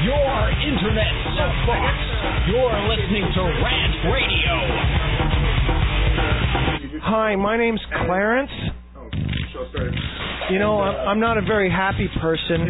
your internet soapbox. You're listening to Rant Radio. Hi, my name's Clarence. You know, I'm not a very happy person.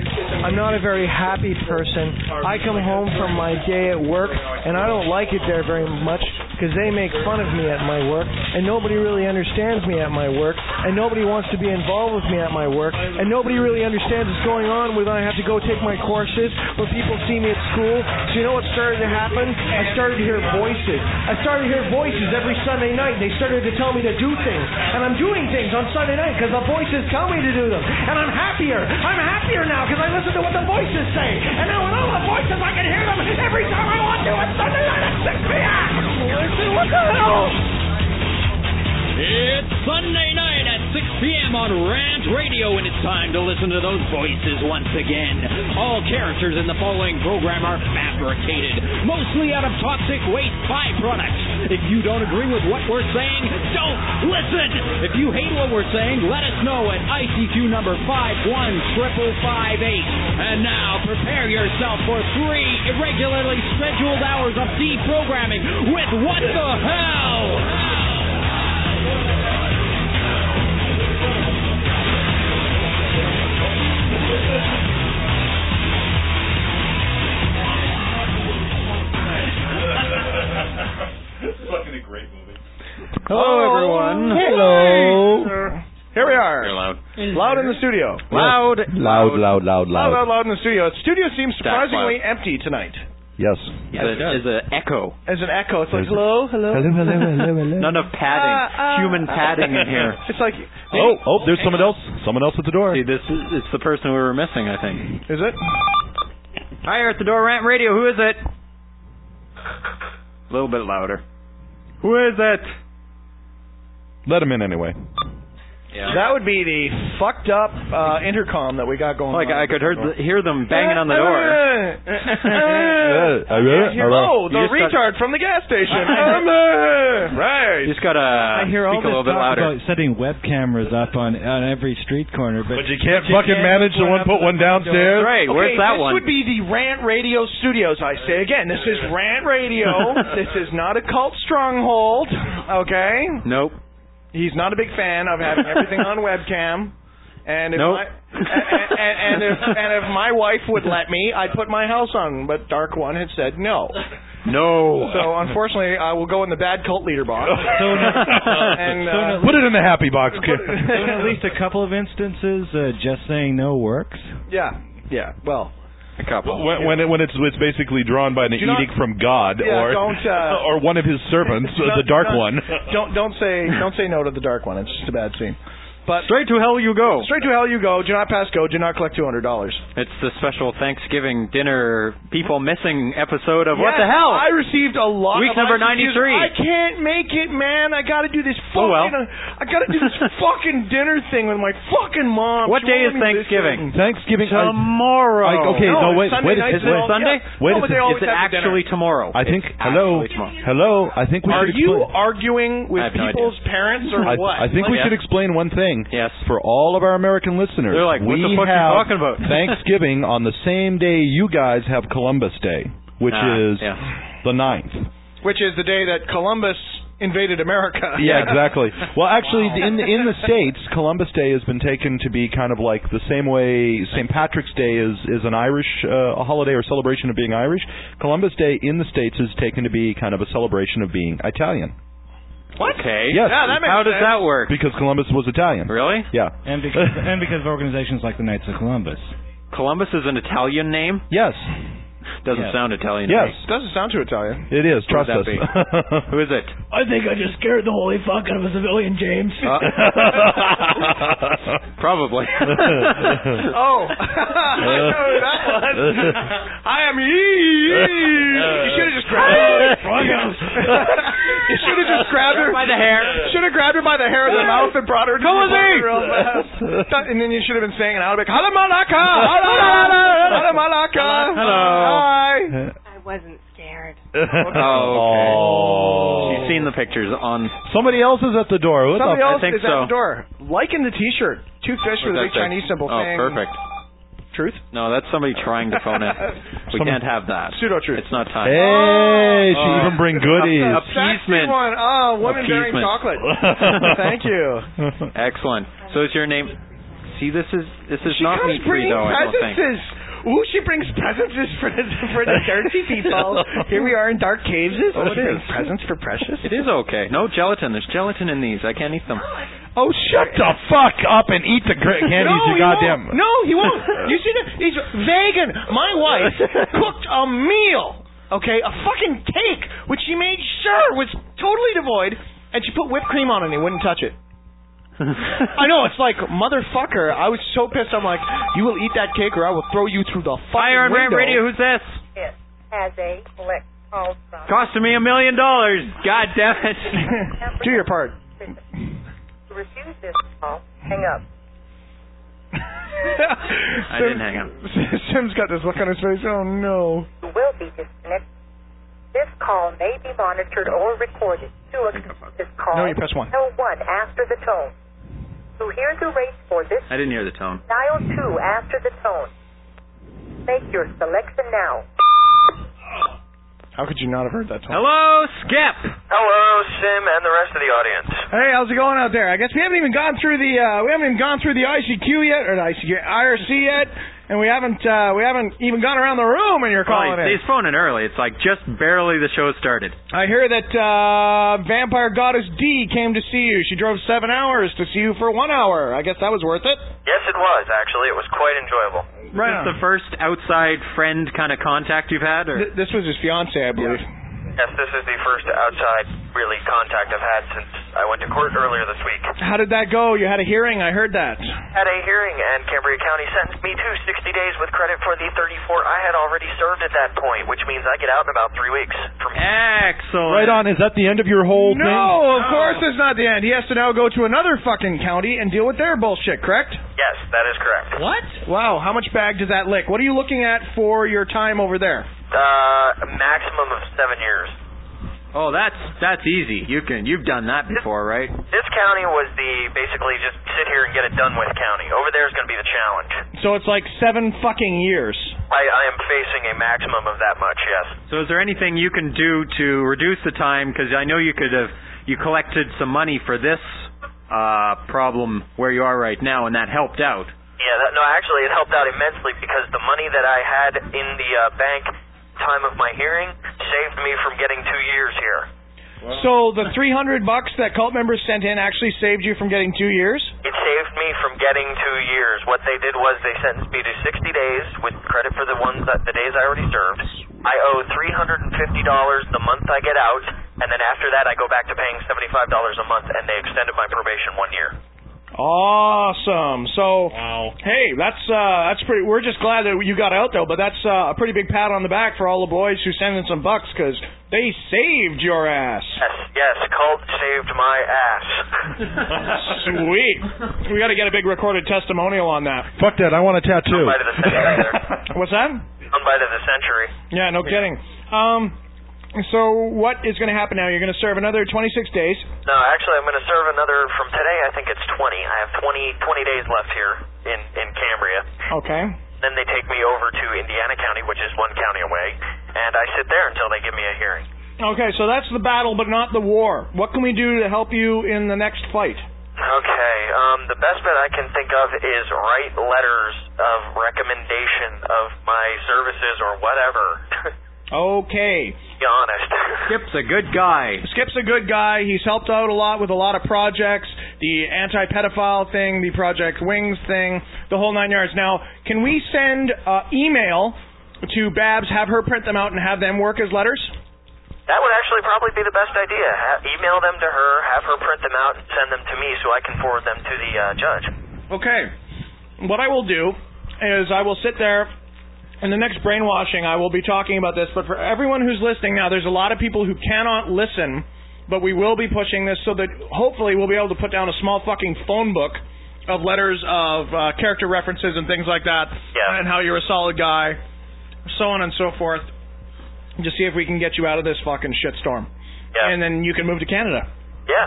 I come home from my day at work, and I don't like it there very much because they make fun of me at my work, and nobody really understands me at my work, and nobody wants to be involved with me at my work, and nobody really understands what's going on when I have to go take my courses, when people see me at school. So you know what started to happen? I started to hear voices. Every Sunday night. They started to tell me to do things, and I'm doing things on Sunday night because the voices tell me to do them, and I'm happier now because I listen to what the voices say, and now with all the voices I can hear them every time I want to on Sunday night at 6 p.m. Listen, what the hell? It's Sunday night at 6 p.m. on Rant Radio, and it's time to listen to those voices once again. All characters in the following program are fabricated, mostly out of toxic waste byproducts. If you don't agree with what we're saying, don't listen. If you hate what we're saying, let us know at ICQ number 51558. And now, prepare yourself for 3 irregularly scheduled hours of deprogramming with What the Hell? It's fucking a great movie. Hello, everyone. Hello. Here we are. You're loud. Loud in the studio. Loud in the studio. The studio seems surprisingly empty tonight. Yes. As an echo. As an echo. It's like, hello. Not enough padding. Human padding in here. It's like... Oh, there's someone else. Someone else at the door. See, it's the person we were missing, I think. Is it? Hi, you're at the door, Rant Radio. Who is it? A little bit louder. Who is it? Let him in anyway. Yeah. That would be the fucked up intercom that we got going on. I could hear them banging on the door. The retard from the gas station. Right. You just got to speak a little bit louder. About setting web cameras up on every street corner, but you can't fucking manage to put one downstairs. Right. Where's that one? This would be the Rant Radio Studios. I say again, this is Rant Radio. This is not a cult stronghold. Okay. Nope. He's not a big fan of having everything on webcam, and if if my wife would let me, I'd put my house on. But Dark One had said no. No. So unfortunately, I will go in the bad cult leader box. Put it in the happy box. So in at least a couple of instances, just saying no works. Yeah. Well. A couple. When it's basically drawn by an edict from God or one of his servants, the Dark One. Don't say no to the Dark One. It's just a bad scene. But straight to hell you go. Straight to hell you go. Do not pass go. Do not collect $200. It's the special Thanksgiving dinner people missing episode of What the Hell? I received a lot. Week number 93. I can't make it, man. I got to do this. I got to do this fucking dinner thing with my fucking mom. What day is Thanksgiving? Thanksgiving tomorrow. Wait. Is it Sunday? Wait. Is it actually tomorrow? I think. Hello. I think we should. Are you arguing with people's parents or what? I think we should explain one thing. Yes. For all of our American listeners, they're like, what the fuck are you talking about? Thanksgiving on the same day you guys have Columbus Day, which is the 9th. Which is the day that Columbus invaded America. Yeah, exactly. Well, actually, in the States, Columbus Day has been taken to be kind of like the same way St. Patrick's Day is an Irish a holiday or celebration of being Irish. Columbus Day in the States is taken to be kind of a celebration of being Italian. What? Okay. Yes. Yeah, that makes How sense. does that work? Because Columbus was Italian. Really? Yeah. And because of organizations like the Knights of Columbus. Columbus is an Italian name? Yes. Doesn't sound Italian. Yes. Doesn't sound too Italian. It is. Trust us. Who is it? I think I just scared the holy fuck out of a civilian, James. Probably. Oh. I know who that was. I am You should have just grabbed her. You should have just grabbed her by the hair. Should have grabbed her by the hair of the mouth and brought her to real fast. And then you should have been saying it out of it. Halamalaka! Halamalaka! Hello. Hi. I wasn't scared. Okay. She's seen the pictures on... Somebody else is at the door. Somebody else I think is at the door. Liking the T-shirt. 2 fish with a big Chinese symbol. Oh, perfect. Truth? No, that's somebody trying to phone in. We can't have that. Pseudo-truth. It's not time. Hey, she even bring goodies. Appeasement. One. Oh, women bearing Appeasement. chocolate. Thank you. Excellent. So is your name... See, this is She not comes meat free, bringing though, I don't think. presents. Ooh, she brings presents for the dirty people. Here we are in dark caves. Oh, it is. Presents for Precious? It is okay. No gelatin. There's gelatin in these. I can't eat them. Oh, shut the fuck up and eat the candies, you goddamn... No, he won't. You see that? He's vegan. My wife cooked a meal, okay, a fucking cake, which she made sure was totally devoid, and she put whipped cream on it and he wouldn't touch it. I know, it's like, motherfucker, I was so pissed, I'm like, you will eat that cake or I will throw you through the fucking Hi, on Ram window. Radio, who's this? It has a collect call from. Costing me $1 million. God damn it. Do your part. To refuse this call, hang up. I didn't hang up. Sim's got this look on his face, oh no. You will be disconnected. This call may be monitored or recorded. To accept this call, No, you press 1. dial 1 after the tone. To hear the rates for this, I didn't hear the tone. dial 2 after the tone. Make your selection now. How could you not have heard that tone? Hello, Skip. Hello, Sim, and the rest of the audience. Hey, how's it going out there? I guess we haven't even gone through the ICQ yet, or the IRC yet, and we haven't even gone around the room, and you're calling in. He's phoning early. It's like just barely the show started. I hear that Vampire Goddess D came to see you. She drove 7 hours to see you for 1 hour. I guess that was worth it. Yes, it was, actually. It was quite enjoyable. Right Is on. this the first outside friend kind of contact you've had? Or? This was his fiance, I believe. Yes, this is the first outside, really, contact I've had since I went to court earlier this week. How did that go? You had a hearing, I heard that. Had a hearing, and Cambria County sentenced me to 60 days with credit for the 34 I had already served at that point, which means I get out in about 3 weeks. Excellent. Right on. Is that the end of your whole thing? No, of course it's not the end. He has to now go to another fucking county and deal with their bullshit, correct? Yes, that is correct. What? Wow, how much bag does that lick? What are you looking at for your time over there? A maximum of 7 years. Oh, that's easy. You've done that before, right? This county was basically just sit here and get it done with county. Over there is going to be the challenge. So it's like 7 fucking years. I am facing a maximum of that much, yes. So is there anything you can do to reduce the time? Because I know you collected some money for this problem where you are right now, and that helped out. Yeah, actually it helped out immensely because the money that I had in the bank time of my hearing saved me from getting 2 years here. Wow. So the $300 that cult members sent in actually saved you from getting 2 years? It saved me from getting 2 years. What they did was they sentenced me to 60 days with credit for the days I already served. I owe $350 the month I get out, and then after that I go back to paying $75 a month, and they extended my probation 1 year. Awesome. So, wow. Hey, that's pretty. We're just glad that you got out though, but that's a pretty big pat on the back for all the boys who sent in some bucks because they saved your ass. Yes, cult saved my ass. Sweet. We got to get a big recorded testimonial on that. Fuck that. I want a tattoo. Bite of the century there. What's that? Bite of the century. Yeah, no kidding. So what is going to happen now? You're going to serve another 26 days. No, actually, I'm going to serve another from today. I think it's 20. I have 20 days left here in Cambria. Okay. Then they take me over to Indiana County, which is 1 county away, and I sit there until they give me a hearing. Okay, so that's the battle, but not the war. What can we do to help you in the next fight? Okay, the best bet I can think of is write letters of recommendation of my services or whatever. Okay. Be honest. Skip's a good guy. Skip's a good guy. He's helped out a lot with a lot of projects, the anti-pedophile thing, the Project Wings thing, the whole 9 yards. Now, can we send email to Babs, have her print them out, and have them work as letters? That would actually probably be the best idea. Email them to her, have her print them out, and send them to me so I can forward them to the judge. Okay. What I will do is I will sit there. In the next brainwashing, I will be talking about this, but for everyone who's listening now, there's a lot of people who cannot listen, but we will be pushing this so that hopefully we'll be able to put down a small fucking phone book of letters of character references and things like that, yeah. And how you're a solid guy, so on and so forth, to see if we can get you out of this fucking shitstorm. Yeah. And then you can move to Canada. Yeah.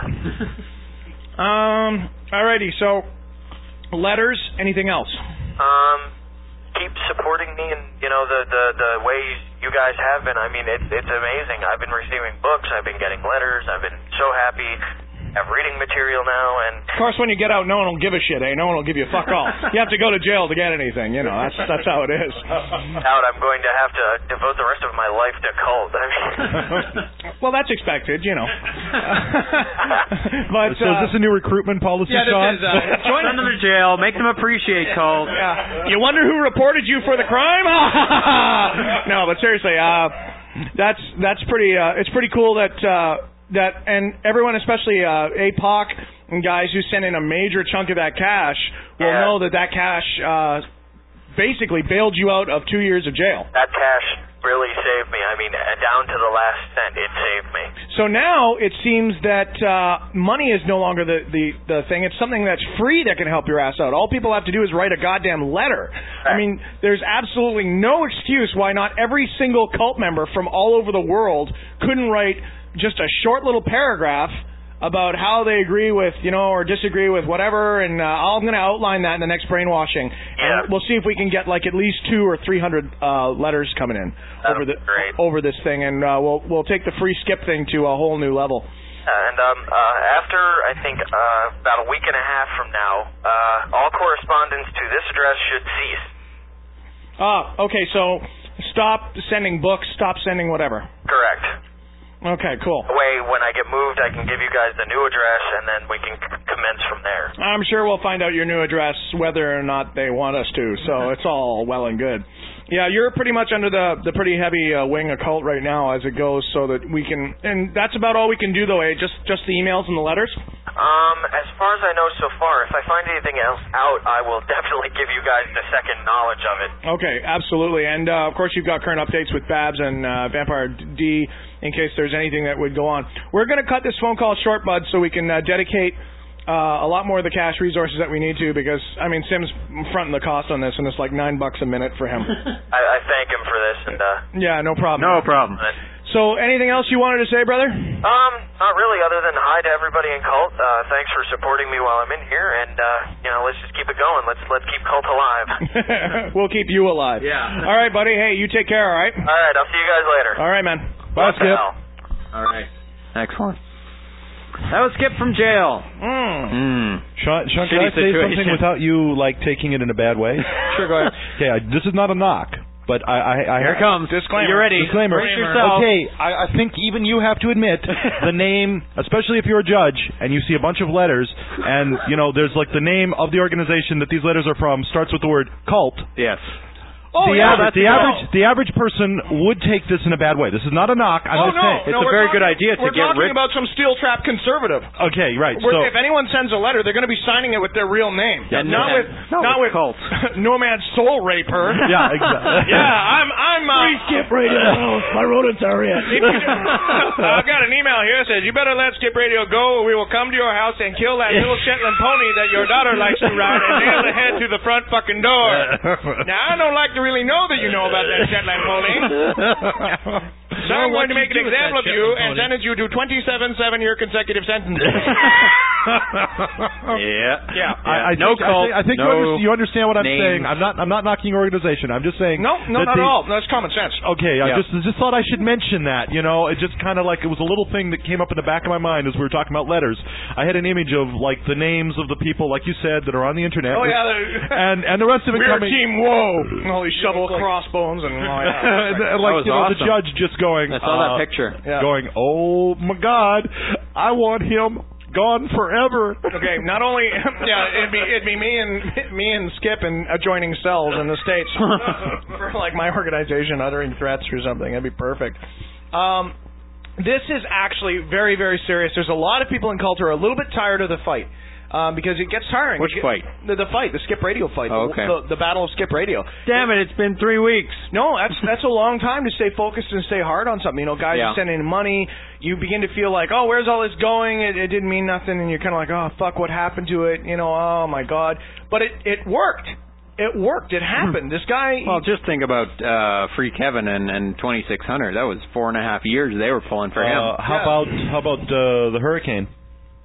Alrighty, so letters, anything else? Keep keep supporting me in, the ways you guys have been. I mean, it's amazing. I've been receiving books. I've been getting letters. I've been so happy. I have reading material now, and of course, when you get out, no one will give a shit. No one will give you a fuck all. You have to go to jail to get anything. That's how it is. Out, I'm going to have to devote the rest of my life to cult. I mean, well, that's expected, But so is this a new recruitment policy, Sean? Join them to jail. Make them appreciate cult. Yeah. You wonder who reported you for the crime? No, but seriously, that's pretty. It's pretty cool that and everyone, especially APOC and guys who send in a major chunk of that cash, will know that cash basically bailed you out of 2 years of jail. That cash really saved me. I mean, down to the last cent, it saved me. So now it seems that money is no longer the thing. It's something that's free that can help your ass out. All people have to do is write a goddamn letter. I mean, there's absolutely no excuse why not every single cult member from all over the world couldn't write just a short little paragraph about how they agree with, or disagree with whatever, and I'm going to outline that in the next brainwashing. Yeah. And we'll see if we can get like at least 200 or 300 letters coming in over this thing, and we'll take the free skip thing to a whole new level. And after, I think, about a week and a half from now, all correspondence to this address should cease. Okay, so stop sending books, stop sending whatever. Correct. Okay, cool. That way, when I get moved, I can give you guys the new address, and then we can commence from there. I'm sure we'll find out your new address whether or not they want us to, so it's all well and good. Yeah, you're pretty much under the pretty heavy wing of cult right now as it goes, so that we can, and that's about all we can do though, just the emails and the letters? As far as I know so far, if I find anything else out, I will definitely give you guys the second knowledge of it. Okay, absolutely. And of course you've got current updates with Babs and Vampire D in case there's anything that would go on. We're going to cut this phone call short, bud, so we can dedicate a lot more of the cash resources that we need to, because, I mean, Sim's fronting the cost on this, and it's like $9 a minute for him. I thank him for this, and yeah, no problem. No problem. So, anything else you wanted to say, brother? Not really, other than hi to everybody in Cult. Thanks for supporting me while I'm in here, and let's just keep it going. Let's keep Cult alive. We'll keep you alive. Yeah. All right, buddy. Hey, you take care. All right. All right. I'll see you guys later. All right, man. Bye, Skip. All right. Excellent. That was Skip from jail. Sean, can I say something without you taking it in a bad way? Sure, go ahead. Okay, this is not a knock, but I here it comes. Disclaimer. You're ready. Disclaimer. Brace yourself. Okay, I think even you have to admit the name, especially if you're a judge and you see a bunch of letters, and there's the name of the organization that these letters are from starts with the word cult. Yes. The average person would take this in a bad way. This is not a knock. I'm just saying. It's a very good idea to get rid. We're talking about some steel trap conservative. Okay, right. So if anyone sends a letter, they're going to be signing it with their real name. Yeah, not with cult. Nomad Soul Raper. Yeah, exactly. Yeah, I'm Free Skip Radio. My rodents are in. I've got an email here that says you better let Skip Radio go, or we will come to your house and kill that little Shetland pony that your daughter likes to ride and nail the head to the front fucking door. Now, I don't like to really know that you know about that Shetland pony. So I'm going to make an example of you and sentence you to 27 7-year consecutive sentences. I think you understand what I'm saying. I'm not knocking your organization. I'm just saying. No, not at all. That's common sense. Okay, I just thought I should mention that. It just kind of it was a little thing that came up in the back of my mind as we were talking about letters. I had an image of the names of the people, like you said, that are on the internet. Oh yeah, and the rest of it we're coming. Team Whoa. All these shovel crossbones and the judge just going. I saw that picture. Going, oh my God, I want him gone forever. Okay, not only it'd be me and Skip in adjoining cells in the States for my organization uttering threats or something. That'd be perfect. This is actually very, very serious. There's a lot of people in cult who are a little bit tired of the fight. Because it gets tiring. Which fight? The fight, the Skip Radio fight. Oh, okay. The battle of Skip Radio. Damn it, it's been 3 weeks. No, that's a long time to stay focused and stay hard on something. Guys are sending in money. You begin to feel like, oh, where's all this going? It didn't mean nothing. And you're kind of like, oh, fuck, what happened to it? Oh, my God. But it worked. It worked. It happened. This guy... Well, just think about Free Kevin and 2600. That was 4.5 years they were pulling for him. How about the Hurricane?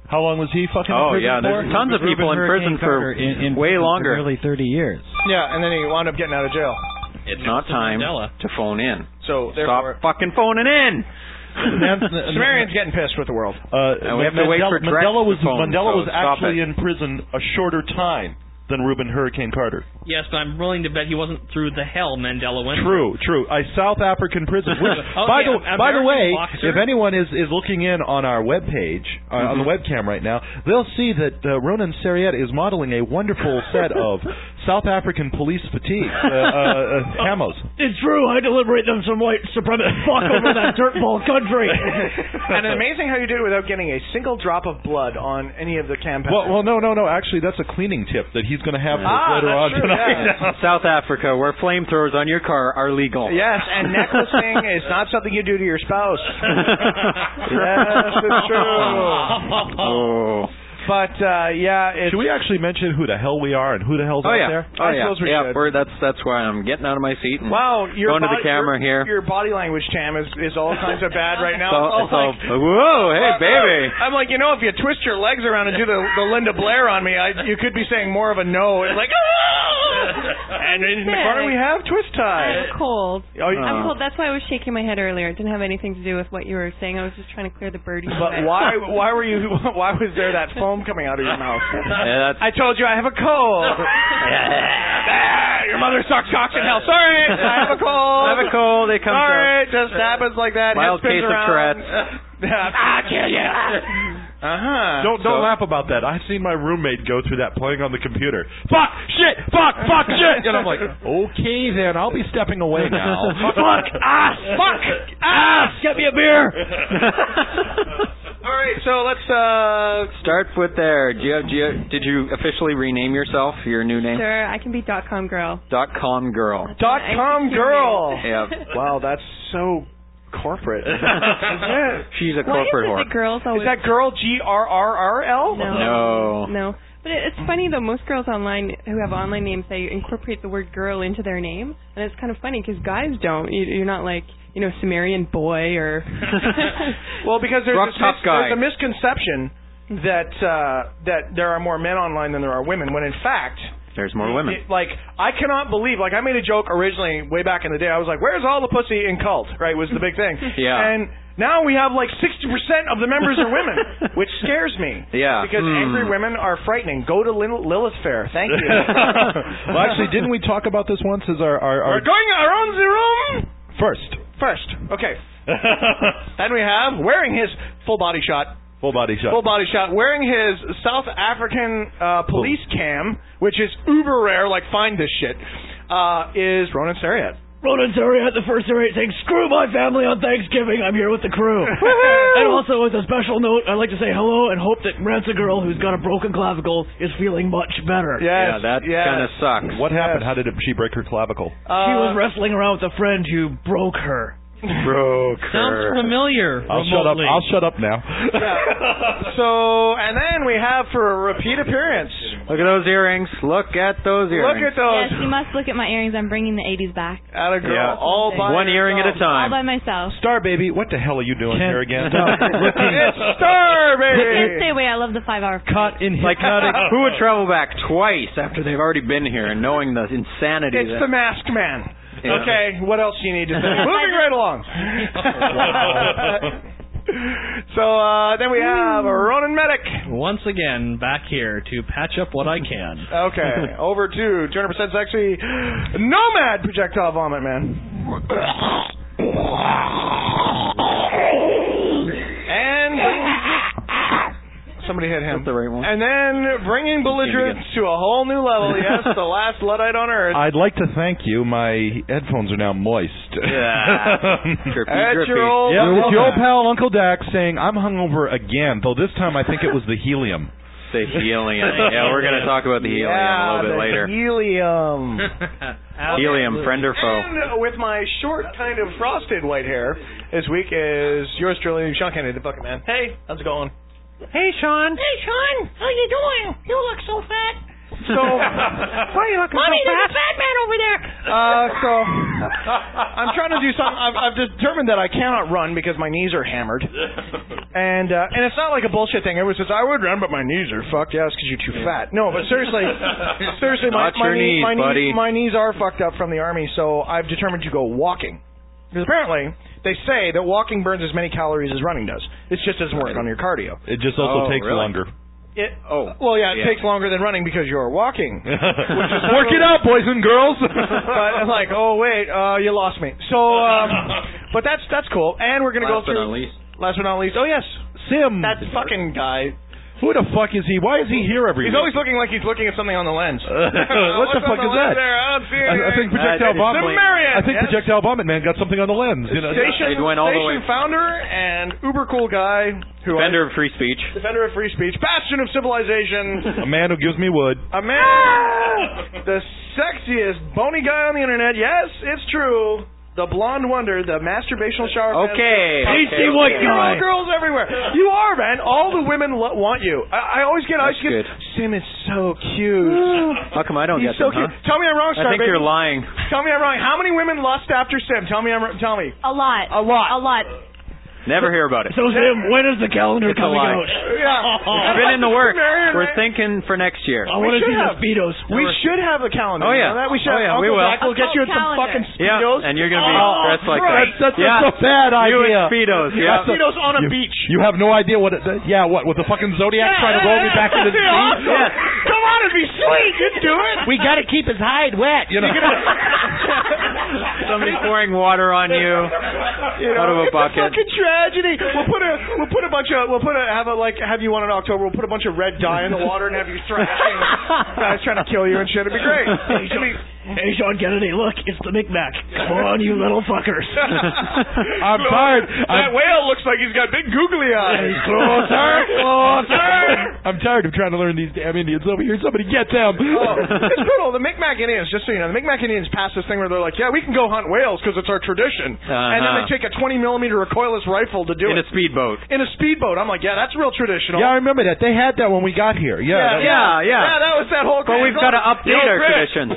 How long was he fucking in prison for? There's tons of people in prison for way longer. Nearly 30 years. Yeah, and then he wound up getting out of jail. It's not time to phone in. So stop fucking phoning in. Sumerian's getting pissed with the world. We have to wait for Mandela was actually in prison a shorter time than Reuben Hurricane Carter. Yes, but I'm willing to bet he wasn't through the hell Mandela went through. True. A South African prison. Which, by the way, if anyone is looking in on our webpage, on the webcam right now, they'll see that Ronan Sariette is modeling a wonderful set of South African police fatigues, camos. It's true, I deliberate them some white supremacist fuck over that dirtball country. And amazing how you did it without getting a single drop of blood on any of the campaigns. Well, no. Actually, that's a cleaning tip that he's going to have later on tonight. Yeah. South Africa, where flamethrowers on your car are legal. Yes, and necklacing is not something you do to your spouse. Yes, it's true. Oh. But should we actually mention who the hell we are and who the hell's out there? I suppose we should. That's why I'm getting out of my seat and going to the camera here. Your body language, Tam, is all kinds of bad right now. Whoa, hey, baby. I'm like, if you twist your legs around and do the Linda Blair on me, you could be saying more of a no. It's like, and in the corner we have Twist Tie. I'm cold. I'm cold. That's why I was shaking my head earlier. It didn't have anything to do with what you were saying. I was just trying to clear the birdies. But why was there that foam coming out of your mouth? I told you I have a cold. Your mother sucks cocks in hell. Sorry, I have a cold. It comes Sorry, it just happens like that. Mild case of Tourette's. I'll kill you. Don't laugh about that. I've seen my roommate go through that playing on the computer. Fuck, shit, fuck, shit. And I'm like, okay then, I'll be stepping away now. Fuck, ass, get me a beer. All right, so let's start with there. Did you officially rename yourself? Your new name? Sure, I can be .com girl. .com girl. .com girl. Yeah. Wow, that's so corporate. She's a corporate whore. Is that girl GRRRL? No. But it's funny though. Most girls online who have online names, they incorporate the word girl into their name, and it's kind of funny because guys don't. You're not like Sumerian boy or. Well, because there's a misconception that there are more men online than there are women, when in fact. There's more women. I cannot believe, I made a joke originally way back in the day. I was like, where's all the pussy in cult, right, was the big thing. Yeah. And now we have 60% of the members are women, which scares me. Yeah. Because angry women are frightening. Go to Lilith Fair. Thank you. Well, actually, didn't we talk about this once as our We're going around the room? First. Okay. Then we have wearing his full body shot, wearing his South African police cam, which is uber rare, find this shit, is Ronan Sariette. Ronan Sariette, the first Sariette saying, screw my family on Thanksgiving, I'm here with the crew. And also, with a special note, I'd like to say hello and hope that Ransom Girl, who's got a broken clavicle, is feeling much better. Yes, yeah, that kind of sucks. What happened? How did she break her clavicle? She was wrestling around with a friend who broke her. Sounds familiar. I'll shut up now. Yeah. So, and then we have for a repeat appearance. Look at those earrings. Look at those earrings. Look at those. Yes, you must look at my earrings. I'm bringing the 80s back. Atta girl. Yeah. All by one earring at a time. All by myself. Star Baby, what the hell are you doing here again? It's Star Baby. I can't stay away. I love the 5-hour cut in hypnotic. Who would travel back twice after they've already been here and knowing the insanity? It's the Masked Man. Yeah. Okay, what else do you need to say? Moving right along. So then we have Ronan Medic. Once again, back here to patch up what I can. Okay, over to 200% sexy Nomad Projectile Vomit Man. And somebody hit him. That's the right one. And then bringing belligerence to a whole new level. Yes, the last Luddite on Earth. I'd like to thank you. My headphones are now moist. Drippy. Your old it's your old pal Uncle Dax saying I'm hungover again, though this time I think it was the helium. The helium. Yeah, we're going to talk about the helium a little bit later. Helium. Helium, friend or foe. And with my short, kind of frosted white hair, this week is yours truly, Sean Kennedy, the Bucket Man. Hey, how's it going? Hey, Sean. Hey, Sean. How you doing? You look so fat. So, why are you looking Mommy, so there's fast? a fat man over there. So, I'm trying to do something. I've determined that I cannot run because my knees are hammered. And it's not like a bullshit thing. Everyone says, I would run, but my knees are fucked. Yeah, it's because you're too fat. No, but seriously, my knees are fucked up from the army, so I've determined to go walking. Because apparently, they say that walking burns as many calories as running does. It just doesn't work on your cardio. It just also takes longer. It takes longer than running because you're walking. Work it out, boys and girls. But I'm like, oh wait, you lost me. So, but that's cool. And we're gonna go through. Last but not least. Oh yes, Sim. That fucking guy. Who the fuck is he? Why is he here every He's week? always looking like he's looking at something on the lens. What the fuck is that? I think projectile vomit. Projectile vomit man got something on the lens. You know? Station founder and uber cool guy. Defender of free speech. Defender of free speech. Bastion of civilization. A man who gives me wood. A man. The sexiest bony guy on the internet. Yes, it's true. The blonde wonder, the masturbational shower. Okay. Pasty white guy. Girls everywhere. You are, man. All the women want you. I always get. Sim is so cute. How come I don't get so them? cute. Tell me I'm wrong, Star I think Baby. you're lying. Tell me I'm wrong. How many women lust after Sim? Tell me. A lot. A lot. A lot. Never hear about it. So Sim, when is the calendar coming out? Yeah. It's been in the works. We're thinking for next year. I want to see the Speedos. We should have a calendar. Oh yeah. We should. We will. We'll get you in some fucking Speedos. Yeah, and you're gonna be dressed like that. That's a bad idea. You in Speedos. Yeah. Speedos on a beach. You have no idea what. What with the fucking Zodiac trying to roll me back into the sea? Awesome. Yeah. Come on, it'd be sweet. You'd do it. We got to keep his hide wet. You know. Somebody pouring water on you out of a bucket. It's a fucking tragedy. Have you on in October. We'll put a bunch of red dye in the water and have you thrashing guys trying to kill you and shit. It'd be great. Hey, Sean Kennedy, look, it's the Micmac. Come on, you little fuckers. I'm tired. That whale looks like he's got big googly eyes. Closer. I'm tired of trying to learn these damn Indians over here. Somebody get them. It's brutal. The Micmac Indians, just so you know, the Micmac Indians passed this thing where they're like, yeah, we can go hunt whales because it's our tradition. And then they take a 20mm recoilless rifle to do it. In a speedboat. I'm like, yeah, that's real traditional. Yeah, I remember that. They had that when we got here. Yeah, that was that whole. But we've got to update our traditions.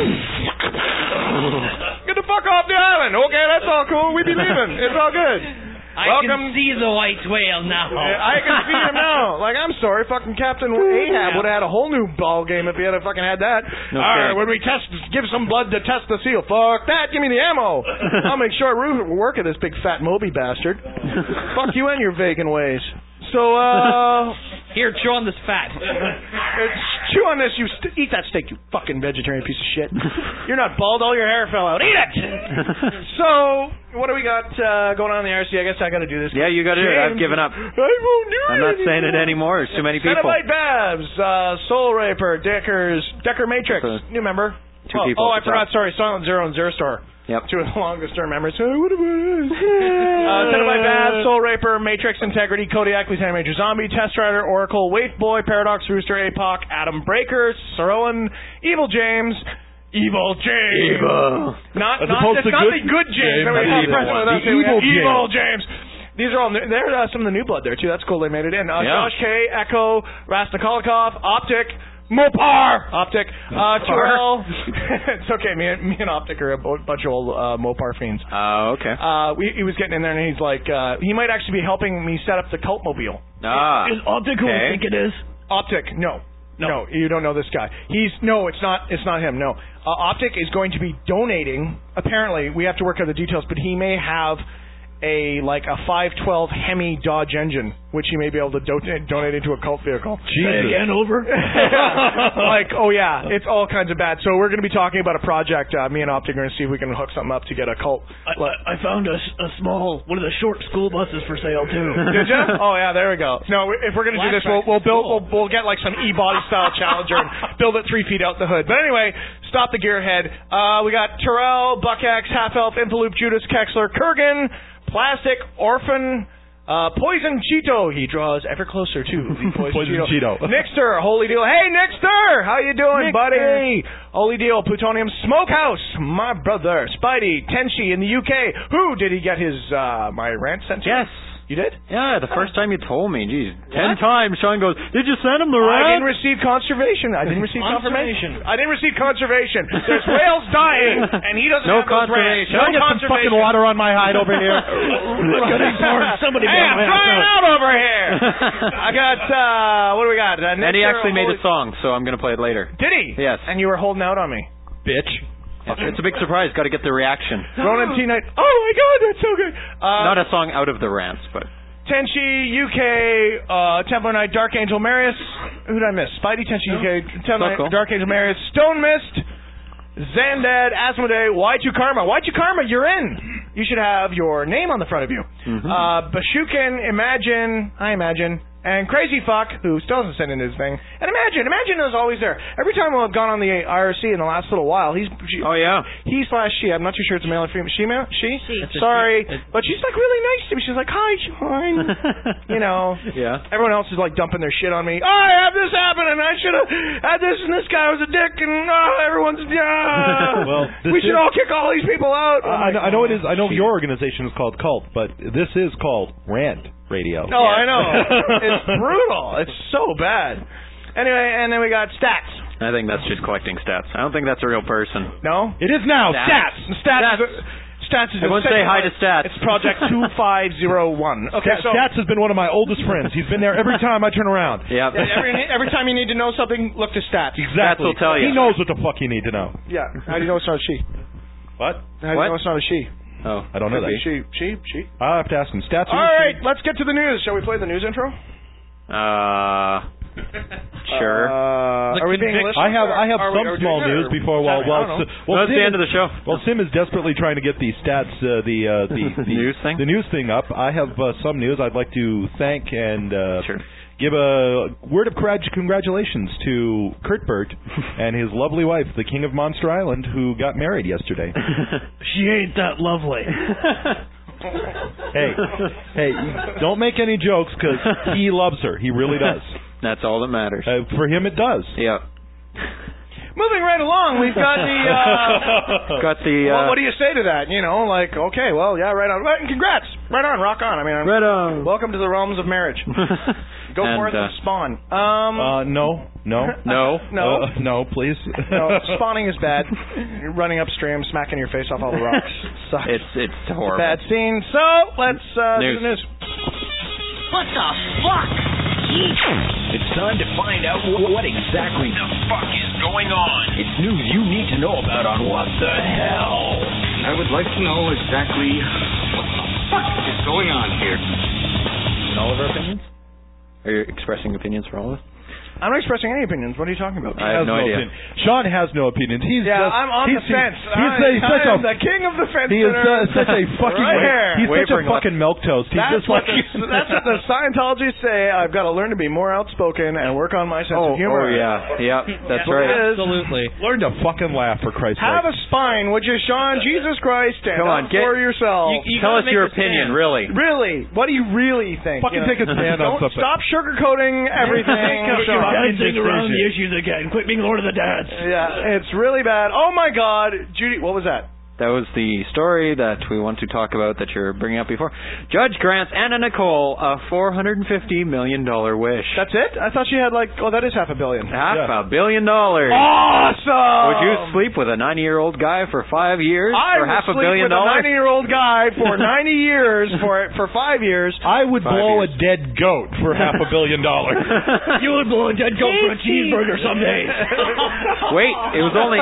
Get the fuck off the island. Okay, that's all cool. We be leaving. It's all good. I can see the white whale now. I can see him now. Like, I'm sorry, fucking Captain Ahab would have had a whole new ball game if he had fucking had that. No all right, when we give some blood to test the seal. Fuck that. Give me the ammo. I'll make short work of this big fat Moby bastard. Fuck you and your vegan ways. So, Here, chew on this fat. Chew on this, eat that steak, you fucking vegetarian piece of shit. You're not bald, all your hair fell out. Eat it! So, what do we got going on in the RC? I guess I got to do this. Yeah, you got to do it. I've given up. I won't do it. I'm not saying it anymore. There's too many people. Cenobite Babs, Soul Raper, Decker Matrix, new member. Two people. Oh, I forgot. Sorry, Silent Zero and Zero Star. Yep. Two of the longest term members. Cenobite Babs, Soul Raper, Matrix Integrity, Kodiak, Lieutenant Major Zombie, Test Rider, Oracle, Waif Boy, Paradox, Rooster, APOC, Adam Breaker, Saroan, Evil James. Evil. Not the good James. Evil James. These are all new. They're some of the new blood there, too. That's cool. They made it in. Josh K, Echo, Rasnikolikov, Optic, Mopar! Optic. Terrell. It's okay. Me and Optic are a bunch of old Mopar fiends. Okay. He was getting in there, and he's like, he might actually be helping me set up the cult mobile. Is Optic who I think it is? Optic, no, you don't know this guy. It's not him, no. Optic is going to be donating, apparently, we have to work out the details, but he may have a 512 Hemi Dodge engine, which he may be able to donate into a cult vehicle. Jesus. Again, over? It's all kinds of bad. So we're going to be talking about a project, me and Optic are going to see if we can hook something up to get a cult. I found a small, one of the short school buses for sale, too. Did you? Oh, yeah, there we go. No, if we're going to do this, we'll get some E-body style Challenger and build it 3 feet out the hood. But anyway, stop the gearhead. We got Terrell, Buckax, Half Elf, Infaloop, Judas, Kexler, Kurgan, Plastic, Orphan, Poison Cheeto. He draws ever closer to the Poison Cheeto. Nixter, Holy Deal. Hey, Nixter! How you doing, buddy? Holy Deal, Plutonium, Smokehouse, my brother, Spidey, Tenchi in the UK. Who did he get his my rant sent to? Yes. You did? Yeah, the first time you told me. Geez, 10 times Sean goes, did you send him the I rat? didn't receive conservation. I didn't receive confirmation. I didn't receive conservation. There's whales dying, and he doesn't No have those conservation. rats. Can I get some fucking water on my hide over here? Somebody Hey, I'm trying out over here. I got, what do we got? And he actually made a song, so I'm going to play it later. Did he? Yes. And you were holding out on me. Bitch. It's a big surprise. Got to get the reaction. Ronan T. Knight. Oh my God, that's so good. Not a song out of the rants, but... Tenchi, UK, Templar Knight, Dark Angel Marius. Who did I miss? Spidey, Tenchi, UK, Templar Knight, cool. Dark Angel Marius, Stone Mist, Zandad, Asmodee, Y2 Karma. Y2 Karma, you're in. You should have your name on the front of you. Bashukin, I Imagine, and Crazy Fuck, who still hasn't sent in his thing. And Imagine is always there. Every time I've gone on the IRC in the last little while, he/she. I'm not too sure it's a male or female. She. Sorry, but she's like really nice to me. She's like, hi, Sean. You know. Yeah. Everyone else is like dumping their shit on me. Oh, I have this happen, and I should have had this, and this guy was a dick, and everyone's. Well, we should all kick all these people out. I know it is. I know your organization is called Cult, but this is called Rant Radio. No, I know. It's brutal. It's so bad. Anyway, and then we got Stats. I think that's just collecting stats. I don't think that's a real person. No? It is now. Stats is Everyone say hi to Stats. It's Project 2501. Okay, so Stats has been one of my oldest friends. He's been there every time I turn around. Yep. every time you need to know something, look to Stats. Exactly. Stats will tell you. He knows what the fuck you need to know. Yeah. How do you know it's not a she? What? How do you know it's not a she? Oh, I don't know that. She. I'll have to ask him. Stats. All right, let's get to the news. Shall we play the news intro? Sure. Are we being listened? I have some small news before. Well, that's the end of the show. Well, Sim is desperately trying to get the stats, the news thing. The news thing up. I have some news. I'd like to thank and give a word of congratulations to Kurt Burt and his lovely wife, the King of Monster Island, who got married yesterday. She ain't that lovely. Hey, don't make any jokes because he loves her. He really does. That's all that matters. For him, it does. Yeah. Moving right along, we've got the... what do you say to that? You know, like, okay, well, yeah, right on. Right, congrats. Right on, rock on. I mean, right on. Welcome to the realms of marriage. Go forth and spawn. No, please. No, spawning is bad. You're running upstream, smacking your face off all the rocks. Sucks. It's horrible. Bad scene. So, let's do the news. What the fuck? It's time to find out what exactly the fuck is going on. It's news you need to know about on What the Hell. I would like to know exactly what the fuck is going on here. In all of our opinions? Are you expressing opinions for all of us? I'm not expressing any opinions. What are you talking about? I have no idea. Sean has no opinions. I'm on the fence. I'm the king of the fence. He is such a fucking right he's such a fucking milquetoast. That's what the Scientologists say. I've got to learn to be more outspoken and work on my sense of humor. Oh yeah, that's right. Absolutely. Learn to fucking laugh, for Christ's sake. Have a spine, would you, Sean? Jesus Christ, stand up for yourself. Tell us your opinion, really. Really, what do you really think? Fucking take a stand on something. Stop sugarcoating everything. Dancing around the issues again. Quit being Lord of the Dance. Yeah, it's really bad. Oh my God, Judy, what was that? That was the story that we want to talk about that you're bringing up before. Judge grants Anna Nicole a $450 million wish. That's it? I thought she had that is $500 million. $500 million. Awesome! Would you sleep with a 90-year-old guy for 5 years for $500 million? I would sleep with a 90-year-old guy for 90 years for 5 years. I would blow a dead goat for $500 million. You would blow a dead goat for a cheeseburger some days. Wait, it was only.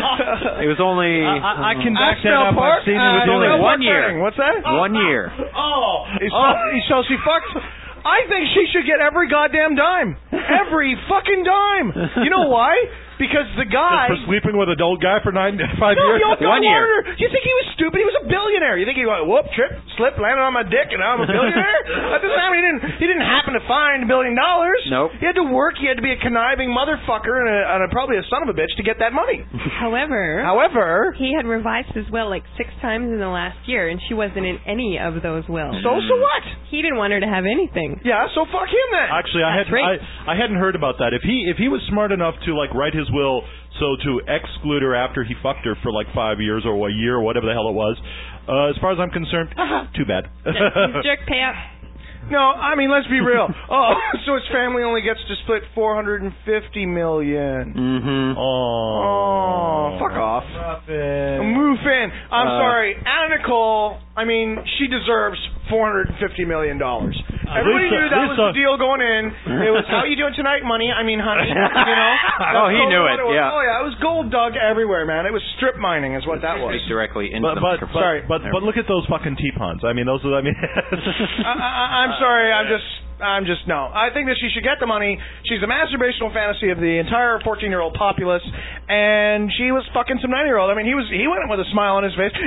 I can back that up. Park? I've seen it was only 1 year. What's that? 1 year. So she fucked. I think she should get every goddamn dime. Every fucking dime. You know why? Because the guy... Just for sleeping with an old guy for 5 years? 1 year. You think he was stupid? He was a billionaire. You think he went, whoop, trip, slip, landed on my dick, and now I'm a billionaire? That doesn't happen. He didn't happen to find $1 billion. Nope. He had to work. He had to be a conniving motherfucker and probably a son of a bitch to get that money. However, he had revised his will 6 times in the last year, and she wasn't in any of those wills. So what? He didn't want her to have anything. Yeah, so fuck him then. Actually, I hadn't heard about that. If he was smart enough to write his will so to exclude her after he fucked her for 5 years or a year or whatever the hell it was, as far as I'm concerned, too bad. Jerk payout. No, I mean, let's be real. Oh, so his family only gets to split $450 million. Mm-hmm. Oh, fuck off. Move in. I'm sorry, Anna Nicole. I mean, she deserves $450 million. Everybody knew that was the deal going in. It was, how you doing tonight, money? I mean, honey. You know. Oh, he knew it. Yeah. Oh yeah, it was gold dug everywhere, man. It was strip mining, is what that was. Directly into the but microphone. But look at those fucking teapons. I mean, those are. I mean. I'm sorry. I'm just no. I think that she should get the money. She's the masturbational fantasy of the entire 14-year-old populace, and she was fucking some 9-year-old. I mean, he went in with a smile on his face.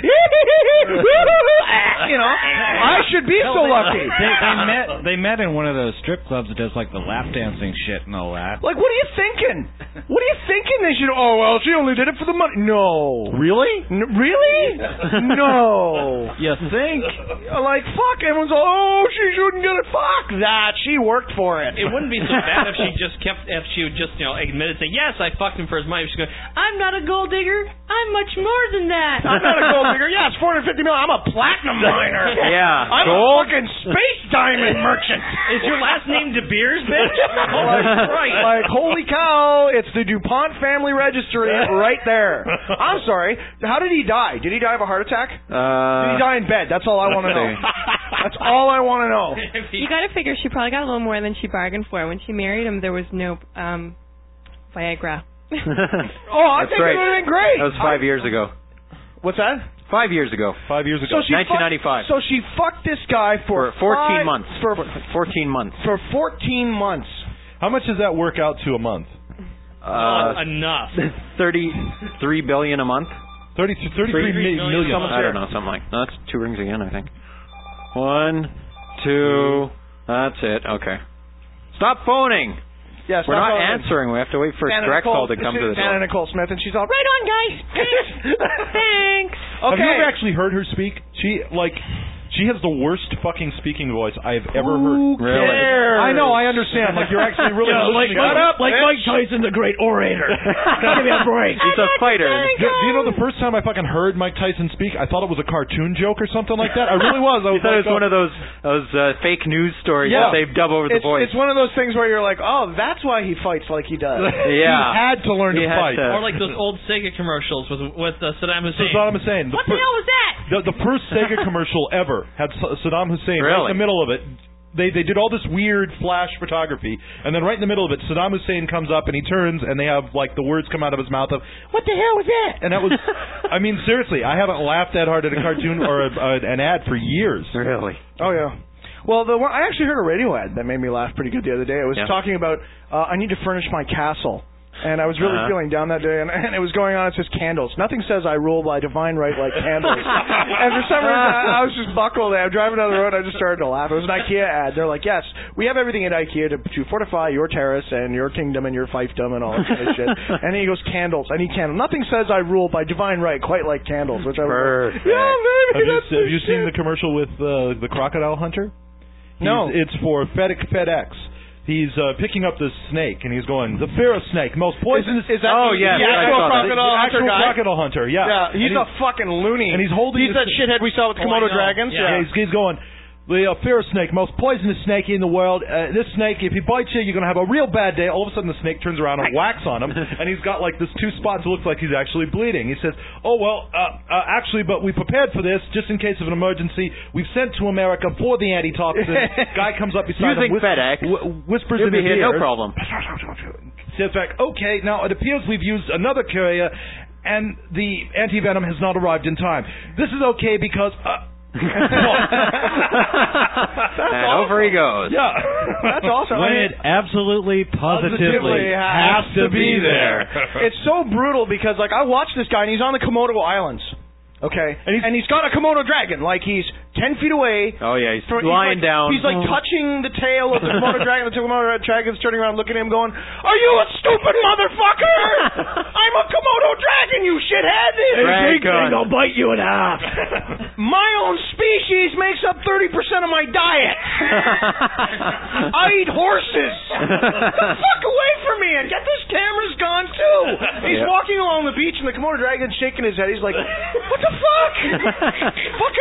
You know, I should be so lucky. They met in one of those strip clubs that does like the lap dancing shit and all that. Like, what are you thinking? What are you thinking? They should. Oh well, she only did it for the money. No. Really? Really? No. You think? Like, fuck. Everyone's all, oh, she shouldn't get it. Fuck that. She worked for it. It wouldn't be so bad if she would just admitted, say, yes, I fucked him for his money. She'd go, I'm not a gold digger. I'm much more than that. I'm not a gold digger. Yeah, it's $450 million. I'm a platinum miner. Yeah. I'm a fucking space diamond merchant. Is your last name De Beers, bitch? Like, holy cow, it's the DuPont family registry right there. I'm sorry. How did he die? Did he die of a heart attack? Did he die in bed? That's all I want to know. That's all I want to know. You got to figure she probably got a little more than she bargained for. When she married him, there was no Viagra. I think it would have been great. That was 5 years ago. What's that? 5 years ago. 5 years ago. So 1995. So she fucked this guy for 14 months. For 14 months. For 14 months. How much does that work out to a month? Enough. $33 billion a month. 33 million. I don't know, something like that. That's 2 rings again, I think. 1, 2. That's it. Okay. Stop phoning. Yes, we're not answering. We have to wait for Drexel to come to the door. Anna Nicole Smith, and she's all right on, guys. Thanks. Okay. Have you ever actually heard her speak? She has the worst fucking speaking voice I've ever heard. Really? I know, I understand. Like, you're actually really listening. Like Mike Tyson, the great orator. Give me a break. He's a fighter. Do you know the first time I fucking heard Mike Tyson speak, I thought it was a cartoon joke or something like that? I really was. I thought it was one of those fake news stories that they dub over the voice. It's one of those things where you're like, oh, that's why he fights like he does. Yeah. He had to learn to fight. Or like those old Sega commercials with Saddam Hussein. Saddam Hussein. What the hell was that? The first Sega commercial ever had Saddam Hussein right in the middle of it. They did all this weird flash photography, and then right in the middle of it, Saddam Hussein comes up and he turns, and they have like the words come out of his mouth of "What the hell was that?" And that was, I mean, seriously, I haven't laughed that hard at a cartoon or an ad for years. Really? Oh yeah. Well, I actually heard a radio ad that made me laugh pretty good the other day. It was talking about I need to furnish my castle. And I was really feeling down that day, and it was going on. It says candles. Nothing says I rule by divine right like candles. And for some reason, I was just buckled. I'm driving down the road, I just started to laugh. It was an IKEA ad. They're like, yes, we have everything at IKEA to fortify your terrace and your kingdom and your fiefdom and all that kind of shit. And then he goes, candles. I need candles. Nothing says I rule by divine right quite like candles. Which I was like, yeah, maybe have you seen the commercial with the crocodile hunter? No. It's for FedEx. He's picking up this snake, and he's going, the fearless snake, most poisonous... Is that the actual crocodile hunter? Yeah. Yeah, he's a fucking loony. And he's holding... He's that shithead we saw with Komodo dragons. Yeah, he's going... The fearless snake, most poisonous snake in the world. This snake, if he bites you, you're going to have a real bad day. All of a sudden, the snake turns around and whacks on him, and he's got like this 2 spots. It looks like he's actually bleeding. He says, "Oh well, actually, but we prepared for this just in case of an emergency. We've sent to America for the antitoxin." Guy comes up beside him, whispers in his ear, no problem. Says back, "Okay, now it appears we've used another courier, and the antivenom has not arrived in time. This is okay because." And over he goes. Yeah, that's awesome. When it absolutely, positively has to be there. It's so brutal because, like, I watched this guy and he's on the Komodo Islands. Okay, and he's got a Komodo dragon, like he's 10 feet away. Oh yeah, he's lying down. He's like touching the tail of the Komodo dragon. The Komodo dragon's turning around, looking at him, going, "Are you a stupid motherfucker? I'm a Komodo dragon, you shithead! I'll bite you in half." My own species makes up 30% of my diet. I eat horses. Get the fuck away from me! And get this camera's gone too. He's walking along the beach, and the Komodo dragon's shaking his head. He's like, "What the fuck? Fucking people been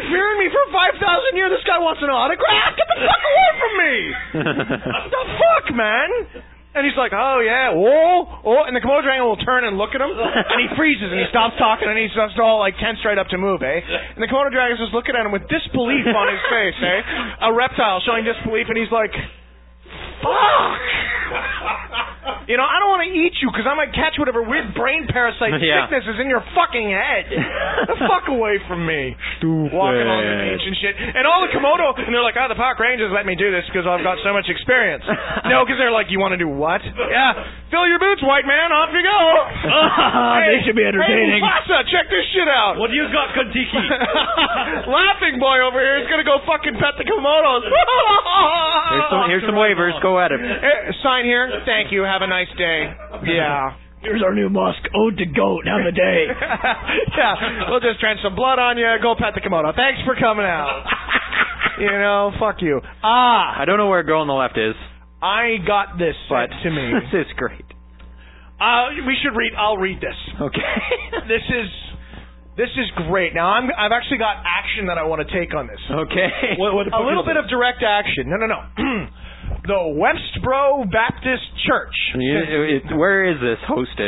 fearing me for 5,000 years. This guy wants an autograph. Get the fuck away from me. What the fuck, man? And he's like, oh, yeah, whoa, and the Komodo dragon will turn and look at him, and he freezes, and he stops talking, and he's just all, like, tense right up to move, And the Komodo dragon's just looking at him with disbelief on his face, A reptile showing disbelief, and he's like, fuck! You know, I don't want to eat you because I might catch whatever weird brain parasite sickness is in your fucking head. The fuck away from me. Stupid. Walking on the beach and shit. And all the Komodo, and they're like, the park rangers let me do this because I've got so much experience. No, because they're like, you want to do what? Yeah. Fill your boots, white man. Off you go. They should be entertaining. Hey, Mufasa, check this shit out. What do you got, Kontiki? Laughing boy over here is going to go fucking pet the Komodos. Here's some waivers. Go at him. Sign here. Thank you. Have a nice day. Yeah. Here's our new mosque. Ode to goat. Have a day. Yeah. We'll just trench some blood on you. Go pet the Komodo. Thanks for coming out. You know, fuck you. I don't know where Girl on the Left is. I got this sent to me. This is great. We should read. I'll read this. Okay. This is great. Now I've actually got action that I want to take on this. Okay. A little bit of direct action. No. The Westboro Baptist Church. Where is this hosted?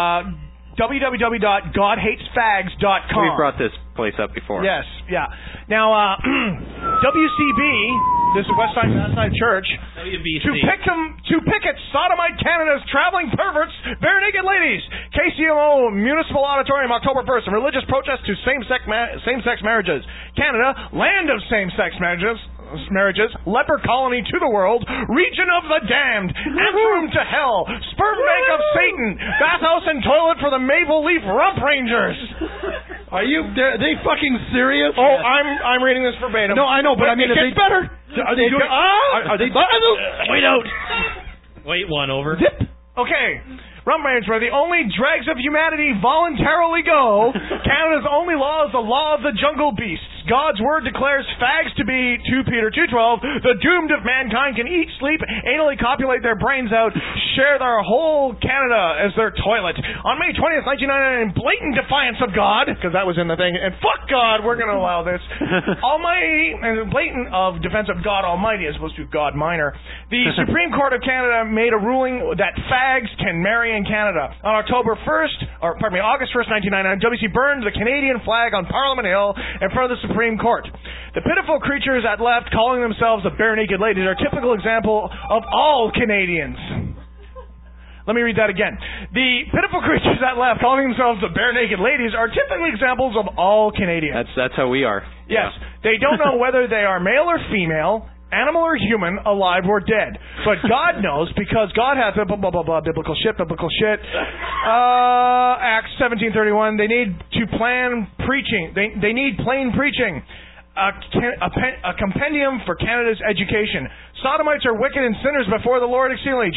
www.godhatesfags.com. We've brought this place up before. Yes, yeah. Now, WCB, this is Westside Church, WBC. to picket Sodomite Canada's traveling perverts, bare naked ladies. KCMO Municipal Auditorium, October 1st. A religious protest to same-sex marriages. Canada, land of same-sex marriages, leper colony to the world, region of the damned, anteroom to hell, sperm bank of Satan, bathhouse and toilet for the Maple Leaf Rump Rangers. Are they fucking serious? Oh, I'm reading this verbatim. No, I know, but I mean, it gets better. Are they doing? Are they? Wait out. Wait, one over. Zip. Okay. Rump Rangers, where the only dregs of humanity voluntarily go. Canada's only law is the law of the jungle beasts. God's word declares fags to be, 2 Peter 2:12, the doomed of mankind can eat, sleep, anally copulate their brains out, share their whole Canada as their toilet. On May 20th, 1999, in blatant defiance of God, because that was in the thing, and fuck God, we're going to allow this. Almighty, and blatant of defense of God Almighty as opposed to God Minor, the Supreme Court of Canada made a ruling that fags can marry in Canada. On August 1st, 1999, WC burned the Canadian flag on Parliament Hill in front of the Supreme Court. The pitiful creatures at left, calling themselves the bare naked ladies, are a typical example of all Canadians. Let me read that again. The pitiful creatures at left, calling themselves the bare naked ladies, are typical examples of all Canadians. That's how we are. Yes. Yeah. They don't know whether they are male or female, animal or human, alive or dead. But God knows, because God has blah, blah, blah, blah, biblical shit. Acts 17:31, they need to plan preaching. They need plain preaching. A compendium for Canada's education. Sodomites are wicked and sinners before the Lord exceedingly.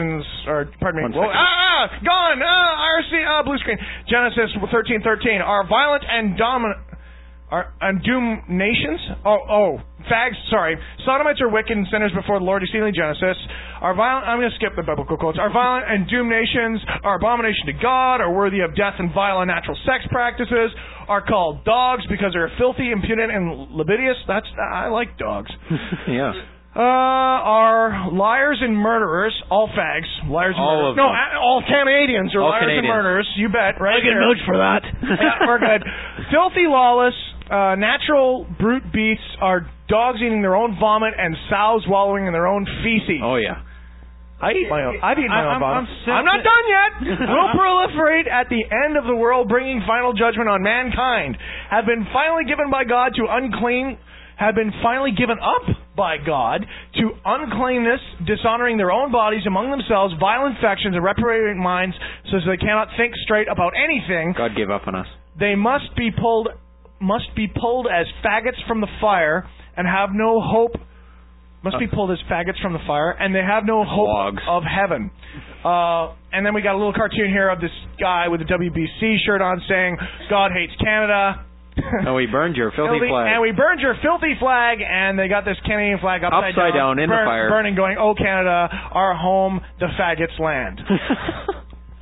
Gone. IRC, blue screen. Genesis 13:13, are violent and doom nations? Fags, sorry. Sodomites are wicked and sinners before the Lord exceedingly. Genesis. Are violent, I'm going to skip the biblical quotes. Are violent and doom nations, are abomination to God, are worthy of death and vile and unnatural sex practices, are called dogs because they're filthy, impudent, and libidinous. I like dogs. Yeah. Are liars and murderers, all fags, liars and murderers. No, all Canadians are liars and murderers. You bet, right? I get a note for that. Yeah, we're good. Filthy, lawless, natural brute beasts are dogs eating their own vomit and sows wallowing in their own feces. Oh, yeah. I've eaten my own vomit. I'm not done yet. Will proliferate at the end of the world, bringing final judgment on mankind. Have been finally given by God to have been finally given up by God to uncleanness, dishonoring their own bodies among themselves, vile infections, and reprobate minds, so they cannot think straight about anything. God gave up on us. They must be pulled as faggots from the fire and have no hope. Must be pulled as faggots from the fire, and they have no hope of heaven. And then we got a little cartoon here of this guy with a WBC shirt on saying, God hates Canada. And we burned your filthy flag. And we burned your filthy flag, and they got this Canadian flag upside down in the fire. Burning, going, oh, Canada, our home, the faggots' land.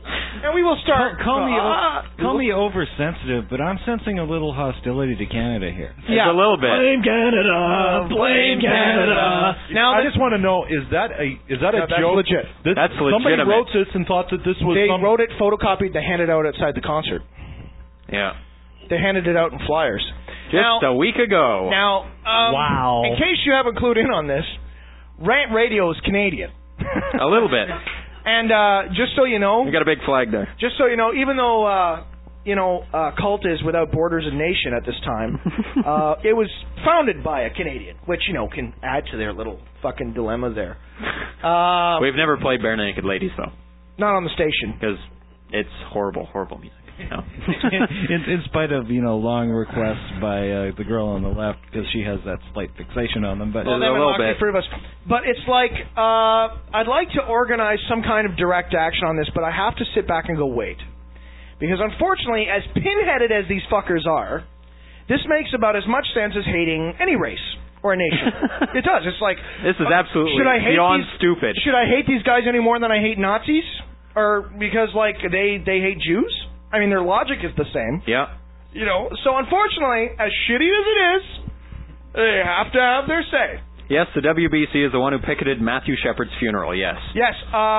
And we will start. Call me oversensitive, but I'm sensing a little hostility to Canada here. Yeah, a little bit. Blame Canada. Blame Canada. Now I just want to know: is that a that's joke? Legit. That's legitimate. Somebody wrote this and thought that this was. They wrote it, photocopied, they handed it out outside the concert. Yeah. They handed it out in flyers. Just a week ago. Now, wow. In case you haven't clued in on this, Rant Radio is Canadian. A little bit. And just so you know, we got a big flag there. Just so you know, even though Cult is without borders and nation at this time, it was founded by a Canadian, which can add to their little fucking dilemma there. We've never played Bare Naked Ladies though. Not on the station because it's horrible music. No. in spite of long requests by the girl on the left because she has that slight fixation on them, but a little bit. Of us. But it's like I'd like to organize some kind of direct action on this, but I have to sit back and go wait, because unfortunately, as pinheaded as these fuckers are, this makes about as much sense as hating any race or a nation. It does. It's like this is absolutely beyond stupid. Should I hate these guys any more than I hate Nazis, or because they hate Jews? I mean, their logic is the same. Yeah. So unfortunately, as shitty as it is, they have to have their say. Yes, the WBC is the one who picketed Matthew Shepard's funeral, yes. Yes.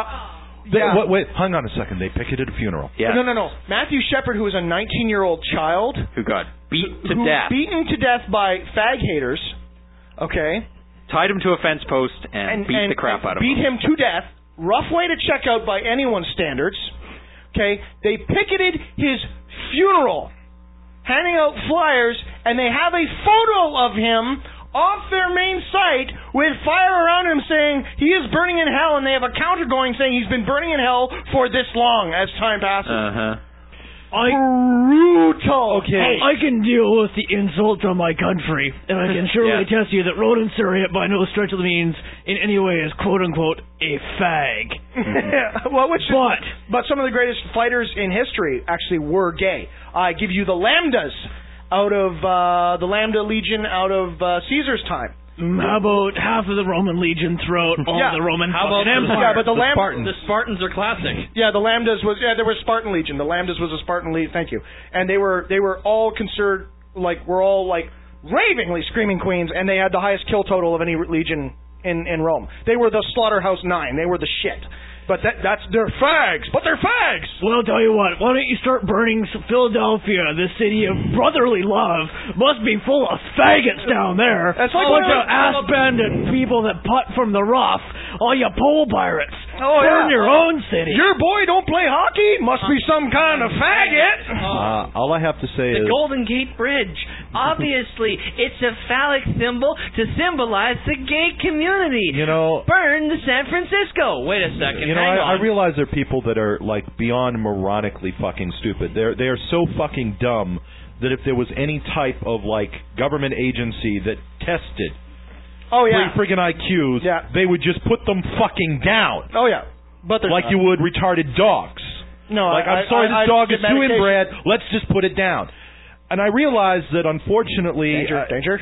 Wait, hang on a second. They picketed a funeral. Yeah. No. Matthew Shepard, who was a 19-year-old child. Who got beaten to death. Beaten to death by fag haters. Okay. Tied him to a fence post and beat the crap out of him. Beat him to death. Rough way to check out by anyone's standards. Okay, they picketed his funeral, handing out flyers, and they have a photo of him off their main site with fire around him saying he is burning in hell, and they have a counter going saying he's been burning in hell for this long as time passes. Brutal. Okay. I can deal with the insults on my country, and I can surely attest to you that Ronan Surrey by no stretch of the means in any way is quote-unquote a fag. But some of the greatest fighters in history actually were gay. I give you the Lambdas out of the Lambda Legion out of Caesar's time. How about half of the Roman legion throughout all the Roman Empire? Yeah, but the Spartans are classic. Yeah, the Lambdas was there was Spartan Legion. The Lambdas was a Spartan Legion. Thank you. And they were all considered ravingly screaming queens, and they had the highest kill total of any legion in Rome. They were the Slaughterhouse 9. They were the shit. But they're fags. But they're fags. Well, I'll tell you what. Why don't you start burning Philadelphia, the city of brotherly love? Must be full of faggots down there. That's like all the ass-banded people that putt from the rough. All you pole pirates. Burn your own city. Your boy don't play hockey. Must be some kind of faggot. All I have to say is the Golden Gate Bridge. Obviously, it's a phallic symbol to symbolize the gay community. Burn the San Francisco. Wait a second. I realize there are people that are beyond moronically fucking stupid. They are so fucking dumb that if there was any type of government agency that tested free-friggin' IQs, they would just put them fucking down. Oh yeah, but you would retarded dogs. No, I'm sorry, this dog is too inbred. Let's just put it down. And I realize that unfortunately... Danger.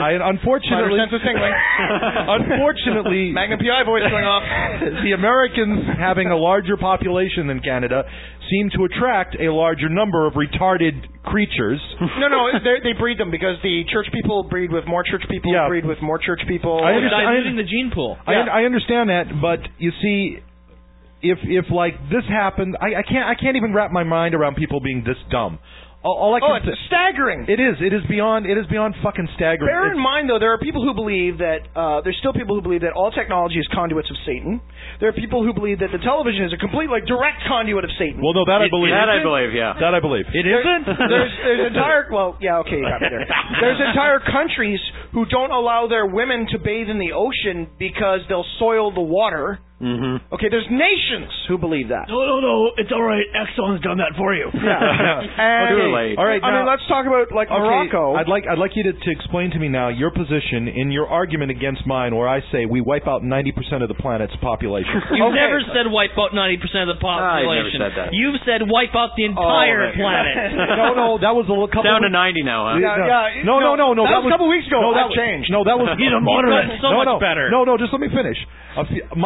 Unfortunately... Magnum PI voice going off. The Americans, having a larger population than Canada, seem to attract a larger number of retarded creatures. No, they breed them because the church people breed with more church people, breed with more church people. Diluting the gene pool. I understand that, but you see... If this happened, I can't even wrap my mind around people being this dumb. It's staggering. It is beyond fucking staggering. Bear in mind, though, there are people who believe that there's still people who believe that all technology is conduits of Satan. There are people who believe that the television is a complete direct conduit of Satan. Well, no, that I believe. That I believe, yeah. That I believe. It isn't. There's entire you got me there. There's entire countries who don't allow their women to bathe in the ocean because they'll soil the water. Mm-hmm. Okay, there's nations who believe that. No, it's all right. Exxon's done that for you. Too late. All right, now, let's talk about Morocco. I'd like you to explain to me now your position in your argument against mine, where I say we wipe out 90% of the planet's population. You've never said wipe out 90% of the population. I never said that. You've said wipe out the entire planet. No, that was a couple. Down to 90 now, huh? No. That was a couple weeks ago. That changed. No, that was He's a moderate. So much better. No, just let me finish. My testimony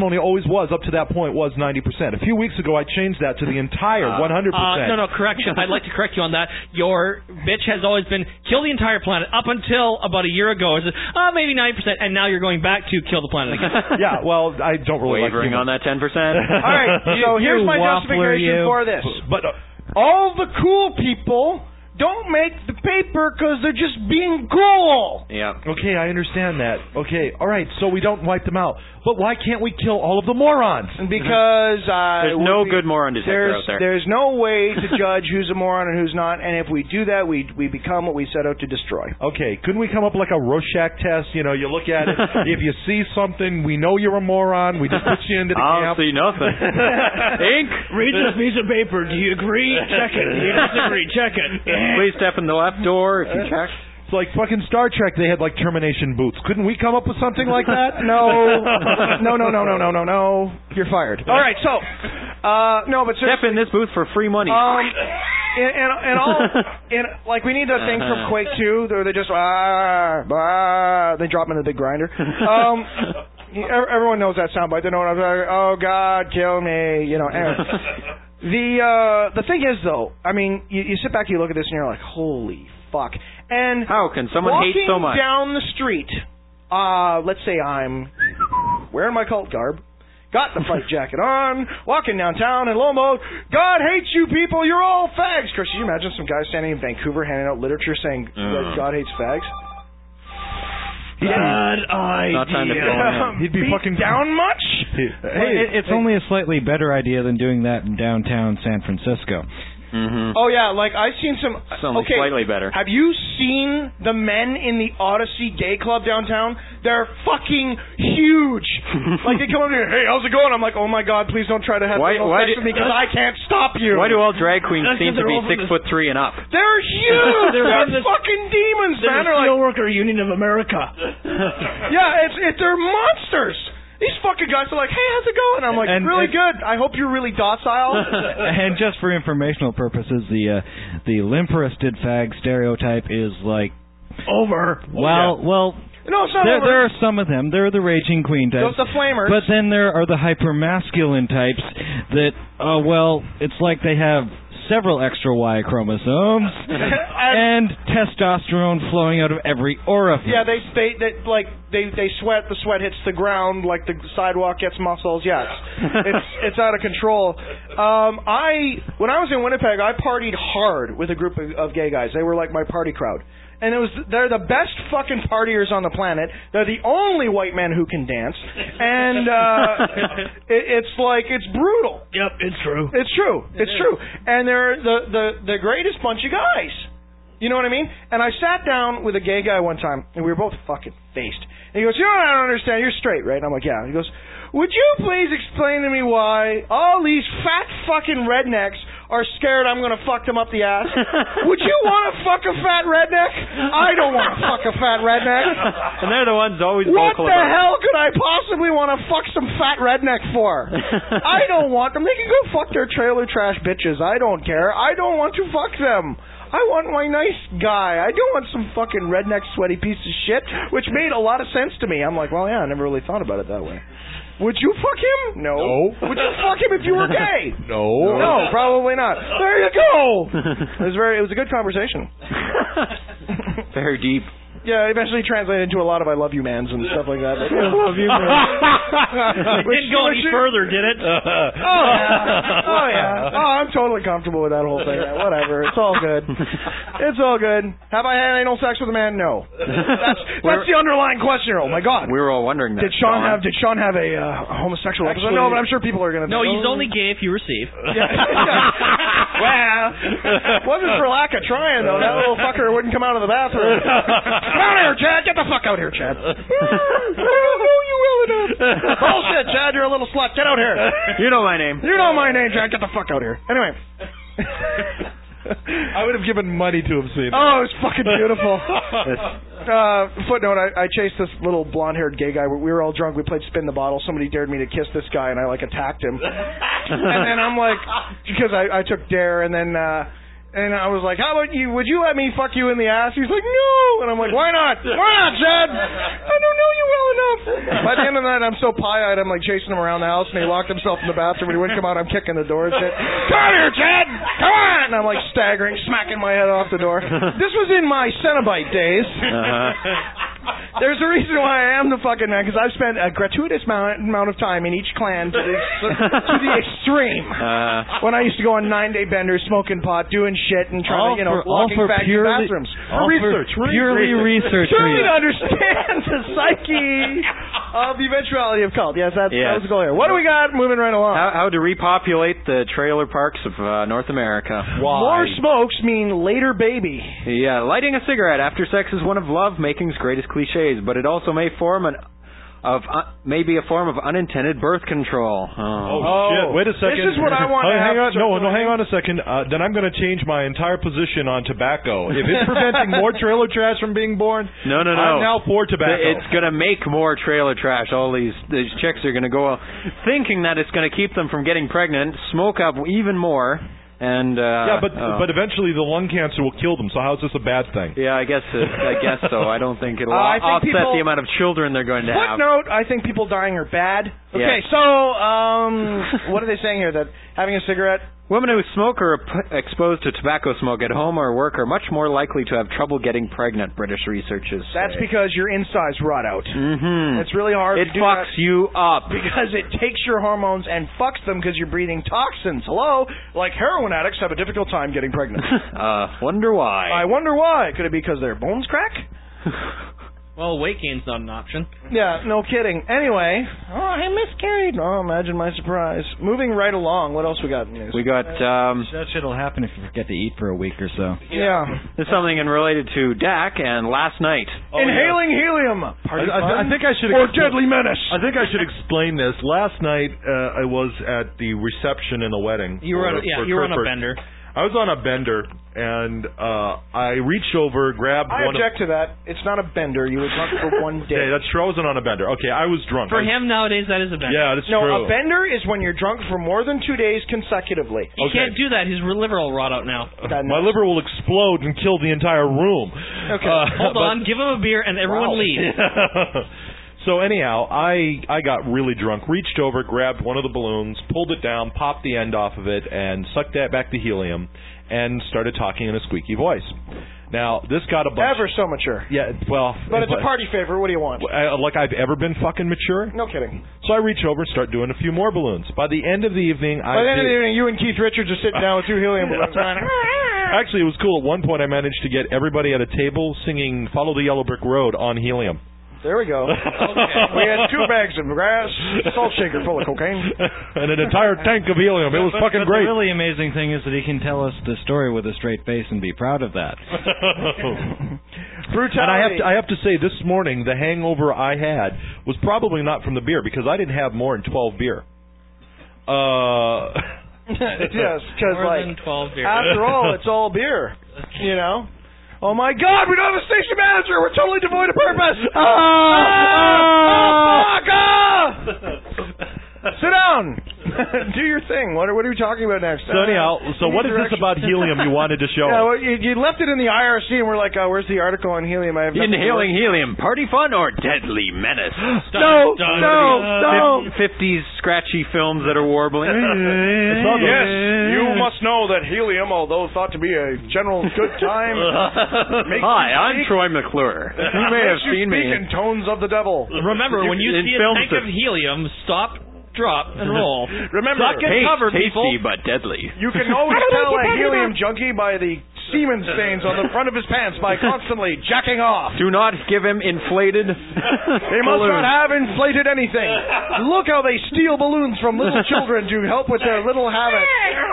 testimony always was, up to that point, was 90%. A few weeks ago, I changed that to the entire 100%. No, correction. I'd like to correct you on that. Your bitch has always been kill the entire planet up until about a year ago. It's maybe 90%, and now you're going back to kill the planet again. Yeah, well, I don't really wavering on that 10%. All right, so here's my justification for this. But all the cool people don't make the paper because they're just being cool. Yeah. Okay, I understand that. Okay, all right, so we don't wipe them out. But why can't we kill all of the morons? Because there's no good moron detector out there. There's no way to judge who's a moron and who's not, and if we do that, we become what we set out to destroy. Okay, couldn't we come up with like a Rorschach test? You know, you look at it, if you see something, we know you're a moron, we just put you into the camp. I'll see nothing. Ink? Read this piece of paper. Do you agree? Check it. Do you disagree? Check it. Please step in the left door if you check. It's like fucking Star Trek, they had like termination boots. Couldn't we come up with something like that? No. You're fired. All right, so, no, but step in this booth for free money. Like we need that thing from Quake 2, where they just, they drop them in the big grinder. Everyone knows that soundbite. They know what I'm like, oh God, kill me, you know. Anyway. The thing is, though, I mean, you sit back, you look at this, and you're like, holy fuck. And how can someone hate so much? Walking down the street, let's say I'm wearing my cult garb, got the fight jacket on, walking downtown, and lo and behold, God hates you people, you're all fags. Chris, can you imagine some guy standing in Vancouver handing out literature saying that God hates fags? Bad idea. He'd be fucking down much? It's only a slightly better idea than doing that in downtown San Francisco. Mm-hmm. Oh yeah, like I've seen some. Something slightly better. Have you seen the men in the Odyssey Gay Club downtown? They're fucking huge. Like they come up here, hey, how's it going? I'm like, oh my God, please don't try to have sex with me because I can't stop you. Why do all drag queens seem to be 6'3" and up? They're huge. They're fucking demons, man. They're the Steelworker Union of America. Yeah, they're monsters. These fucking guys are like, hey, how's it going? I'm like, really good. I hope you're really docile. And just for informational purposes, the limp-wristed fag stereotype is like over. Well, no, it's not over. There are some of them. There are the raging queen types. Those the flamers. But then there are the hyper-masculine types that, it's like they have several extra Y chromosomes and testosterone flowing out of every orifice. Yeah, they sweat. The sweat hits the ground like the sidewalk gets muscles. Yeah, it's out of control. When I was in Winnipeg, I partied hard with a group of gay guys. They were like my party crowd. And they're the best fucking partiers on the planet. They're the only white men who can dance. And it's brutal. Yep, it's true. It's true. It's true. And they're the greatest bunch of guys. You know what I mean? And I sat down with a gay guy one time, and we were both fucking faced. And he goes, you know what, I don't understand. You're straight, right? And I'm like, yeah. He goes, would you please explain to me why all these fat fucking rednecks are scared I'm going to fuck them up the ass? Would you want to fuck a fat redneck? I don't want to fuck a fat redneck. And they're the ones always what vocal the about hell could I possibly want to fuck some fat redneck for? I don't want them. They can go fuck their trailer trash bitches. I don't care. I don't want to fuck them. I want my nice guy. I don't want some fucking redneck sweaty piece of shit, which made a lot of sense to me. I'm like, well, yeah, I never really thought about it that way. Would you fuck him? No. Would you fuck him if you were gay? No. No, probably not. There you go. It was a good conversation. Very deep. Yeah, eventually translated into a lot of I love you mans and stuff like that. Like, I love you man. It didn't go any further, did it? Oh yeah. Oh, I'm totally comfortable with that whole thing. Yeah, whatever. It's all good. It's all good. Have I had anal sex with a man? No. That's the underlying question. Oh my God. We were all wondering that. Did Sean have a homosexual episode? No, but I'm sure people are going to. No, he's only gay if you receive. Well, wasn't for lack of trying though. That little fucker wouldn't come out of the bathroom. Get out of here, Chad. Get the fuck out here, Chad. I don't know you well enough. Bullshit, Chad. You're a little slut. Get out here. You know my name. You know my name, Chad. Get the fuck out here. Anyway. I would have given money to have seen it. Oh, it was fucking beautiful. Footnote, I chased this little blonde-haired gay guy. We were all drunk. We played Spin the Bottle. Somebody dared me to kiss this guy, and I, attacked him. And then I'm like, because I took dare, and then... And I was like, how about you? Would you let me fuck you in the ass? He's like, no. And I'm like, why not? Why not, Chad? I don't know you well enough. By the end of the night, I'm so pie-eyed, I'm like chasing him around the house, and he locked himself in the bathroom. When he wouldn't come out, I'm kicking the door and shit. Come on here, Chad! Come on! And I'm like staggering, smacking my head off the door. This was in my Cenobite days. There's a reason why I am the fucking man, because I've spent a gratuitous amount of time in each clan to the extreme. When I used to go on 9-day benders, smoking pot, doing shit, and trying to, locking fags in bathrooms. Purely research. Truly to understand the psyche of the eventuality of cult. Yes, that was the goal here. What do we got moving right along? How to repopulate the trailer parks of North America. Why? More smokes mean later baby. Yeah, lighting a cigarette after sex is one of love-making's greatest cliches, but it also may be a form of unintended birth control. Shit! Wait a second. This is what I want to hang on. No, hang on a second. Then I'm going to change my entire position on tobacco. If it's preventing more trailer trash from being born, no. I'm now for tobacco. It's going to make more trailer trash. All these chicks are going to go thinking that it's going to keep them from getting pregnant, smoke up even more. And but eventually the lung cancer will kill them. So how is this a bad thing? Yeah, I guess so. I don't think it'll offset the amount of children they're going to have. Footnote: I think people dying are bad. Okay, so what are they saying here? That having a cigarette. Women who smoke or are exposed to tobacco smoke at home or work are much more likely to have trouble getting pregnant, British researchers say. That's because your insides rot out. Mm-hmm. It's really hard to do fucks you up. Because it takes your hormones and fucks them because you're breathing toxins. Hello? Like heroin addicts have a difficult time getting pregnant. Wonder why. I wonder why. Could it be because their bones crack? Well, weight gain's not an option. Yeah, no kidding. Anyway, I miscarried. Oh, imagine my surprise. Moving right along, what else we got in news? We got... that shit'll happen if you forget to eat for a week or so. Yeah. There's something related to Dak and last night. Inhaling helium. I think I should... Or deadly menace. I think I should explain this. Last night, I was at the reception in the wedding. You were on a bender. I was on a bender, and I reached over, grabbed I object to that. It's not a bender. You were drunk for one day. Okay, that's true. I wasn't on a bender. Okay, I was drunk. For him, nowadays, that is a bender. Yeah, that's true. No, a bender is when you're drunk for more than 2 days consecutively. He can't do that. His liver will rot out now. My liver will explode and kill the entire room. Okay. Hold on. Give him a beer, and everyone leave. So anyhow, I got really drunk, reached over, grabbed one of the balloons, pulled it down, popped the end off of it, and sucked that back to helium, and started talking in a squeaky voice. Now, this got a bunch... Ever so mature. Yeah, well... But it's a party favor. What do you want? Like I've ever been fucking mature? No kidding. So I reach over and start doing a few more balloons. By the end of the evening, you and Keith Richards are sitting down with 2 helium balloons. Actually, it was cool. At one point, I managed to get everybody at a table singing Follow the Yellow Brick Road on helium. There we go. Okay. We had 2 bags of grass, a salt shaker full of cocaine, and an entire tank of helium. It was fucking great. The really amazing thing is that he can tell us the story with a straight face and be proud of that. Brutality. And I have to say, this morning, the hangover I had was probably not from the beer, because I didn't have more than 12 beer. Yes, because more than 12 beer. After all, it's all beer, you know? Oh my God, we don't have a station manager. We're totally devoid of purpose. Sit down. Do your thing. What are we talking about next? So anyhow, what is this about helium you wanted to show? Yeah, well, you left it in the IRC, and we're like, where's the article on helium? I have Inhaling helium, party fun or deadly menace? No. 50s scratchy films that are warbling. Yes, you must know that helium, although thought to be a general good time, Hi, I'm Troy McClure. You may have seen me in Tones of the Devil. Remember, when you see a tank of helium, stop, drop, and roll. Remember, suck and cover, tasty people. but deadly. You can always tell a helium junkie by the semen stains on the front of his pants by constantly jacking off. Do not give him inflated They must not have inflated anything. Look how they steal balloons from little children to help with their little habits.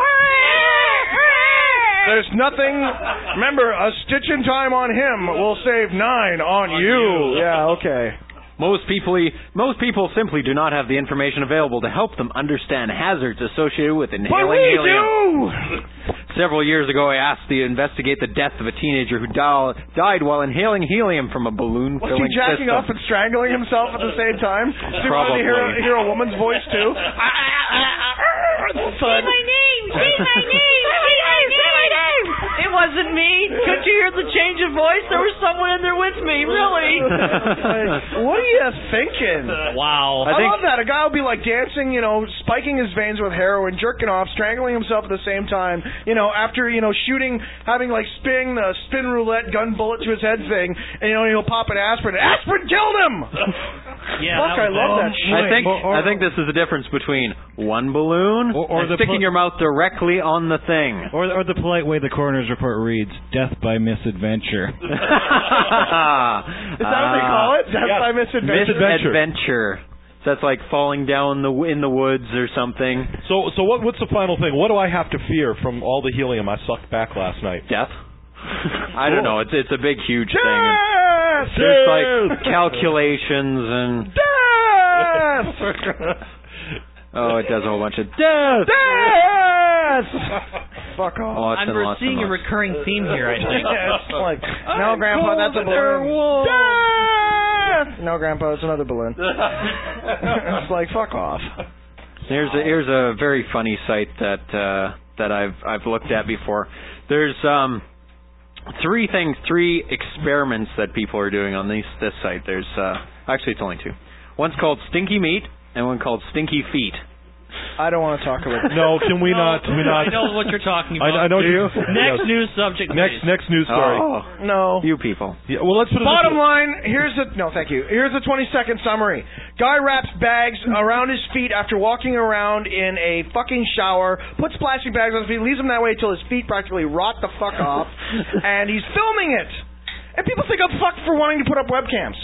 There's nothing. Remember, a stitch in time on him will save 9 on you. Yeah, okay. Most people simply do not have the information available to help them understand hazards associated with inhaling helium. Several years ago, I asked to investigate the death of a teenager who died while inhaling helium from a balloon filling system. Was he jacking off and strangling himself at the same time? Probably. Hear a woman's voice too? Say my name! Say my name! Say my name! Say my name! It It wasn't me. Couldn't you hear the change of voice? There was someone in there with me, really. What are you thinking? Wow. I love that. A guy will be like dancing, spiking his veins with heroin, jerking off, strangling himself at the same time, after, shooting, having like spin roulette, gun bullet to his head thing, and, he'll pop an aspirin. Aspirin killed him! Yeah, Fuck, I love that shit. I think this is the difference between one balloon and sticking your mouth directly on the thing. Or the polite way the coroner's report reads, death by misadventure. Is that what they call it? Death by misadventure? Misadventure. So that's like falling down in the woods or something. So what's the final thing? What do I have to fear from all the helium I sucked back last night? Death? I don't know. It's a big, huge thing. There's like calculations and... Death! Oh, it does a whole bunch of... Death! Death! Fuck off. I'm seeing a recurring theme here, I think. It's like, no, Grandpa, that's a balloon. Death! No, Grandpa, it's another balloon. It's like, fuck off. Here's a very funny site that I've looked at before. There's three experiments that people are doing on this site. There's actually it's only two. One's called Stinky Meat and one called Stinky Feet. I don't want to talk about it. No, can we not? I know what you're talking about. I know you. Next news subject. Next news story. Oh, no. You people. Yeah, well, let's put it Bottom line, thank you. Here's a 20-second summary. Guy wraps bags around his feet after walking around in a fucking shower, puts plastic bags on his feet, leaves them that way until his feet practically rot the fuck off, and he's filming it. And people think I'm fucked for wanting to put up webcams.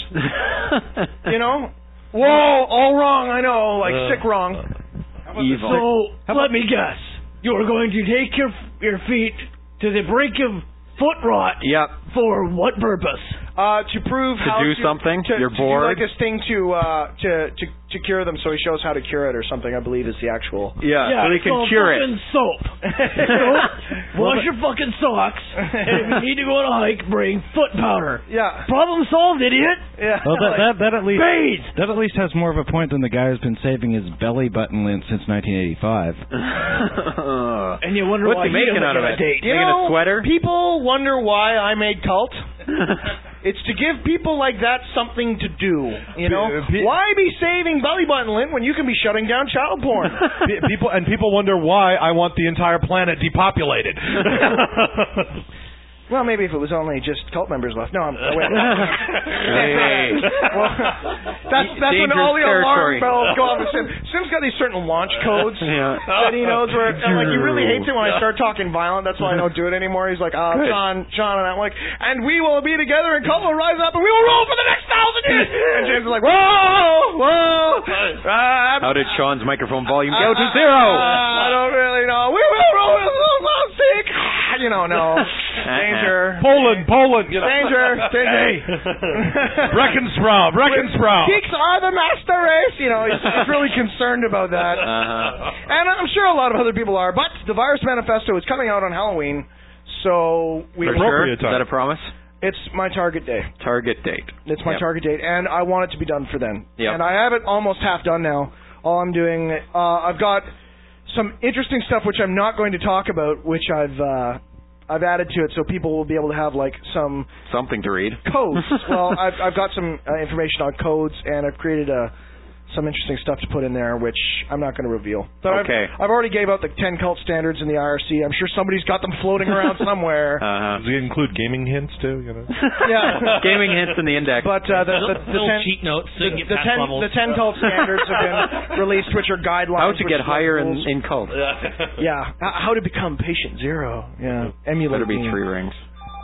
Whoa, all wrong, I know, sick wrong. Evil. So, let me guess. You're going to take your feet to the brink of foot rot. Yep. For what purpose? To prove how to do something. You're bored. To do like this thing to cure them, so he shows how to cure it or something. I believe is the actual. Yeah. So he can cure it. Soap. Wash your fucking socks. And if you need to go on a hike, bring foot powder. Yeah. Problem solved, idiot. Yeah. Well, that at least bathe. That at least has more of a point than the guy who's been saving his belly button lint since 1985. And you wonder what's why he making out of it? Making a sweater? People wonder why I made Cult. It's to give people like that something to do, Why be saving belly button lint when you can be shutting down child porn? People wonder why I want the entire planet depopulated. Well, maybe if it was only just cult members left. No, Hey. Well, that's when all the alarm bells go off. Sim's got these certain launch codes that he knows where, he really hates it when I start talking violent. That's why I don't do it anymore. He's like, John, and I'm like, and we will be together and cult will rise up and we will rule for the next 1,000 years. And James is like, whoa. How did Sean's microphone volume go to zero? I don't really know. We will rule with sick. No. Danger. Poland. Danger. Hey. Breckenstraub. Geeks are the master race. He's really concerned about that. And I'm sure a lot of other people are. But the Virus Manifesto is coming out on Halloween, so we. For sure? Is that a promise? It's my target day. Target date. It's my target date, and I want it to be done for then. Yep. And I have it almost half done now. All I'm doing, I've got some interesting stuff which I'm not going to talk about, which I've added to it so people will be able to have something to read. Codes. Well, I've got some information on codes, and I've created some interesting stuff to put in there, which I'm not going to reveal. But okay. I've already gave out the 10 cult standards in the IRC. I'm sure somebody's got them floating around somewhere. Does it include gaming hints too? Yeah, gaming hints in the index. But the 10 cheat notes. So the 10 cult standards have been released, which are guidelines. How to get higher in cult. Yeah. How to become patient zero. Yeah. Emulate. Better be 3 rings.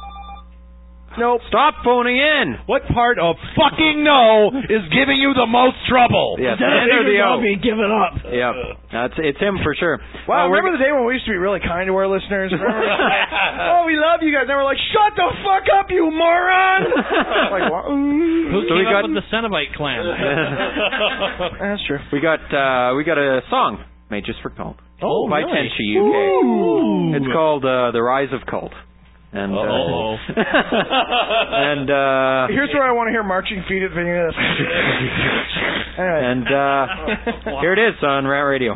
Nope. Stop phoning in. What part of fucking no is giving you the most trouble? Yes, enter the O. Give it up. Yep. It's him for sure. Wow, remember the day when we used to be really kind to our listeners? Oh, we love you guys. And we're like, shut the fuck up, you moron! Like, what? Who came up with the Cenobite clan? That's true. We got a song made just for Cult. By really? Tenchi UK. Ooh. It's called The Rise of Cult. And and here's where I want to hear marching feet at the beginning of this. Anyway. And here it is on Rant Radio.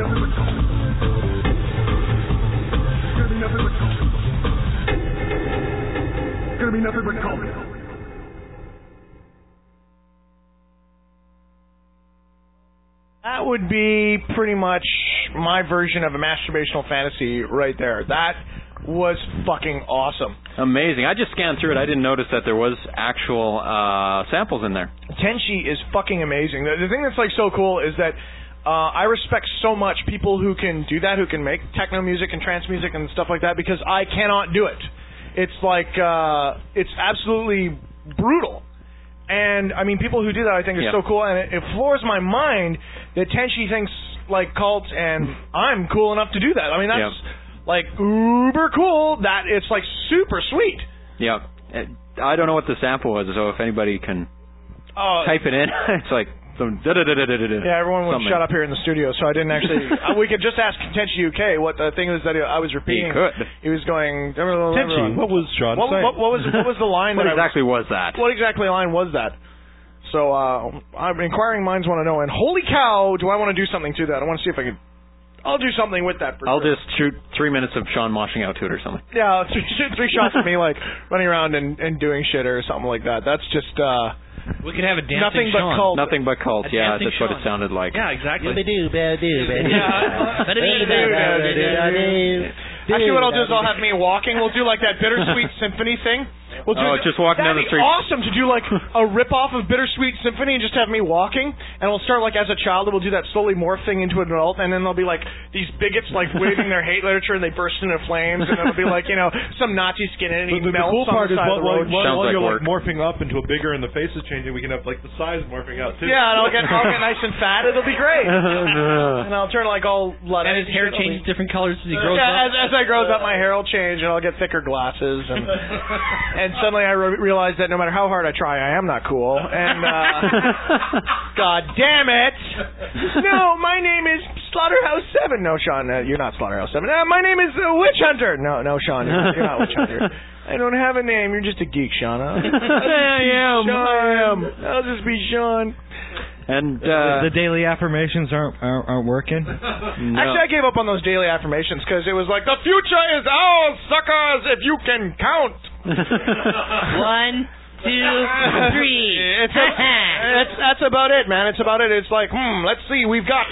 That would be pretty much my version of a masturbational fantasy right there. That was fucking awesome. Amazing. I just scanned through it. I didn't notice that there was actual samples in there. Tenchi is fucking amazing. The thing that's like so cool is that I respect so much people who can do that, who can make techno music and trance music and stuff like that, because I cannot do it. It's like, it's absolutely brutal. And, I mean, people who do that I think is so cool, and it floors my mind that Tenchi thinks like cults, and I'm cool enough to do that. I mean, that's like uber cool. That it's like super sweet. Yeah. I don't know what the sample was, so if anybody can type it in, it's like some yeah, everyone would shut up here in the studio, so I didn't actually. We could just ask Tenchi UK what the thing is that I was repeating. He could. He was going. Tenchi, what was Sean saying? What was the line? What exactly was that? What exactly line was that? So, inquiring minds want to know. And holy cow, do I want to do something to that? I want to see if I can. I'll do something with that. I'll just shoot 3 minutes of Sean moshing out to it or something. Yeah, shoot 3 shots of me like running around and doing shit or something like that. That's just. We could have a dancing nothing but Sean. cult. Nothing but cult. Yeah, that's Sean. what it sounded like. Yeah, exactly. Actually, what I'll do is I'll have me walking. We'll do like that Bittersweet Symphony thing. We'll do just walking down the street. That'd be awesome to do like a rip-off of Bittersweet Symphony and just have me walking. And we'll start like as a child, and we'll do that slowly morph thing into an adult. And then there'll be like these bigots like waving their hate literature and they burst into flames. And then it'll be like, you know, some Nazi skinhead and he melts the cool part on the is side of the road. while you're like morphing up into a bigger and the face is changing, we can have like the size morphing out too. Yeah, and I'll get nice and fat. It'll be great. And I'll turn like all bloody. And his hair changes different colors as he grows up. As I grow up, my hair will change and I'll get thicker glasses. And and suddenly I realize that no matter how hard I try, I am not cool. And God damn it! No, my name is Slaughterhouse 7. No, Sean, you're not Slaughterhouse 7. My name is Witch Hunter. No, Sean, you're not Witch Hunter. I don't have a name. You're just a geek, Sean. I am. I'll just be Sean. And the daily affirmations aren't working. No. Actually, I gave up on those daily affirmations because it was like, the future is ours, suckers, if you can count. 1, 2, 3. That's about it, man. It's about it. It's like, let's see, we've got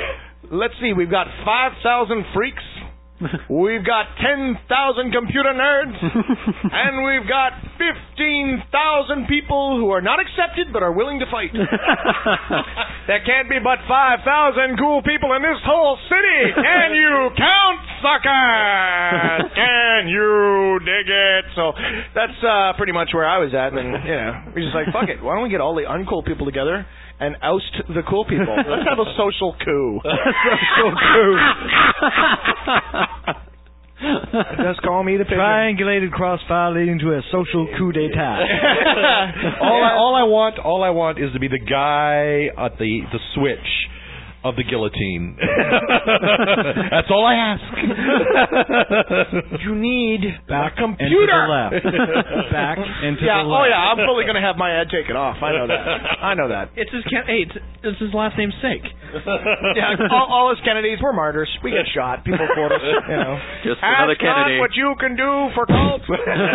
5,000 freaks. We've got 10,000 computer nerds, and we've got 15,000 people who are not accepted but are willing to fight. There can't be but 5,000 cool people in this whole city. Can you count, suckers? Can you dig it? So that's pretty much where I was at, and we're just like, fuck it. Why don't we get all the uncool people together and oust the cool people? Let's have a social coup. Social coup. Just call me the pigeon. Triangulated crossfire leading to a social coup d'etat. all I want is to be the guy at the switch of the guillotine. That's all I ask. You need a computer. And to the left. Back and to the left. Oh yeah, I'm fully gonna have my head taken off. I know that. It's his it's his last name's sake. Yeah, all his Kennedys were martyrs. We get shot. People quote us. Just another Kennedy. Ask not what you can do for cult.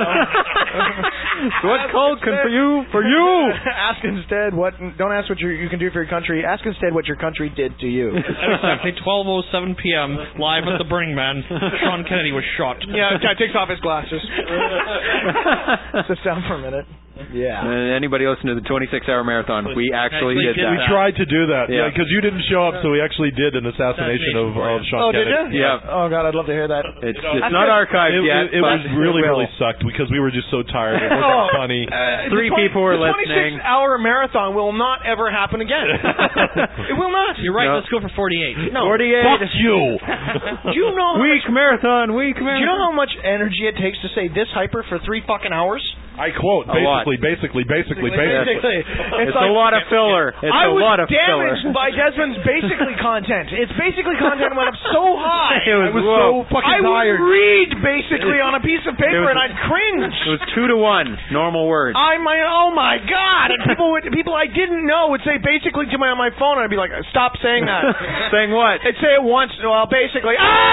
What cult can for you? Ask instead what. Don't ask what you can do for your country. Ask instead what your country did to you. Exactly. 12:07 p.m. live at the Burning Man. Sean Kennedy was shot. Yeah, guy takes off his glasses. Sits down for a minute. Yeah. Anybody listen to the 26-hour marathon? We actually did that. We tried to do that. Yeah, because you didn't show up, so we actually did an assassination of Sean Kennedy. Did you? Yeah. Oh God, I'd love to hear that. It's not archived yet. It was really sucked because we were just so tired. It wasn't funny. 3 people were listening. The 26-hour marathon will not ever happen again. It will not. You're right. No. Let's go for 48. No. 48. Fuck you. Do you know weak marathon. Do you know how much energy it takes to say this hyper for 3 fucking hours? I quote, basically. It's It's a lot of filler. I was damaged by Desmond's basically content. Its basically content went up so high. I was so fucking tired. I would read basically on a piece of paper and I'd cringe. It was 2-to-1 normal words. Oh my God! And people I didn't know would say basically to me on my phone, and I'd be like, stop saying that. Saying what? They'd say it once. Well, basically,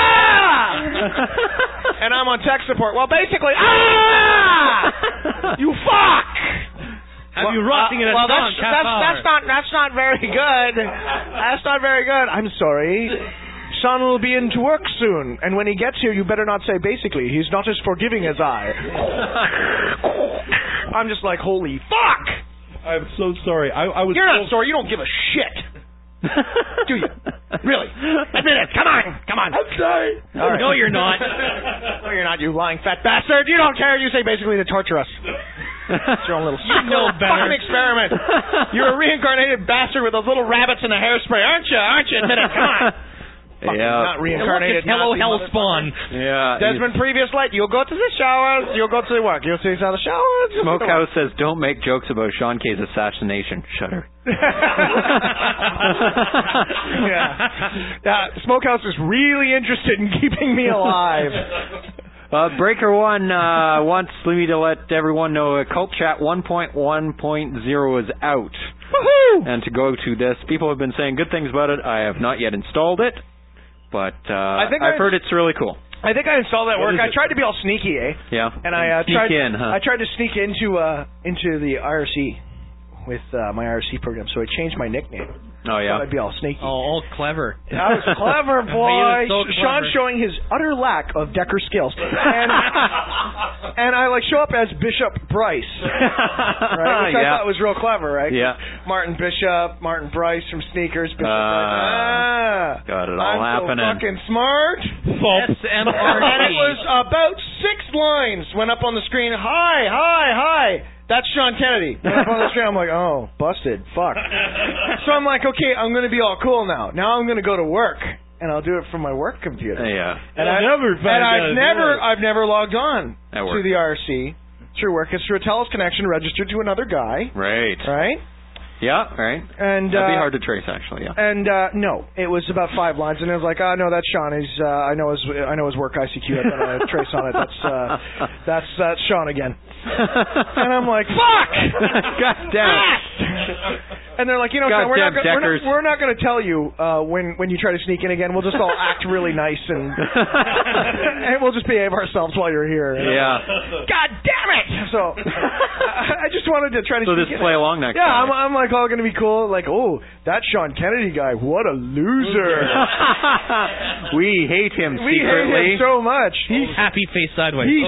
and I'm on tech support. Well, basically, you fuck. Have you rotting in a song? That's not very good. That's not very good. I'm sorry. Sean will be into work soon, and when he gets here, you better not say basically. He's not as forgiving as I. I'm just like, holy fuck! I'm so sorry. You're not sorry. You don't give a shit. Do you? Really? Admit it. Come on. I'm sorry. Right. No, you're not. No, you're not, you lying fat bastard. You don't care. You say basically to torture us. It's your own little fucking experiment. You're a reincarnated bastard with those little rabbits and a hairspray, aren't you? Admit it. Come on. Not reincarnated. Hello, Hellspawn. Yeah. Desmond, previous light. You'll go to the showers. You'll go to the work. You'll see how the showers. Smokehouse says, don't make jokes about Sean K's assassination. Shudder. Yeah. Smokehouse is really interested in keeping me alive. Breaker One wants me to let everyone know Cult Chat 1.1.0 is out. Woohoo! And to go to this, people have been saying good things about it. I have not yet installed it, but I've heard it's really cool. I think I installed it at work. I tried to be all sneaky, Yeah. And I tried to sneak into the IRC with my IRC program, so I changed my nickname. Oh, yeah. I'd be all sneaky. Oh, clever. I was clever, boy. So Sean's showing his utter lack of Decker skills. And I show up as Bishop Bryce. Right? Which I thought was real clever, right? Yeah. Martin Bryce from Sneakers. Bishop Bryce. Got it all happening. I'm so fucking smart. SMRT. And it was about 6 lines went up on the screen. Hi. That's Sean Kennedy. Went up on the screen. I'm like, oh, busted. Fuck. So I'm like, okay, I'm going to be all cool now. Now I'm going to go to work, and I'll do it from my work computer. Yeah. And I've never logged on to the IRC through work. It's through a TELUS connection registered to another guy. Right. Yeah, right. And that'd be hard to trace, actually. Yeah. And no, it was about 5 lines, and it was like, oh no, that's Sean. He's I know his work ICQ. I've got a trace on it. That's Sean again. And I'm like, fuck! God damn it. And they're like, Sean, we're not going to tell you when you try to sneak in again. We'll just all act really nice and we'll just behave ourselves while you're here. Yeah. God damn it! So I just wanted to try to. So sneak just in. play along next Yeah, time. I'm like all going to be cool. Like, oh, that Sean Kennedy guy. What a loser. We hate him secretly. We hate him so much. He's happy face sideways. He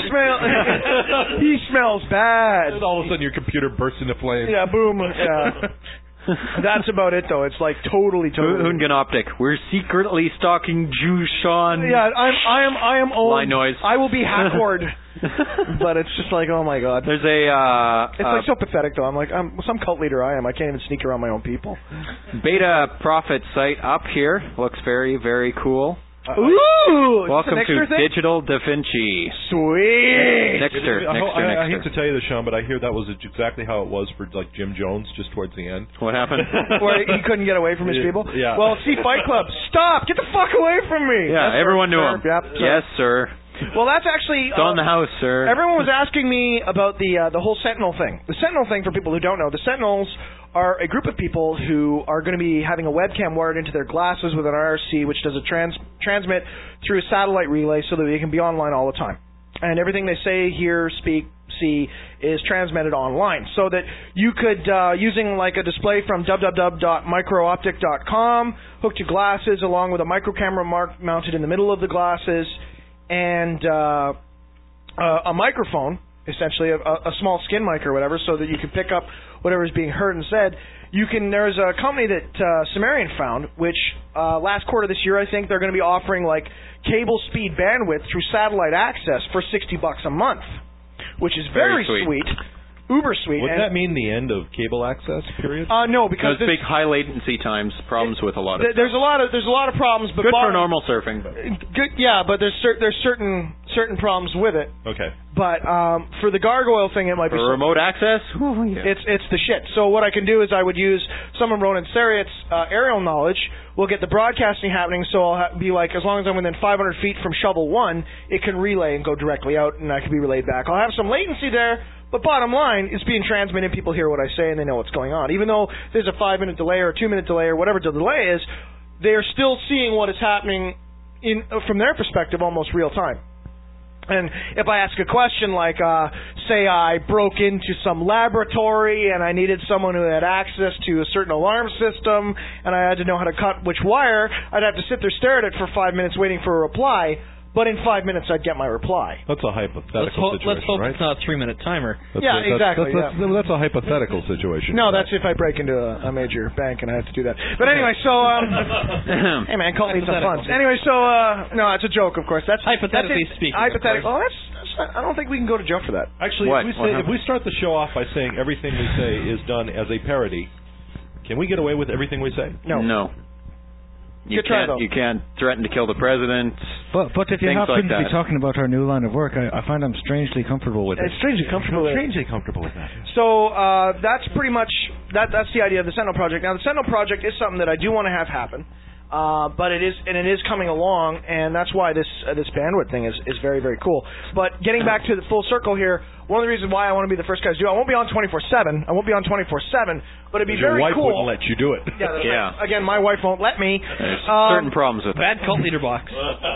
smells bad. And all of a sudden your computer bursts into flames. Yeah, boom. Yeah. That's about it, though. It's like totally. Hungen Optic. We're secretly stalking Jew Sean. Yeah, I am old. Line noise. I will be hackord. But it's just like, oh my god. There's a. It's like so pathetic, though. I'm like, I'm some cult leader. I am. I can't even sneak around my own people. Beta Prophet site up here. Looks very, very cool. Ooh! Welcome to thing? Digital Da Vinci. Sweet. Nexter. I hate to tell you this, Sean, but I hear that was exactly how it was for like Jim Jones just towards the end. What happened? Where he couldn't get away from his people? Yeah. Well, see, Fight Club. Stop! Get the fuck away from me! Yeah, everyone knew him. Yep, yes, sir. Well, that's actually... It's on the house, sir. Everyone was asking me about the whole Sentinel thing. The Sentinel thing, for people who don't know, the Sentinels are a group of people who are going to be having a webcam wired into their glasses with an IRC, which does a transmit through a satellite relay so that they can be online all the time. And everything they say, hear, speak, see is transmitted online. So that you could, using like a display from www.microoptic.com, hook to glasses along with a micro camera mounted in the middle of the glasses, and a microphone, essentially a small skin mic or whatever, so that you can pick up whatever is being heard and said. There's a company that Sumerian found, which last quarter this year, I think they're going to be offering like cable speed bandwidth through satellite access for $60 a month, which is very sweet. uber sweet. Would that mean the end of cable access? Period. No, because big high latency there's problems with a lot of. There's a lot of problems, but good for normal surfing. Good, yeah, but there's certain problems with it. Okay. But for the gargoyle thing, it might be remote access. Ooh, yeah. It's the shit. So what I can do is I would use some of Ronan Sarriot's aerial knowledge. We'll get the broadcasting happening, so I'll be like, as long as I'm within 500 feet from shovel 1, it can relay and go directly out, and I can be relayed back. I'll have some latency there. But bottom line, it's being transmitted. People hear what I say and they know what's going on. Even though there's a 5-minute delay or a 2-minute delay or whatever the delay is, they're still seeing what is happening from their perspective almost real time. And if I ask a question like, say I broke into some laboratory and I needed someone who had access to a certain alarm system and I had to know how to cut which wire, I'd have to sit there stare at it for 5 minutes waiting for a reply. But in 5 minutes, I'd get my reply. That's a hypothetical situation, let's hope right? it's not a 3-minute timer. Exactly. That's a hypothetical situation. No, that's if I break into a major bank and I have to do that. But anyway, so hey man, call me some fun. Anyway, so no, it's a joke, of course. That's hypothetically speaking. Hypothetical. Oh, I don't think we can go to jail for that. Actually, if we start the show off by saying everything we say is done as a parody, can we get away with everything we say? No. You can't threaten to kill the president. But if you happen to be talking about our new line of work, I find I'm strangely comfortable with it. Strangely comfortable with that. So that's pretty much that's the idea of the Sentinel Project. Now the Sentinel Project is something that I do want to have happen, but it is coming along, and that's why this bandwidth thing is very, very cool. But getting back to the full circle here, one of the reasons why I want to be the first guy to do it, I won't be on 24/7. I won't be on 24/7, but it'd be very cool. Your wife wouldn't let you do it. Yeah. Right. Again, my wife won't let me. There's certain problems with bad cult leader box.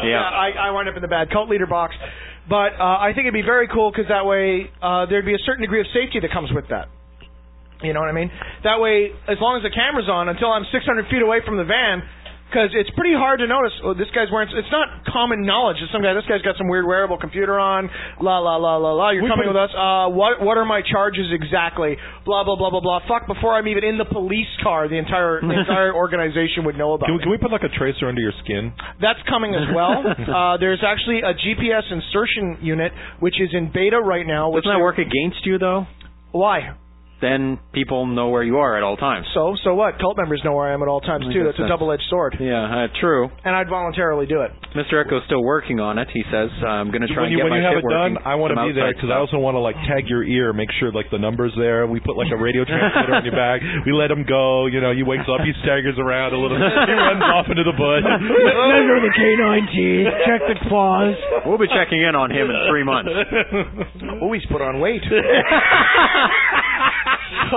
I wind up in the bad cult leader box. But I think it'd be very cool because that way there'd be a certain degree of safety that comes with that. You know what I mean? That way, as long as the camera's on, until I'm 600 feet away from the van, because it's pretty hard to notice, this guy's wearing, it's not common knowledge. This guy's got some weird wearable computer on, you're coming with us, what are my charges exactly, blah, blah, blah, blah, blah. Fuck, before I'm even in the police car, the entire organization would know about it. Can we put like a tracer under your skin? That's coming as well. There's actually a GPS insertion unit, which is in beta right now. Doesn't that work against you, though? Why? Then people know where you are at all times. So what? Cult members know where I am at all times, too. That's a double-edged sword. Yeah, true. And I'd voluntarily do it. Mr. Echo's still working on it. He says, I'm going to try and get when my you have shit it done, working. I want to be there, because I also want to tag your ear, make sure the number's there. We put a radio transmitter on your back. We let him go. He wakes up. He staggers around a little bit. He runs off into the bush. Measure the canine teeth. Check the claws. We'll be checking in on him in 3 months. Oh, he's put on weight. So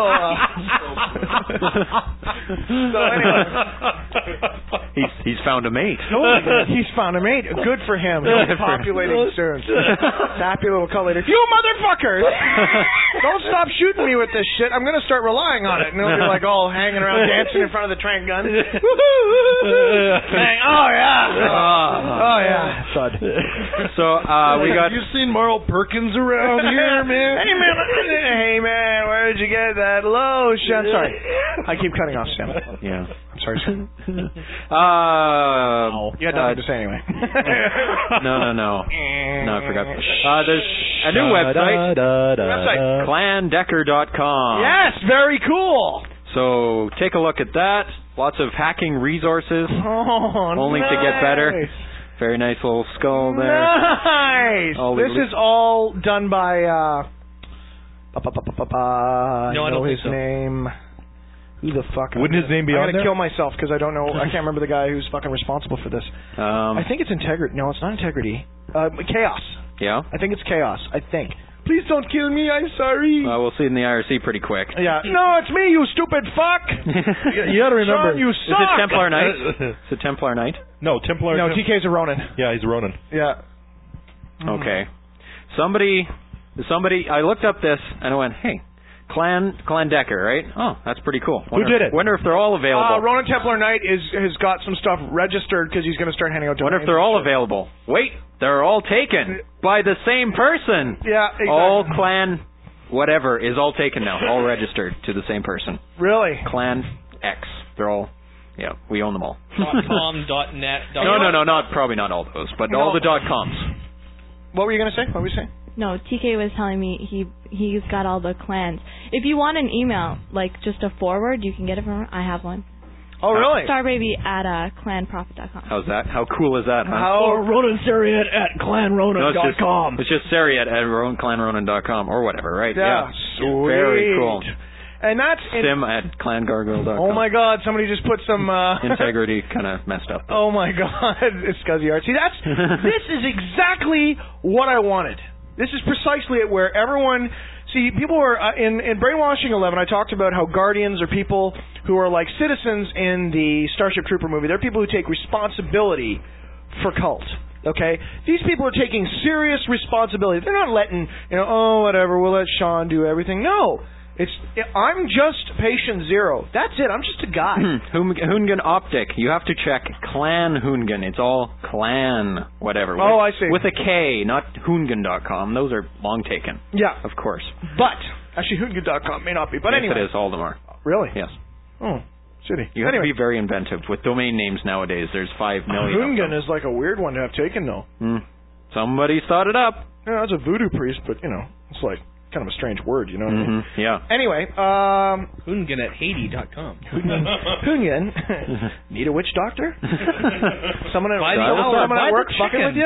anyway, he's found a mate. He's found a mate. Good for him. He's populating soon. Happy little cult leader. You motherfuckers! Don't stop shooting me with this shit. I'm gonna start relying on it, and they'll be all hanging around dancing in front of the train gun. Bang! Oh yeah. Thud. So we got. Have you seen Marl Perkins around here, man? Hey man, where did you get that lotion? Sorry, I keep cutting off Sam. Yeah, I'm sorry. Sam. You had nothing to say anyway. No, I forgot. There's a new website. ClanDecker.com. Yes, very cool. So take a look at that. Lots of hacking resources. Only to get better. Very nice little skull there. Nice. This is all done by. No, I don't know think his so. name. Who the fuck? Wouldn't his name be on there? I'm gonna kill myself because I don't know. I can't remember the guy who's fucking responsible for this. I think it's Integrity. No, it's not Integrity. Chaos. Yeah. I think it's Chaos. I think. Please don't kill me. I'm sorry. We'll see in the IRC pretty quick. Yeah. No, it's me, you stupid fuck. You got to remember. Sean, you suck. Is it Templar Knight? Is it Templar Knight? No, Templar. No, TK's a Ronin. Yeah, he's a Ronin. Yeah. Okay. Somebody. I looked up this and I went, hey, Clan Decker, right? Oh, that's pretty cool. Who did it? Wonder if they're all available. Ronin Templar Knight has got some stuff registered because he's going to start handing out donations. Wonder if they're all available. Wait, they're all taken by the same person. Yeah, exactly. All Clan whatever is all taken now, all registered to the same person. Really? Clan X. They're all, yeah, we own them all. .com, .net. No, probably not all those, but all the .coms. What were you going to say? What were you saying? No, TK was telling me he's got all the clans. If you want an email, like just a forward, you can get it from. I have one. Oh, really? Starbaby@clanprofit.com. How's that? How cool is that, man? Or Ronan Sariat at clanronan.com. It's just Sariat at clanronan.com or whatever, right? Yeah. Sweet. Very cool. And that's Sim at clangargoyle.com. Oh my God! Somebody just put some integrity kind of messed up. Oh my God! It's Scuzzy Art. See, this is exactly what I wanted. This is precisely it where everyone. See, people are in Brainwashing 11. I talked about how Guardians are people who are like citizens in the Starship Trooper movie. They're people who take responsibility for cult. Okay, these people are taking serious responsibility. They're not letting whatever. We'll let Sean do everything. No. I'm just patient zero. That's it. I'm just a guy. Hoongan Optic. You have to check Clan Hoongan. It's all Clan whatever. Oh, I see. With a K, not Hoongan.com. Those are long taken. Yeah. Of course. But, actually Hoongan.com may not be. But yes, anyway. it is. All of them are. Really? Yes. Oh, shitty. You have to be very inventive. With domain names nowadays, there's 5 million. Hoongan is like a weird one to have taken, though. Somebody thought it up. Yeah, that's a voodoo priest, but, it's like kind of a strange word, you know what I mean? Yeah. Anyway, Hoongan at Haiti.com. Hoongan. Need a witch doctor? someone at work fucking with you?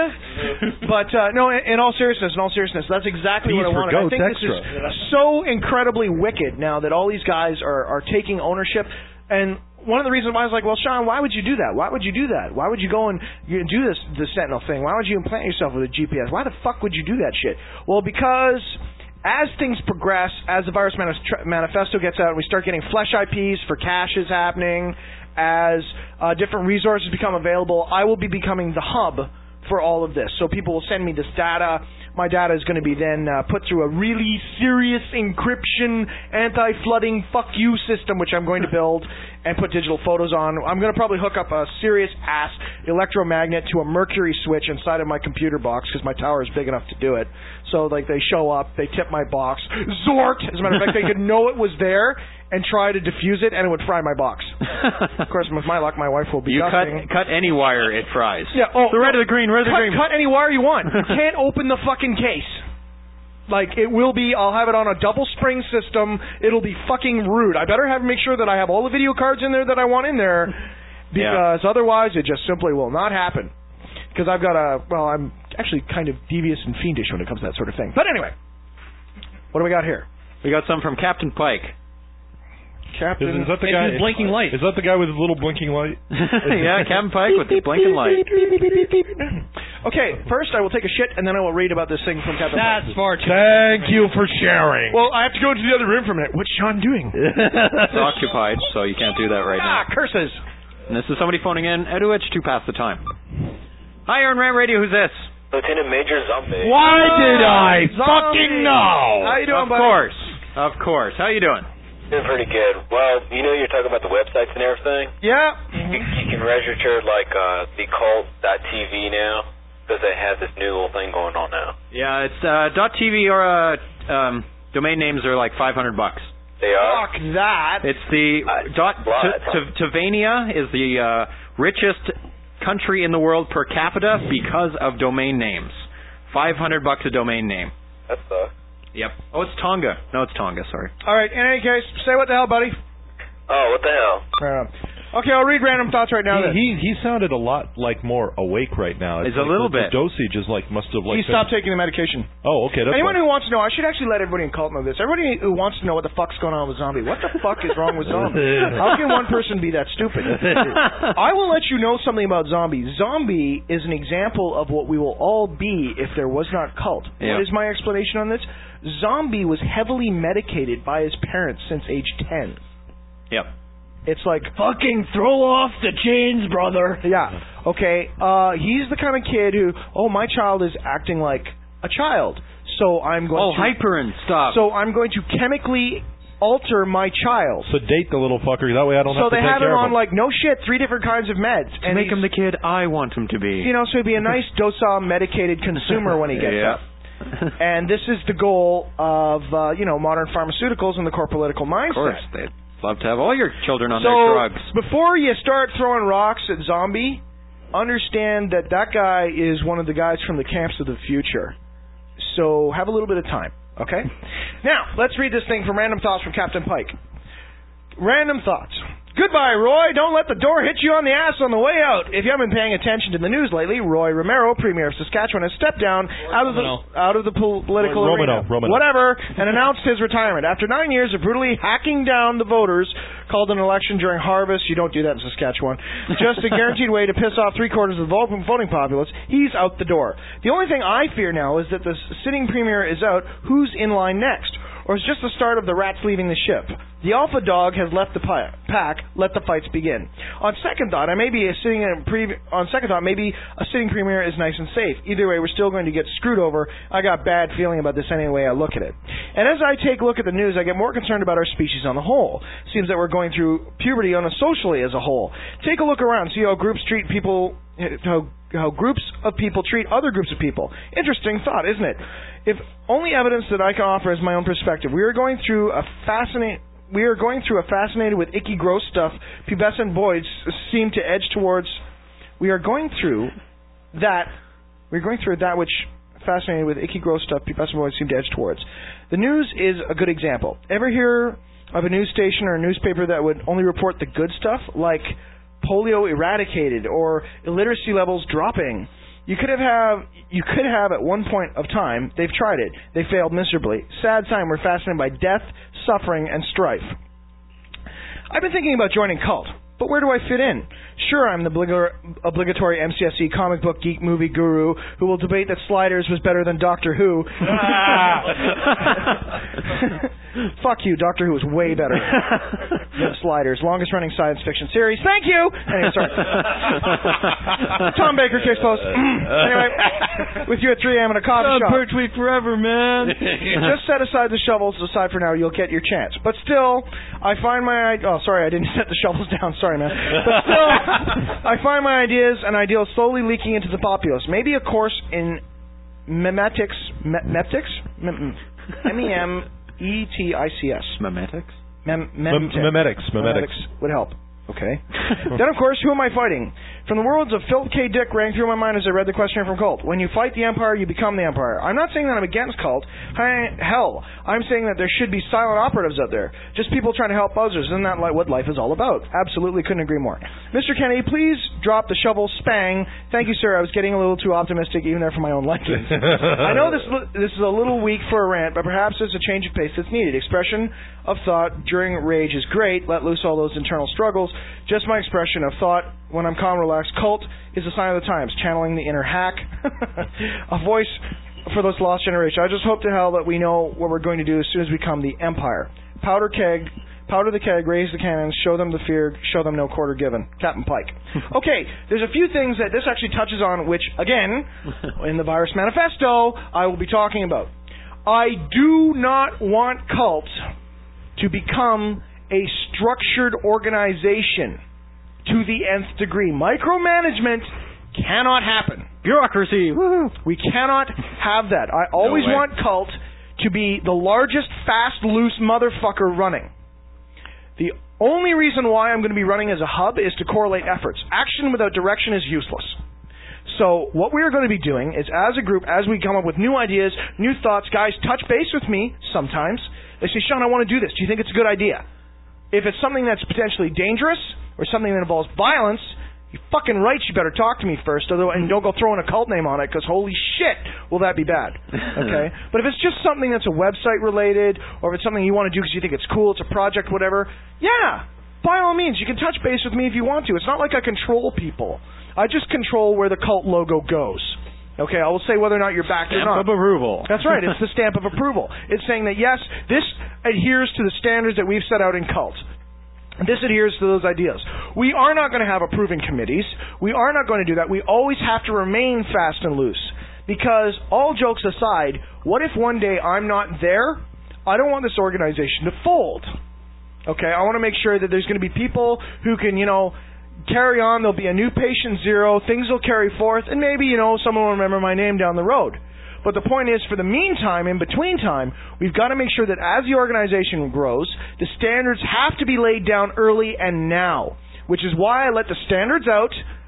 But no, in all seriousness, that's exactly what I wanted. I think this is so incredibly wicked now that all these guys are taking ownership. And one of the reasons why I was like, well, Sean, why would you do that? Why would you do that? Why would you go and do the Sentinel thing? Why would you implant yourself with a GPS? Why the fuck would you do that shit? Well, because as things progress, as the Virus Manifesto gets out and we start getting flesh IPs for caches happening, as different resources become available, I will be becoming the hub for all of this. So people will send me this data. My data is going to be then put through a really serious encryption, anti-flooding, fuck you system, which I'm going to build and put digital photos on. I'm going to probably hook up a serious-ass electromagnet to a mercury switch inside of my computer box because my tower is big enough to do it. So, like, they show up, they tip my box. Zort! As a matter of fact, they could know it was there and try to diffuse it, and it would fry my box. Of course, with my luck, my wife will be dusting. Cut any wire, it fries. Yeah. Oh, the red or the green, red or the green. Cut any wire you want. You can't open the fucking case. Like, it will be, I'll have it on a double spring system. It'll be fucking rude. I better make sure that I have all the video cards in there that I want in there, because otherwise it just simply will not happen. Because I've got I'm actually kind of devious and fiendish when it comes to that sort of thing. But anyway, what do we got here? We got some from Captain Pike. Is that the guy? Blinking light. Is that the guy with his little blinking light? Yeah, Captain Pike with the blinking light. Okay, first I will take a shit, and then I will read about this thing from Captain Pike. That's far too. Thank you for sharing. Well, I have to go into the other room for a minute. What's Sean doing? It's occupied, so you can't do that right now. Curses. And this is somebody phoning in. How do itch to pass the time? Hi, Iron Ram Radio. Who's this? Lieutenant Major Zombie. Why did I fucking know? How you doing, buddy? Of course. How you doing? Doing pretty good. Well, you're talking about the websites and everything? Yeah. You can register, like, thecult.tv now, because they have this new little thing going on now. Yeah, it's .tv or domain names are like $500. They are? Fuck that. It's the Tavania is the richest country in the world per capita because of domain names. $500 a domain name. That sucks. Yep. Oh, it's Tonga. No, it's Tonga, sorry. All right, in any case, say what the hell, buddy. Oh, what the hell? Okay, I'll read random thoughts right now. He sounded a lot like more awake right now. It's a little bit. The dosage is must have He stopped taking the medication. Oh, okay. That's Anyone who wants to know, I should actually let everybody in cult know this. Everybody who wants to know what the fuck's going on with Zombie, what the fuck is wrong with Zombie? How can one person be that stupid? I will let you know something about Zombie. Zombie is an example of what we will all be if there was not cult. Yeah. What is my explanation on this? Zombie was heavily medicated by his parents since age 10. Yep. It's like, fucking throw off the chains, brother. Yeah. Okay. He's the kind of kid who, my child is acting like a child, so I'm going to hyperin, stop. So I'm going to chemically alter my child. Sedate the little fucker. That way I don't have to take care of him. So they have him on, like, no shit, 3 different kinds of meds. To make him the kid I want him to be. So he'd be a nice, docile, medicated consumer when he gets up. And this is the goal of, modern pharmaceuticals and the core political mindset. Of course, they'd love to have all your children on their drugs. Before you start throwing rocks at Zombie, understand that guy is one of the guys from the camps of the future. So have a little bit of time, okay? Now, let's read this thing from Random Thoughts from Captain Pike. Random Thoughts. Goodbye, Roy. Don't let the door hit you on the ass on the way out. If you haven't been paying attention to the news lately, Roy Romero, Premier of Saskatchewan, has stepped down out of the political arena, whatever, and announced his retirement. After 9 years of brutally hacking down the voters, called an election during harvest. You don't do that in Saskatchewan. Just a guaranteed way to piss off 3/4 of the voting populace. He's out the door. The only thing I fear now is that the sitting Premier is out. Who's in line next? Or is just the start of the rats leaving the ship? The alpha dog has left the pack. Let the fights begin. On second thought, maybe a sitting premier is nice and safe. Either way, we're still going to get screwed over. I got bad feeling about this any way I look at it. And as I take a look at the news, I get more concerned about our species on the whole. Seems that we're going through puberty on a socially as a whole. Take a look around. See how groups treat people. How groups of people treat other groups of people. Interesting thought, isn't it? If only evidence that I can offer is my own perspective. We are going through a fascinated with icky gross stuff pubescent boys seem to edge towards. We are going through that which fascinated with icky gross stuff pubescent boys seem to edge towards. The news is a good example. Ever hear of a news station or a newspaper that would only report the good stuff, like polio eradicated or illiteracy levels dropping? You could have at one point of time. They've tried it. They failed miserably. Sad sign. We're fascinated by death, suffering, and strife. I've been thinking about joining cult, but where do I fit in? Sure, I'm the obligatory MCSE comic book geek movie guru who will debate that Sliders was better than Doctor Who. Fuck you, Doctor Who is way better than Sliders. Longest running science fiction series. Thank you! Anyway, sorry. Tom Baker, Case Post. Anyway, with you at 3 a.m. in a coffee shop. Perch Week forever, man. Just set aside the shovels aside for now. You'll get your chance. But still, I find my... Oh, sorry, I didn't set the shovels down. Sorry, man. But still, I find my ideas and ideals slowly leaking into the populace. Maybe a course in memetics? M-E-M-E-T-I-C-S. Memetics? Memetics would help. Okay. Then, of course, who am I fighting? From the words of Phil K. Dick rang through my mind as I read the questionnaire from Cult. When you fight the Empire, you become the Empire. I'm not saying that I'm against Cult. Hell, I'm saying that there should be silent operatives out there. Just people trying to help others. Isn't that what life is all about? Absolutely couldn't agree more. Mr. Kennedy, please drop the shovel spang. Thank you, sir. I was getting a little too optimistic, even there for my own liking. I know this is a little weak for a rant, but perhaps there's a change of pace that's needed. Expression of thought during rage is great. Let loose all those internal struggles. Just my expression of thought when I'm calm, relaxed. Cult is a sign of the times, channeling the inner hack. A voice for this lost generation. I just hope to hell that we know what we're going to do as soon as we become the Empire. Powder the keg, raise the cannons, show them the fear, show them no quarter given. Captain Pike. Okay, there's a few things that this actually touches on, which, again, in the Virus Manifesto, I will be talking about. I do not want cult to become a structured organization to the nth degree. Micromanagement cannot happen. Bureaucracy. Woo-hoo. We cannot have that. I always want cult to be the largest, fast, loose motherfucker running. The only reason why I'm going to be running as a hub is to correlate efforts. Action without direction is useless. So what we're going to be doing is, as a group, as we come up with new ideas, new thoughts, guys, touch base with me sometimes. They say, Sean, I want to do this. Do you think it's a good idea? If it's something that's potentially dangerous or something that involves violence, you fucking right, you better talk to me first, and don't go throwing a cult name on it, because holy shit, will that be bad. Okay? But if it's just something that's a website related, or if it's something you want to do because you think it's cool, it's a project, whatever, yeah, by all means, you can touch base with me if you want to. It's not like I control people. I just control where the cult logo goes. Okay, I will say whether or not you're backed or not. Stamp of approval. That's right, it's the stamp of approval. It's saying that, yes, this adheres to the standards that we've set out in cult. This adheres to those ideas. We are not going to have approving committees. We are not going to do that. We always have to remain fast and loose. Because, all jokes aside, what if one day I'm not there? I don't want this organization to fold. Okay, I want to make sure that there's going to be people who can, carry on. There'll be a new patient zero. Things will carry forth. And maybe, someone will remember my name down the road. But the point is, for the meantime, in between time, we've got to make sure that as the organization grows, the standards have to be laid down early and now. Which is why I let the standards out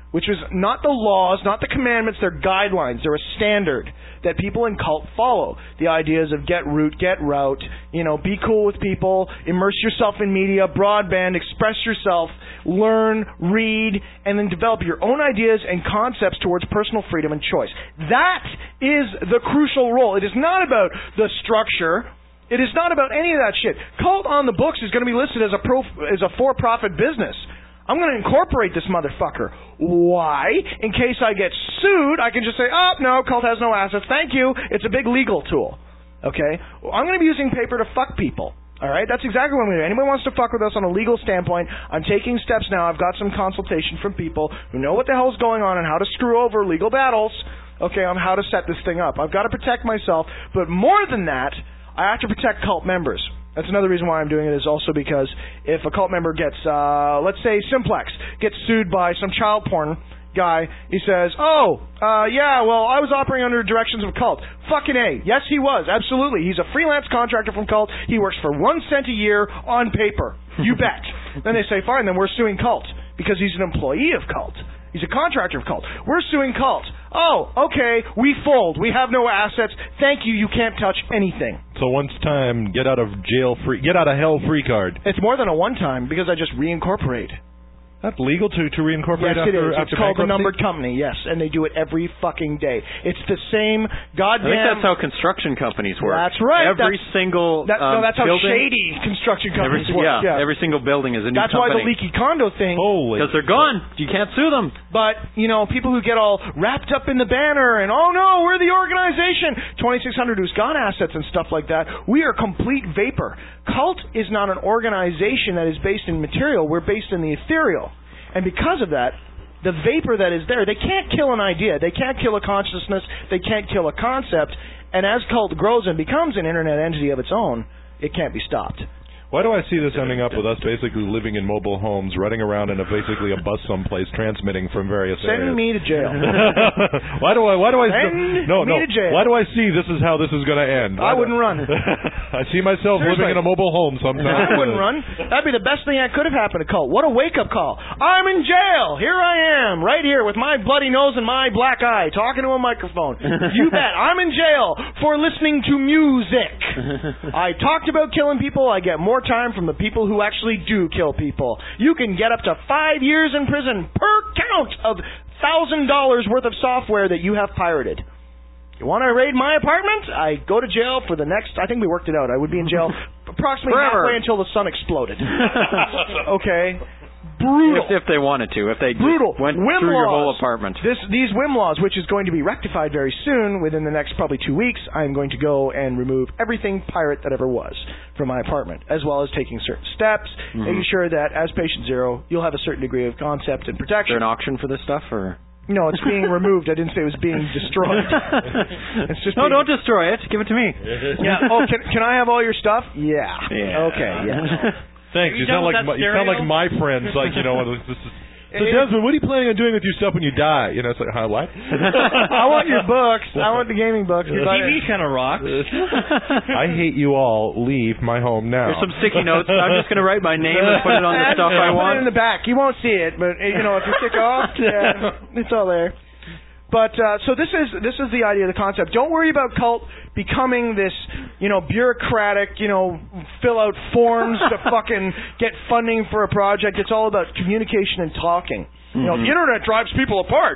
which is not the laws, not the commandments, they're guidelines. They're a standard that people in cult follow. The ideas of get root, get route, be cool with people, immerse yourself in media, broadband, express yourself, learn, read, and then develop your own ideas and concepts towards personal freedom and choice. That is the crucial role. It is not about the structure. It is not about any of that shit. Cult on the books is going to be listed as a for-profit business. I'm going to incorporate this motherfucker. Why? In case I get sued, I can just say, oh, no, cult has no assets. Thank you. It's a big legal tool. Okay? Well, I'm going to be using paper to fuck people. All right? That's exactly what I'm going to do. Anyone wants to fuck with us on a legal standpoint, I'm taking steps now. I've got some consultation from people who know what the hell's going on and how to screw over legal battles, okay, on how to set this thing up. I've got to protect myself. But more than that, I have to protect cult members. That's another reason why I'm doing it, is also because if a cult member gets, let's say Simplex, gets sued by some child porn guy, he says, yeah, well, I was operating under directions of cult. Fucking A. Yes, he was. Absolutely. He's a freelance contractor from cult. He works for 1 cent a year on paper. You bet. Then they say, fine, then we're suing cult because he's an employee of cult. He's a contractor of cult. We're suing cult. Oh, okay, we fold. We have no assets. Thank you. You can't touch anything. So once time, get out of hell free card. It's more than a one time because I just reincorporate. That's legal to reincorporate yes, after, it is. after It's called bankruptcy? the numbered company, yes, and they do it every fucking day. It's the same goddamn... I think that's how construction companies work. That's right. Every single that's how building, shady construction companies work. Yeah, every single building is a new that's company. That's why the leaky condo thing... Because they're gone. You can't sue them. But, people who get all wrapped up in the banner and, oh no, we're the organization, 2600 who's got assets and stuff like that, we are complete vapor. Cult is not an organization that is based in material. We're based in the ethereal. And because of that, the vapor that is there, they can't kill an idea. They can't kill a consciousness. They can't kill a concept. And as cult grows and becomes an internet entity of its own, it can't be stopped. Why do I see this ending up with us basically living in mobile homes, running around in basically a bus someplace, transmitting from various areas? Send me to jail. Why do I Send me to jail. Why do I see this is how this is going to end? I wouldn't run. I see myself living in a mobile home sometime. I wouldn't run. That'd be the best thing that could have happened to cult. What a wake-up call. I'm in jail. Here I am, right here with my bloody nose and my black eye, talking to a microphone. You bet. I'm in jail for listening to music. I talked about killing people. I get more time from the people who actually do kill people. You can get up to 5 years in prison per count of $1,000 worth of software that you have pirated. You want to raid my apartment? I go to jail for the next... I think we worked it out. I would be in jail approximately Forever. halfway until the sun exploded. Okay? Brutal. If they wanted to. If they just went WIM through your laws. whole apartment. These WIM laws, which is going to be rectified very soon, within the next probably 2 weeks, I'm going to go and remove everything pirate that ever was from my apartment, as well as taking certain steps, making sure that as patient zero, you'll have a certain degree of concept and protection. Is there an auction for this stuff, or...? No, it's being removed. I didn't say it was being destroyed. It's just don't destroy it. Give it to me. Yeah. Oh, can I have all your stuff? Yeah. Okay. Yeah. Thanks. You sound like my friends. Like this is. So Desmond, what are you planning on doing with your stuff when you die? It's like, what? I want your books. I want the gaming books. The TV kind of rocks. I hate you all. Leave my home now. There's some sticky notes. I'm just going to write my name and put it on the stuff I want. Put it in the back. You won't see it, but if you tick off, it's all there. But so this is the idea, the concept. Don't worry about cult becoming this, bureaucratic, fill out forms to fucking get funding for a project. It's all about communication and talking. The internet drives people apart.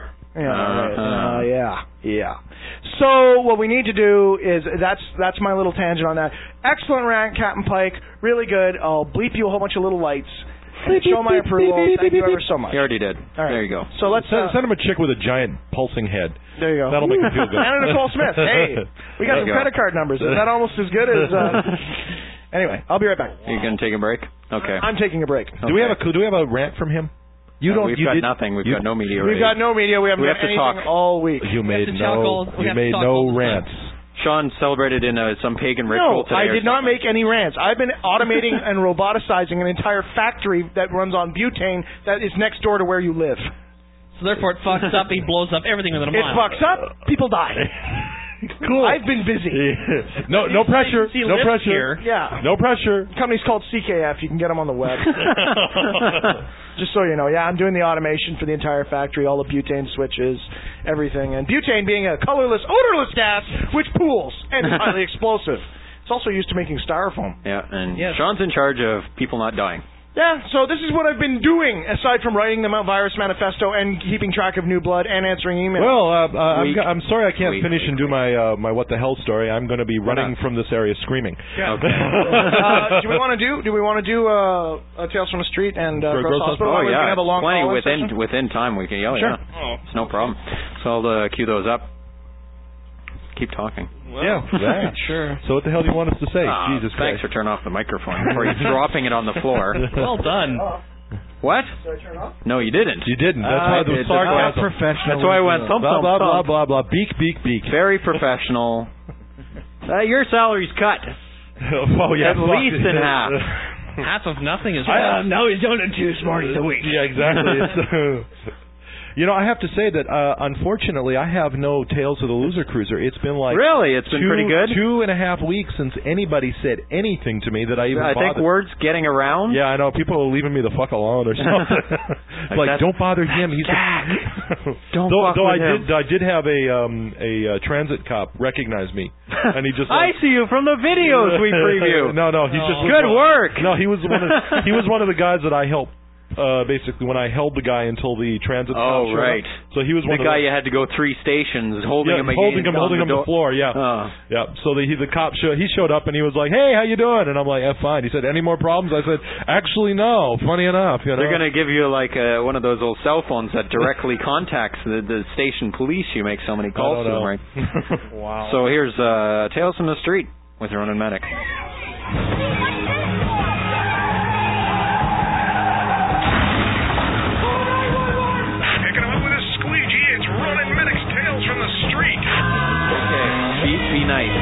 Yeah. So what we need to do is that's my little tangent on that. Excellent rant, Captain Pike. Really good. I'll bleep you a whole bunch of little lights. Show my approval. Thank you ever so much. He already did. All right. There you go. So let's send him a chick with a giant pulsing head. There you go. That'll make him feel good. Anna Nicole Smith. Hey, we got some credit card numbers. Is that almost as good as? Anyway, I'll be right back. You gonna take a break? Okay. I'm taking a break. Okay. Do we have a rant from him? We've got nothing. We've got no media. We've got no media. We haven't got anything all week. You made no rants. Sean celebrated in some pagan ritual today. No, I did not make any rants. I've been automating and roboticizing an entire factory that runs on butane that is next door to where you live. So therefore it fucks up, he blows up everything within a mile. It fucks up, people die. Cool. I've been busy. No pressure. No pressure. Yeah. No pressure. The company's called CKF. You can get them on the web. Just so you know. Yeah, I'm doing the automation for the entire factory, all the butane switches, everything. And butane being a colorless, odorless gas, which pools and is highly explosive. It's also used to making styrofoam. Yeah, and Sean's in charge of people not dying. Yeah, so this is what I've been doing, aside from writing the Mount Virus Manifesto and keeping track of new blood and answering emails. Well, I'm sorry I can't finish and do my my what the hell story. I'm going to be running from this area screaming. Yeah. Okay. Do we want to do Tales from the Street and Gross Hospital? Oh yeah, have a long plenty within time we can yell. Sure. Yeah. Oh. It's no problem. So I'll cue those up. Keep talking. Well, yeah, sure. So what the hell do you want us to say? Jesus Christ. Thanks for turning off the microphone before you're dropping it on the floor. Well done. What? Did I turn off? No, you didn't. You didn't. That's why the sarcasm. Professional. That's why I went thump, blah, thump, blah, thump. blah, blah, blah. Beak, beak, beak. Very professional. Your salary's cut. Oh, yeah. At least in half. Half of nothing is now he's down to 2 Smarties a week. Yeah, exactly. You know, I have to say that, unfortunately, I have no Tales of the Loser Cruiser. It's been like... Really? It's been pretty good? 2.5 weeks since anybody said anything to me that I even bothered. I think word's getting around. Yeah, I know. People are leaving me the fuck alone or something. Like, don't bother him. He's Don't fuck with him. I did have a transit cop recognize me. And he just... I see you from the videos we preview. No, he's just... Good work. No, he was one of the guys that I helped. Basically, when I held the guy until the transit stop showed right. up. So he was the guy you had to go 3 stations holding him on the floor. Yeah, yeah. So the cop showed up and he was like, "Hey, how you doing?" And I'm like, "Fine." He said, "Any more problems?" I said, "Actually, no. Funny enough, you know." They're gonna give you like one of those old cell phones that directly contacts the station police. You make so many calls to them, right? Wow. So here's Tales from the Street with Ronan Medic. Be nice.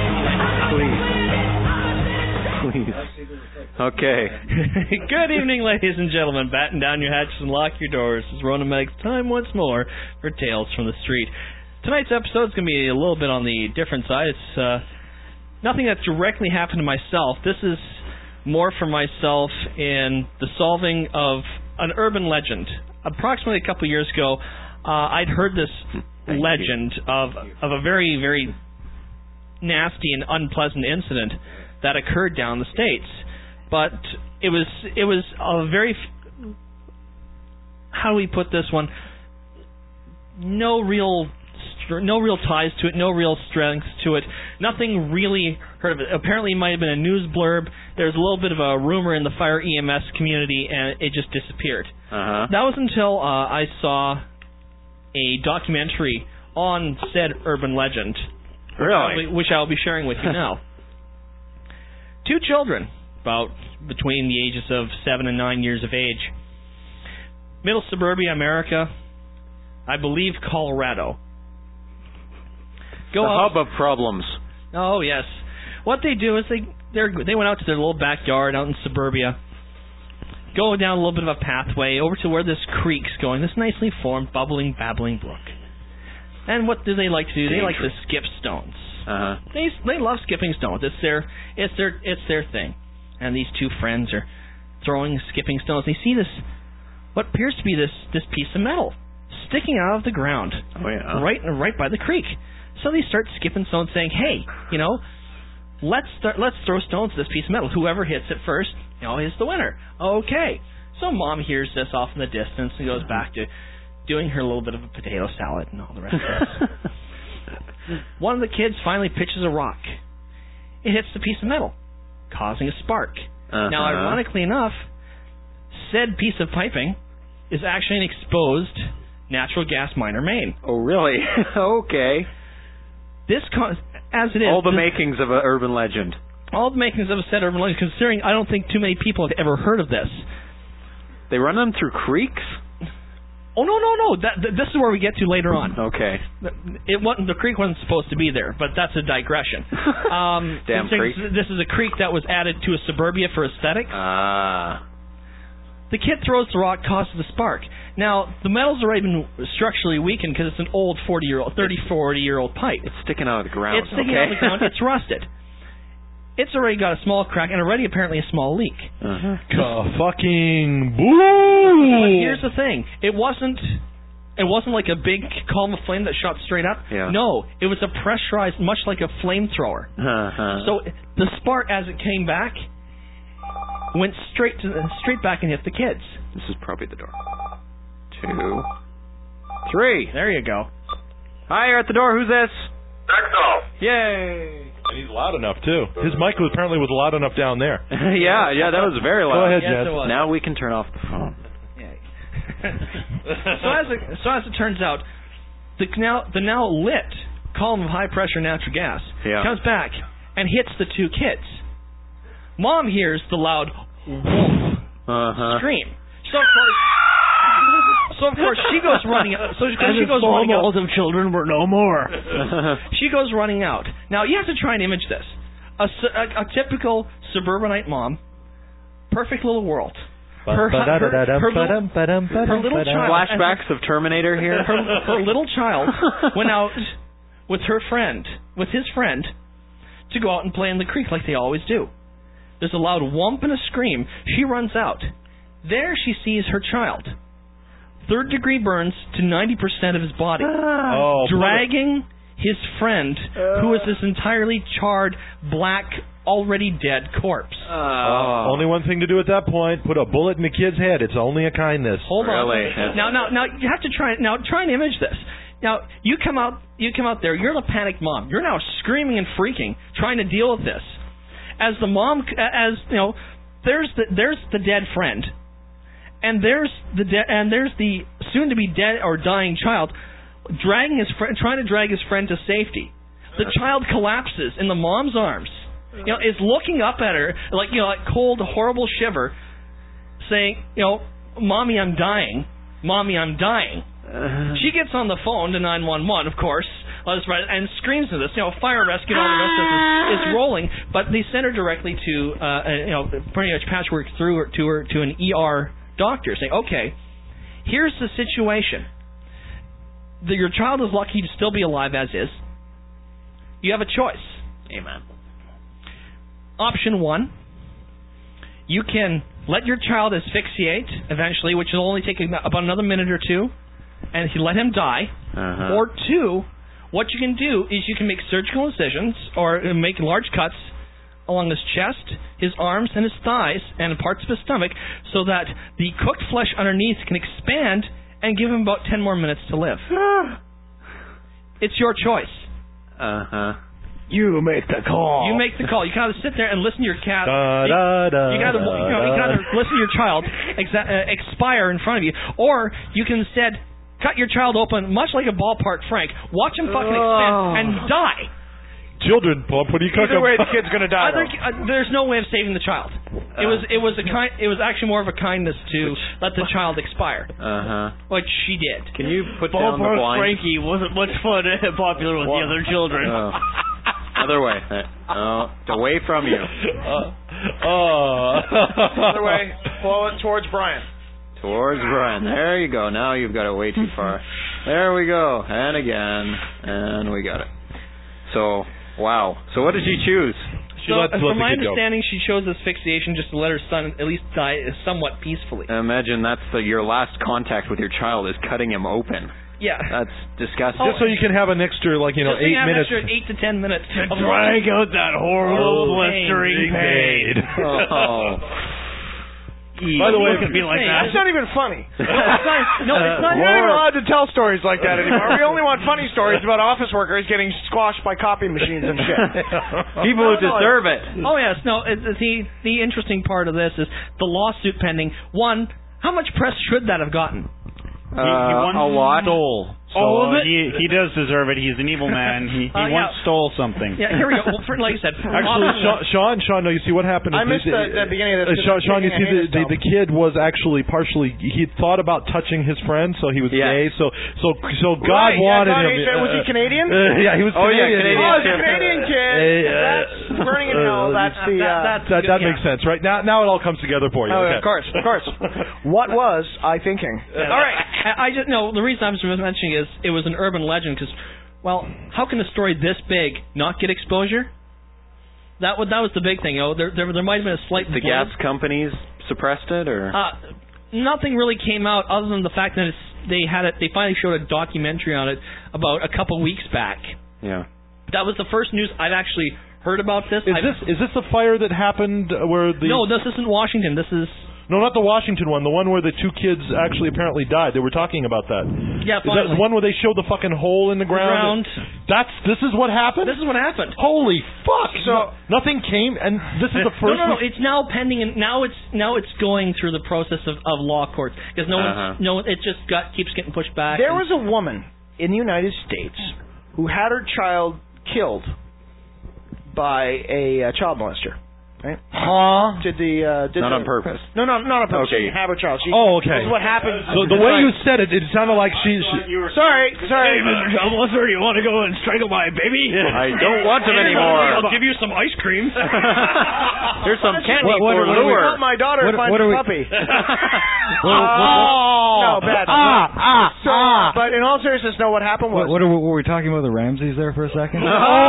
Please. Okay. Good evening, ladies and gentlemen. Batten down your hatches and lock your doors. This is Ronan Meg's time once more for Tales from the Street. Tonight's episode is going to be a little bit on the different side. It's nothing that's directly happened to myself. This is more for myself in the solving of an urban legend. Approximately a couple years ago, I'd heard this legend of a very, very nasty and unpleasant incident that occurred down the States, but it was a very, how do we put this one? No real ties to it, no real strength to it, nothing really heard of it. Apparently, it might have been a news blurb. There's a little bit of a rumor in the fire EMS community, and it just disappeared. That was until I saw a documentary on said urban legend. Really? Which I'll be sharing with you now. 2 children, about between the ages of 7 and 9 years of age. Middle suburbia, America. I believe Colorado. The hub of problems. Oh, yes. What they do is they went out to their little backyard out in suburbia, go down a little bit of a pathway over to where this creek's going, this nicely formed, bubbling, babbling brook. And what do they like to do? They like to skip stones. They love skipping stones. It's their thing. And these 2 friends are skipping stones. They see this, what appears to be this piece of metal sticking out of the ground. Oh yeah. Right by the creek. So they start skipping stones, saying, "Hey, let's throw stones at this piece of metal. Whoever hits it first, is the winner." Okay. So Mom hears this off in the distance and goes back to doing her little bit of a potato salad and all the rest of this. One of the kids finally pitches a rock. It hits the piece of metal, causing a spark. Now, ironically enough, said piece of piping is actually an exposed natural gas miner main. Oh, really? Okay. As it is... All the makings of an urban legend. All the makings of a said urban legend, considering I don't think too many people have ever heard of this. They run them through creeks? Oh, no. This is where we get to later on. Okay. The creek wasn't supposed to be there, but that's a digression. Damn creek. This is a creek that was added to a suburbia for aesthetics. The kid throws the rock, causes the spark. Now, the metal's already been structurally weakened because it's an old 40-year-old pipe. It's sticking out of the ground. It's sticking out of the ground. It's rusted. It's already got a small crack and already apparently a small leak. Fucking boo! But here's the thing. It wasn't like a big column of flame that shot straight up. Yeah. No, it was a pressurized, much like a flamethrower. So the spark, as it came back, went straight back and hit the kids. This is probably the door. 2, 3. There you go. Hi, you're at the door. Who's this? Dexel. Yay! And he's loud enough, too. His mic apparently was loud enough down there. yeah, that was very loud. Go ahead, yes, Jed. Now we can turn off the phone. So as it turns out, the now lit column of high-pressure natural gas comes back and hits the two kids. Mom hears the loud wolf scream. So of course she goes running out. So she goes running out. of children were no more. She goes running out. Now you have to try and image this. A typical suburbanite mom, perfect little world. Her little child. Flashbacks of Terminator here. Her little child went out with his friend, to go out and play in the creek like they always do. There's a loud whomp and a scream. She runs out. There she sees her child. 3rd-degree burns to 90% of his body, dragging his friend, who is this entirely charred, black, already dead corpse. Only one thing to do at that point: put a bullet in the kid's head. It's only a kindness. Hold on. Now you have to try and image this. Now you come out there. You're the panicked mom. You're now screaming and freaking, trying to deal with this. As the mom, there's the dead friend, and there's the soon-to-be dead or dying child, trying to drag his friend to safety. The child collapses in the mom's arms. Is looking up at her like cold, horrible shiver, saying, "Mommy, I'm dying. Mommy, I'm dying." She gets on the phone to 911, of course, and screams at this. Fire rescue and all the rest of it is rolling, but they send her directly to, pretty much patchwork through her to an ER doctor, saying, "Okay, here's the situation. Your child is lucky to still be alive as is. You have a choice." Amen. Option 1, you can let your child asphyxiate eventually, which will only take about another minute or two, and you let him die. Or 2, what you can do is you can make surgical incisions or make large cuts along his chest, his arms, and his thighs, and parts of his stomach, so that the cooked flesh underneath can expand and give him about 10 more minutes to live. It's your choice. You make the call. You make the call. You gotta sit there and listen to your cat. You gotta listen to your child expire in front of you, or you can instead cut your child open, much like a ballpark Frank. Watch him fucking expand and die. Children, what do you cook? Either way, the kid's gonna die. There's no way of saving the child. It was actually more of a kindness to let the child expire. Which she did. Can you put down the Ballpark blind? Frankie wasn't much fun and popular with the other children. Other way. Away from you. Other way. Pull it towards Brian. Towards Brian. There you go. Now you've got it way too far. There we go. And again. And we got it. So, wow. So what did she choose? From my understanding, she chose asphyxiation just to let her son at least die somewhat peacefully. Imagine that's your last contact with your child is cutting him open. Yeah. That's disgusting. Just so you can have an extra, 8 minutes. Extra 8 to 10 minutes. To drag out that horrible blistering pain. By the way, that's not even funny. It's not. We're not allowed to tell stories like that anymore. We only want funny stories about office workers getting squashed by copy machines and shit. People who deserve it. Oh yes, no. The interesting part of this is the lawsuit pending. One, how much press should that have gotten? A lot. All of it? He does deserve it. He's an evil man. He once stole something. Yeah, here we go. Well, like I said, Actually, Sean, no, you see what happened. I missed the beginning of this. Sean, you see the kid was actually partially. He thought about touching his friend, so he was gay. So God wanted him. Was he Canadian? Yeah, he was Canadian. Oh, he's a Canadian kid. That's burning in hell. That's the. That makes sense, right? Now it all comes together for you. Oh, okay. of course. What was I thinking? All right. I just no. The reason I'm mentioning is it was an urban legend because, well, how can a story this big not get exposure? That was the big thing. There might have been a slight. The gas companies suppressed it, or nothing really came out other than the fact that they finally showed a documentary on it about a couple weeks back. Yeah. That was the first news I've actually heard about this. Is this the fire that happened where the? No, this isn't Washington. This is. No, not the Washington one. The one where the two kids actually apparently died. They were talking about that. Yeah, finally. Is that the one where they showed the fucking hole in the ground? This is what happened? This is what happened. Holy fuck! So nothing came, and this is the first. No. It's now pending, and now it's going through the process of law courts because it just keeps getting pushed back. There was a woman in the United States who had her child killed by a child molester. Right? Huh? Not on purpose. No, not on purpose. Okay. She have her child. Okay. This is what happened. So the way you said it sounded like she. Sorry. Hey, Mr. Child Molester, you want to go and strangle my baby? I don't want him anymore. I'll give you some ice cream. Here's some candy for lure. My daughter finds a puppy. No, bad. But in all seriousness, no. What happened was. Were we talking about the Ramseys there for a second?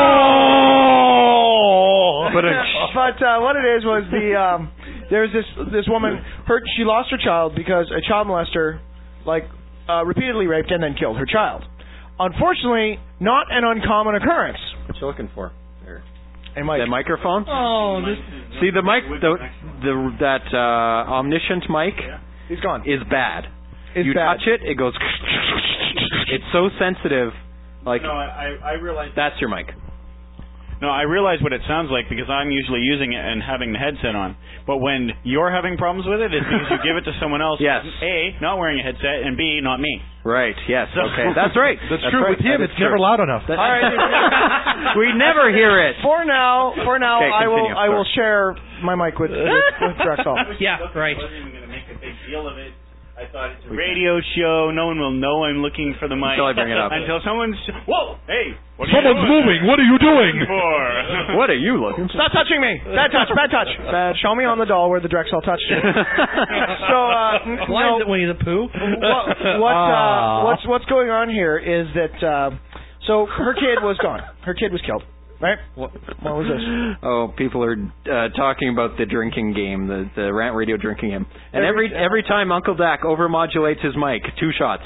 But what it is was there's this woman she lost her child because a child molester repeatedly raped and then killed her child. Unfortunately, not an uncommon occurrence. What you looking for? There. Hey, Mike. That microphone? Oh, see the mic, that omniscient mic. He's gone. Is bad. You touch it, it goes. It's so sensitive. Like no, I realize that's your mic. No, I realize what it sounds like because I'm usually using it and having the headset on. But when you're having problems with it, it's because you give it to someone else. Yes. A, not wearing a headset, and B, not me. Right. Yes. Okay. That's right. That's true. Right. With him, it's never loud enough. All right. We never hear it. For now, okay, I will share my mic with Drexel. Yeah. Right. I wasn't even going to make a big deal of it. I thought it's a radio show. No one will know I'm looking for the mic. Until I bring it up. Until someone's... Whoa! Hey! Someone's moving. What are you doing? What are you looking for? Stop touching me. Bad touch. Show me on the doll where the Drexel touched you. Why is it Winnie the Pooh? What's going on here is that so her kid was gone. Her kid was killed. Right? What was this? Oh, people are talking about the drinking game, the Rant Radio drinking game. And every time Uncle Dak overmodulates his mic, 2 shots.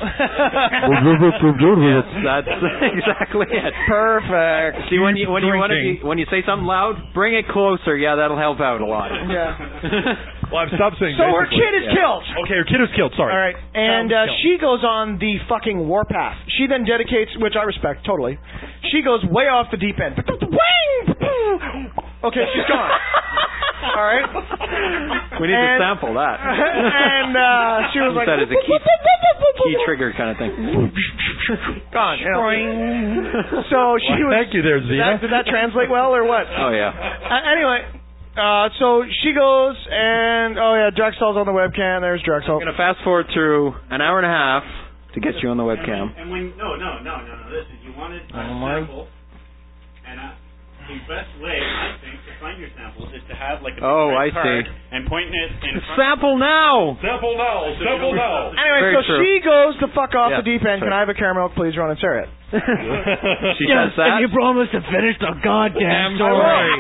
Yes, that's exactly it. Perfect. See, when you say something loud, bring it closer. Yeah, that'll help out a lot. Yeah. Well, I've stopped saying. So her kid is killed. Okay, her kid was killed. Sorry. All right, and she goes on the fucking warpath. She then dedicates, which I respect totally. She goes way off the deep end. Okay, she's gone. All right. We need to sample that. And she was like, that is a key trigger kind of thing. Gone. You know. So she was. Thank you, there, Zena. Did that translate well or what? Oh yeah. Anyway. So she goes and Drexel's on the webcam. There's Drexel. I'm gonna fast forward through an hour and a half to get you on the webcam. And when no. Listen, you wanted a sample, and the best way I think to find your samples is to have like a red card and point it in front. Sample now. Sample now. Sample now. Anyway, Very so true. she goes the fuck off the deep end. Can I have a caramel, please, Ron and Sarah? She does that. And you promised to finish the goddamn story.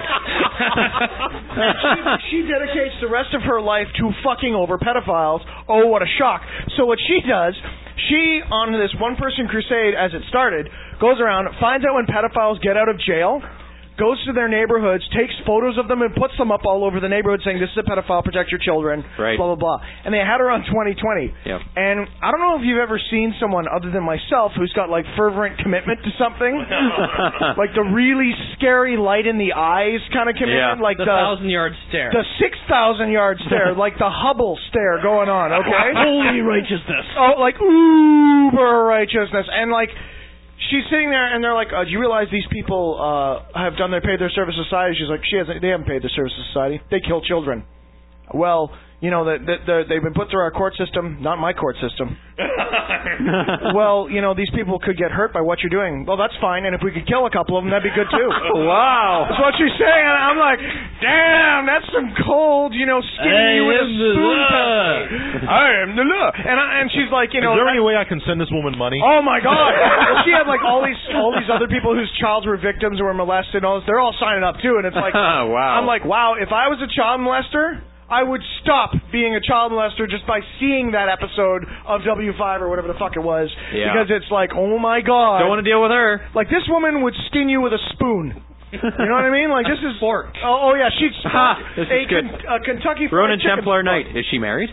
She dedicates the rest of her life to fucking over pedophiles. Oh, what a shock. So what she does, she, on this one-person crusade as it started, goes around, finds out when pedophiles get out of jail, goes to their neighborhoods, takes photos of them, and puts them up all over the neighborhood saying, this is a pedophile, protect your children, right. blah, blah, blah. And they had her on 2020. Yep. And I don't know if you've ever seen someone other than myself who's got, like, fervent commitment to something. Like the really scary light in the eyes kind of commitment. Like the 1,000-yard stare. The 6,000-yard stare. Like the Hubble stare going on, okay? Holy righteousness. Oh, like uber righteousness. And, like, she's sitting there, and they're like, do you realize these people have paid their service to society? She's like, they haven't paid their service to society. They kill children. Well, you know, they've been put through our court system, not my court system. Well, you know, these people could get hurt by what you're doing. Well, that's fine, and if we could kill a couple of them, that'd be good, too. Wow. That's what she's saying, and I'm like, damn, that's some cold, you know, skinning you with a spoon. I am the law. And she's like, you know... Is there any way I can send this woman money? Oh, my God. Well, she had, like, all these other people whose childs were victims or were molested and all this. They're all signing up, too, and it's like... Wow. I'm like, wow, if I was a child molester... I would stop being a child molester just by seeing that episode of W5 or whatever the fuck it was. Yeah. Because it's like, oh my God. Don't want to deal with her. Like, this woman would skin you with a spoon. You know what I mean? Like, this is... Fork. Oh yeah, she'd... This is good. A Kentucky Fried Ronan Chicken Templar fork. Knight. Is she married?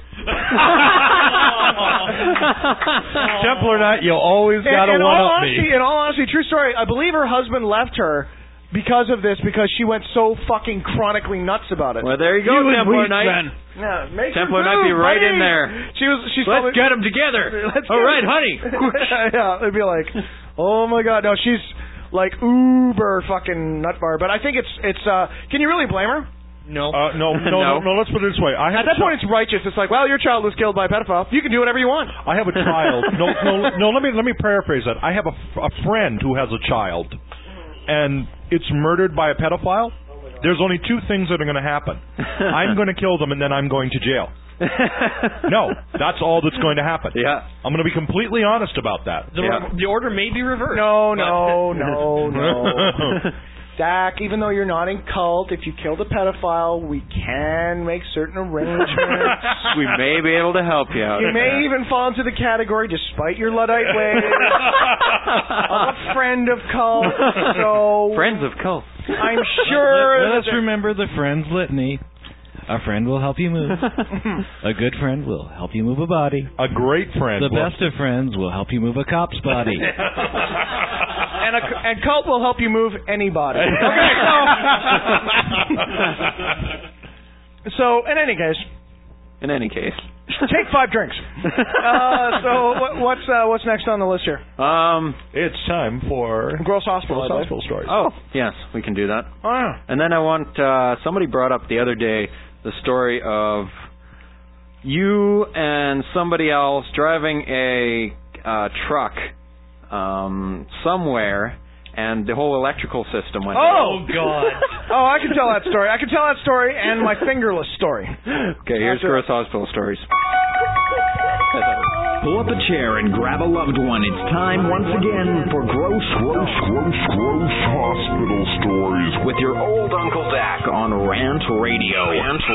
Templar Knight, you always got to one-up me. In all honesty, true story, I believe her husband left her because of this, because she went so fucking chronically nuts about it. Well, there you go, Templar Knight. Yeah, make Templar her Knight be move, right buddy. in there. Let's get them together. All right, honey. Yeah, it'd be like, oh my God, no, she's like uber fucking nut bar. But I think it's. Can you really blame her? No. No. Let's put it this way. At that point, it's righteous. It's like, well, your child was killed by a pedophile. You can do whatever you want. I have a child. No. Let me paraphrase that. I have a friend who has a child, and it's murdered by a pedophile. There's only two things that are going to happen. I'm going to kill them, and then I'm going to jail. No, that's all that's going to happen. Yeah. I'm going to be completely honest about that. The order may be reversed. No. Dak, even though you're not in cult, if you killed a pedophile, we can make certain arrangements. We may be able to help you out. You may even fall into the category, despite your Luddite ways, of a friend of cult. So Friends of cult. I'm sure. Let us remember the Friends litany. A friend will help you move. A good friend will help you move a body. A great friend. The best of friends will help you move a cop's body. And cult will help you move anybody. Okay, so in any case, take 5 drinks. So what's next on the list here? It's time for Gross Hospital stories. Oh, yes, we can do that. Oh, yeah. And then I want somebody brought up the other day the story of you and somebody else driving a truck somewhere, and the whole electrical system went Oh, down. God. Oh, I can tell that story. I can tell that story and my fingerless story. Okay, here's Gross Hospital Stories. Pull up a chair and grab a loved one. It's time once again for Gross Hospital Stories with your old Uncle Dak on Rant Radio.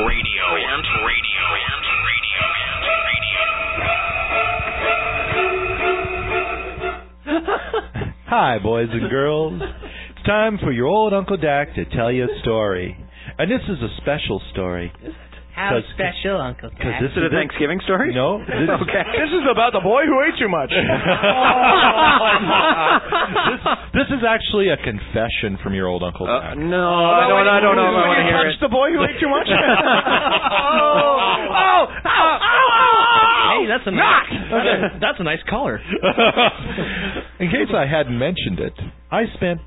Hi, boys and girls. It's time for your old Uncle Dak to tell you a story. And this is a special story. How special, Uncle Dak? Is it a Thanksgiving story? No. Okay. This is about the boy who ate too much. This is actually a confession from your old Uncle Dak. No, I don't know if I want to hear it. Touch the boy who ate too much? Hey, that's a nice color. In case I hadn't mentioned it, I spent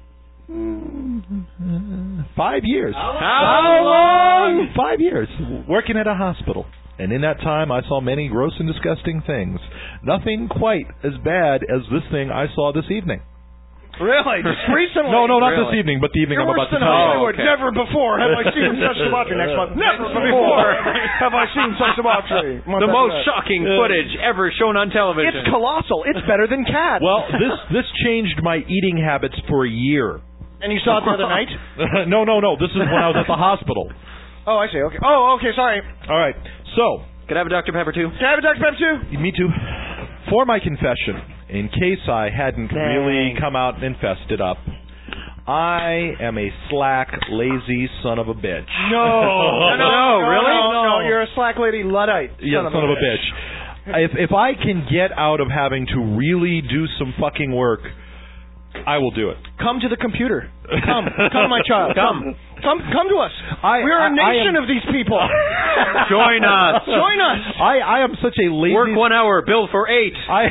5 years. How long? 5 years working at a hospital. And in that time, I saw many gross and disgusting things. Nothing quite as bad as this thing I saw this evening. Really? Just recently? No, not this evening, but the evening I'm about to tell you. Hollywood. Never before have I seen such debauchery. Next month. Never before have I seen such debauchery. The most shocking footage ever shown on television. It's colossal. It's better than Cats. Well, this changed my eating habits for a year. And you saw it the other night? No. This is when I was at the hospital. Oh, I see. Okay. Oh, okay. Sorry. All right. So. Can I have a Dr. Pepper too? Can I have a Dr. Pepper too? Me too. For my confession, in case I hadn't really come out and fessed it up, I am a slack, lazy son of a bitch. No, really? No, you're a slack lady Luddite. Yeah, son of a bitch. If I can get out of having to really do some fucking work, I will do it. Come to the computer. Come, my child. Come to us. We're a nation of these people. Join us. Join us. I am such a lazy. Work 1 hour, bill for 8. I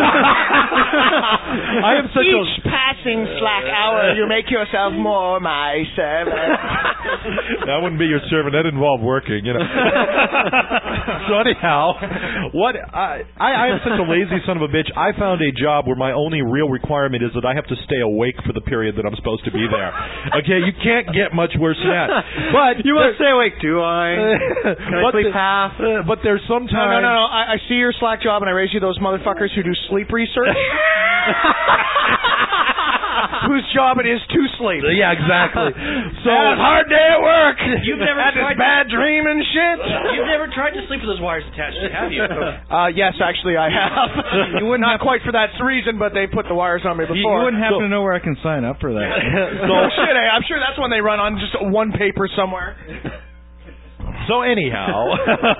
am such Each passing slack hour, you make yourself more my servant. That wouldn't be your servant. That involved working, you know. So anyhow, I am such a lazy son of a bitch. I found a job where my only real requirement is that I have to stay awake for the period that I'm supposed to be there. Okay, you can't get much worse than that. But you must stay awake, do I? Can I sleep half? But there's sometimes... No. I see your slack job and I raise you those motherfuckers who do sleep research. Whose job it is to sleep. Yeah, exactly. So a hard day at work. You've never tried bad dream and shit. You've never tried to sleep with those wires attached, have you? Yes, actually I have. Not quite for that reason, but they put the wires on me before. You wouldn't happen to know where I can sign up for that. Shit, I'm sure that's when they run on just one paper somewhere. So anyhow,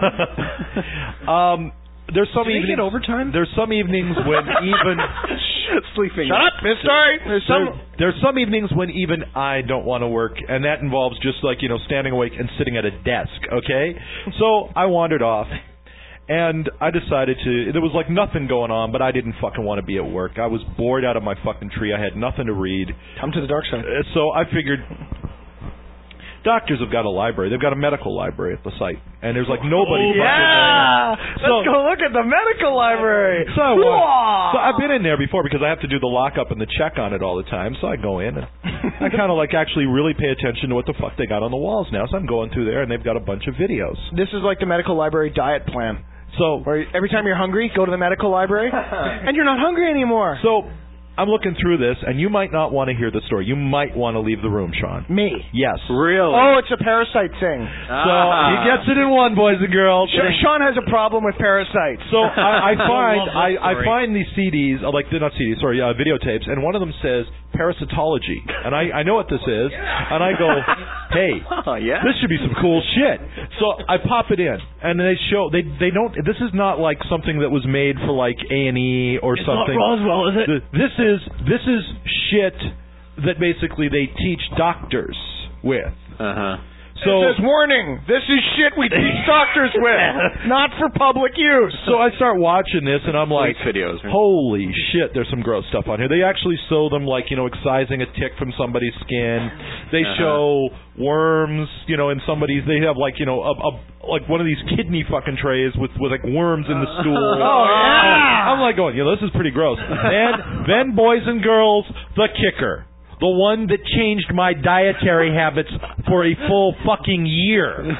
there's some evenings. Get overtime? There's some evenings when even sleeping. Shut up, mister. There's some evenings when even I don't want to work, and that involves just like standing awake and sitting at a desk. Okay, so I wandered off. And I decided there was like nothing going on, but I didn't fucking want to be at work. I was bored out of my fucking tree. I had nothing to read. Come to the dark side. So I figured doctors have got a library. They've got a medical library at the site. And there's like nobody fucking there. Let's go look at the medical library. So I've been in there before because I have to do the lockup and the check on it all the time. So I go in and I kind of like actually really pay attention to what the fuck they got on the walls now. So I'm going through there and they've got a bunch of videos. This is like the medical library diet plan. So where every time you're hungry, go to the medical library, and you're not hungry anymore. So I'm looking through this, and you might not want to hear the story. You might want to leave the room, Sean. Me? Yes. Really? Oh, it's a parasite thing. So he gets it in one, boys and girls. Sean has a problem with parasites. So I find these CDs, videotapes, and one of them says parasitology, and I know what this is, and I go, hey, this should be some cool shit. So I pop it in, and they show they don't. This is not like something that was made for like A&E or something. It's not Roswell, is it? This is shit that basically they teach doctors with. So it says, warning, this is shit we teach doctors with, not for public use. So I start watching this, and I'm like, videos, right? Holy shit, there's some gross stuff on here. They actually show them, like, excising a tick from somebody's skin. They show worms, in somebody's, they have, like, like one of these kidney fucking trays with like, worms in the stool. Oh, yeah! I'm like going, this is pretty gross. Then, boys and girls, the kicker. The one that changed my dietary habits for a full fucking year.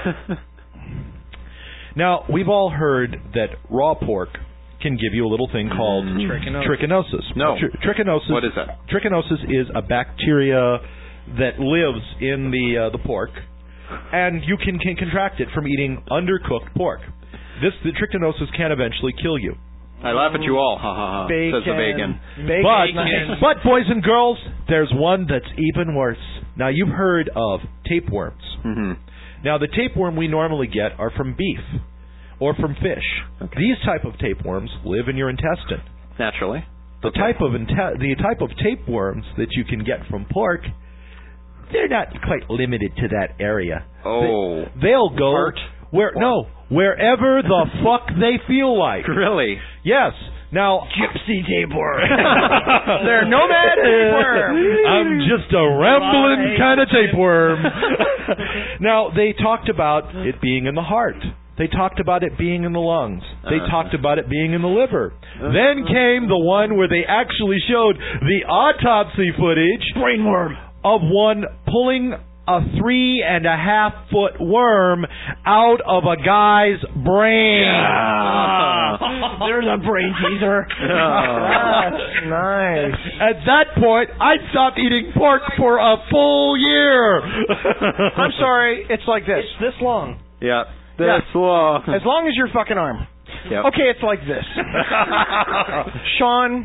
Now, we've all heard that raw pork can give you a little thing called trichinosis. No. Trichinosis. What is that? Trichinosis is a bacteria that lives in the pork, and you can contract it from eating undercooked pork. The trichinosis can eventually kill you. I laugh at you all, ha ha ha, says the vegan. But, boys and girls, there's one that's even worse. Now, you've heard of tapeworms. Mm-hmm. Now, the tapeworm we normally get are from beef or from fish. Okay. These type of tapeworms live in your intestine. Naturally. The type of tapeworms that you can get from pork, they're not quite limited to that area. Oh. They'll go wherever the fuck they feel like. Really? Yes. Now, gypsy tapeworm. They're nomad tapeworm. I'm just a rambling kind of tapeworm. Now, they talked about it being in the heart. They talked about it being in the lungs. They talked about it being in the liver. Then came the one where they actually showed the autopsy footage. Brainworm. Of one pulling a 3.5-foot worm out of a guy's brain. There's a brain teaser. That's nice. At that point, I stopped eating pork for a full year. I'm sorry, it's like this. It's this long. Yeah, this long. As long as your fucking arm. Yep. Okay, it's like this. Sean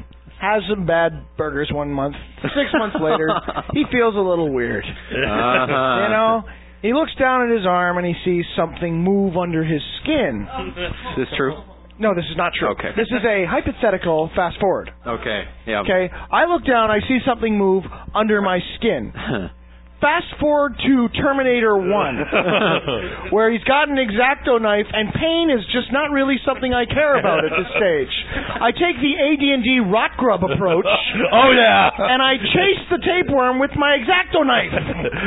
has some bad burgers one month. 6 months later, he feels a little weird. You know? He looks down at his arm and he sees something move under his skin. Is this true? No, this is not true. Okay. This is a hypothetical fast forward. Okay, yeah. Okay, I look down, I see something move under my skin. Fast forward to Terminator 1, where he's got an X-Acto knife, and pain is just not really something I care about at this stage. I take the AD&D rot grub approach. Oh, yeah. And I chase the tapeworm with my X-Acto knife.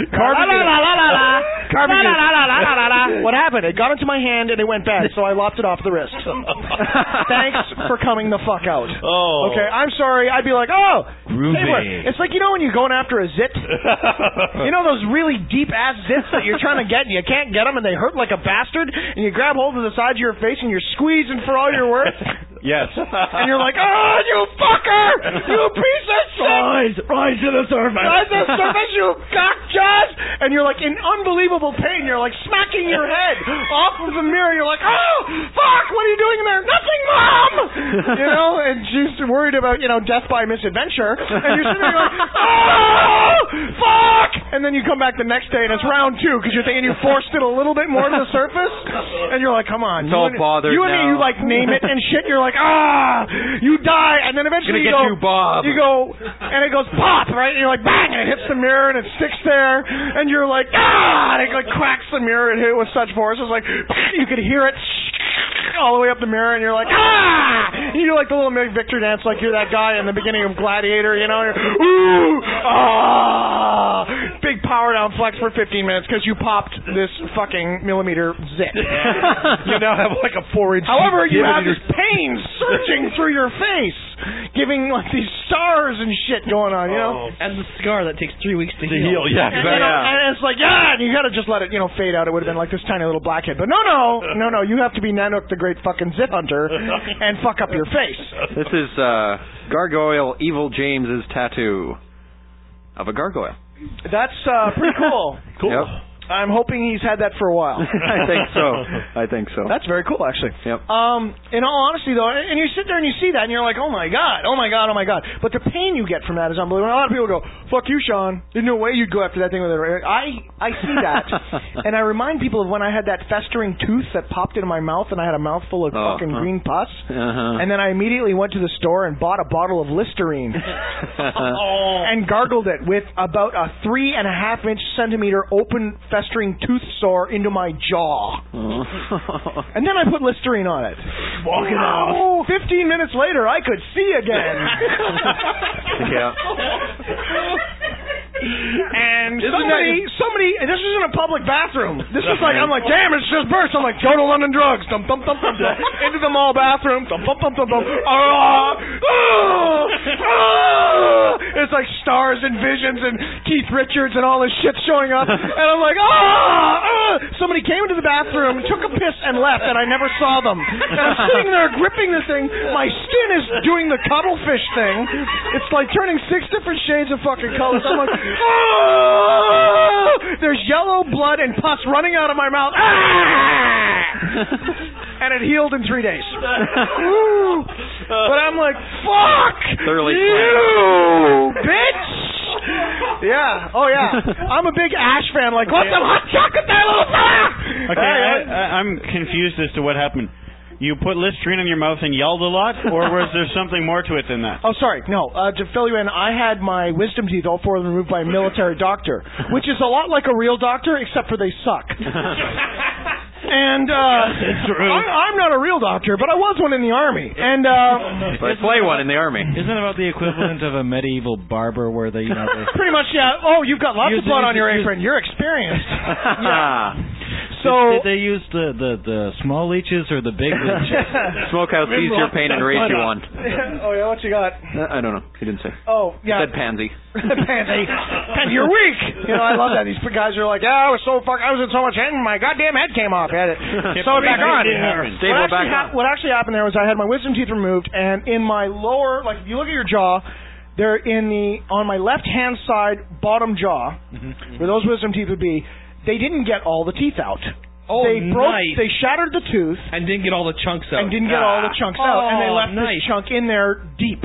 What happened? It got into my hand, and it went bad, so I lopped it off the wrist. Thanks for coming the fuck out. Oh. Okay, I'm sorry. I'd be like, oh, groovy. tapeworm. It's like, you know when you're going after a zit? You know those really deep-ass zits that you're trying to get and you can't get them and they hurt like a bastard? And you grab hold of the sides of your face and you're squeezing for all you're worth? Yes. And you're like, oh, you fucker! You piece of shit! Rise to the surface! Rise to the surface, you cockjaws! And you're like in unbelievable pain. You're like smacking your head off of the mirror. You're like, oh, fuck! What are you doing in there? Nothing, Mom! You know, and she's worried about, you know, death by misadventure. And you're sitting there going, oh, fuck! And then you come back the next day and it's round 2 because you're thinking you forced it a little bit more to the surface. And you're like, come on. It's all bothered you and now. me, you like name it and shit. You're like, you die. And then eventually Gonna get you, Bob. You go, and it goes pop, right? And you're like, bang, and it hits the mirror and it sticks there. And you're like, and it like cracks the mirror and hit it with such force. It's like, you could hear it all the way up the mirror, and you're like, You do like the little Victor dance, like you're that guy in the beginning of Gladiator, you know? You're, ooh, big power down flex for 15 minutes because you popped this fucking millimeter zit. You now have like a 4-inch. However, you have this pain surging through your face, giving like these stars and shit going on, you know? And the scar that takes 3 weeks to heal. Yeah, exactly. And it's like, and you gotta just let it, you know, fade out. It would have been like this tiny little blackhead. But no, you have to be Nanook the Great fucking Zit Hunter and fuck up your face. This is Gargoyle Evil James's tattoo of a gargoyle. That's pretty cool. Cool. Yep. I'm hoping he's had that for a while. I think so. That's very cool, actually. Yep. In all honesty, though, and you sit there and you see that, and you're like, oh my god. But the pain you get from that is unbelievable. A lot of people go, fuck you, Sean. There's no way you'd go after that thing with it. I see that, and I remind people of when I had that festering tooth that popped into my mouth, and I had a mouthful of fucking green pus, and then I immediately went to the store and bought a bottle of Listerine and gargled it with about a 3.5 centimeter open festering tooth sore into my jaw. And then I put Listerine on it. Walking out. 15 minutes later, I could see again. Yeah. And somebody, this was in a public bathroom. This was like, I'm like, damn, it's just burst. I'm like, go to London Drugs. Dum, dum, dum, dum, dum. Into the mall bathroom. Dum, dum, dum, dum, dum. It's like stars and visions and Keith Richards and all this shit showing up. And I'm like, somebody came into the bathroom, took a piss, and left, and I never saw them. And I'm sitting there gripping the thing. My skin is doing the cuttlefish thing. It's like turning 6 different shades of fucking colors. I'm like, there's yellow blood and pus running out of my mouth. And it healed in 3 days. But I'm like, fuck thoroughly you, bitch. Yeah. Oh, yeah. I'm a big Ash fan. Like, what's some hot chocolate there, little fella? Okay, I'm confused as to what happened. You put Listerine in your mouth and yelled a lot, or was there something more to it than that? Oh, sorry. No. To fill you in, I had my wisdom teeth, all 4 of them, removed by a military doctor, which is a lot like a real doctor, except for they suck. And I'm not a real doctor, but I was one in the Army. And I play one in the Army. Isn't it about the equivalent of a medieval barber where they, pretty much, yeah. Oh, you've got lots of blood on your apron. You're experienced. Yeah. So did they use the small leeches or the big leeches? Smokehouse sees your pain and raise you one. Oh yeah, what you got? I don't know. He didn't say. Oh yeah. He said pansy. Pansy, you're weak. You know, I love that. These guys are like, I was in so much pain, my goddamn head came off. I had it sew it back on. What actually happened there was I had my wisdom teeth removed, and in my lower, like if you look at your jaw, they're on my left hand side bottom jaw, where those wisdom teeth would be. They didn't get all the teeth out. Oh, They shattered the tooth. And didn't get all the chunks out. And they left this chunk in there deep.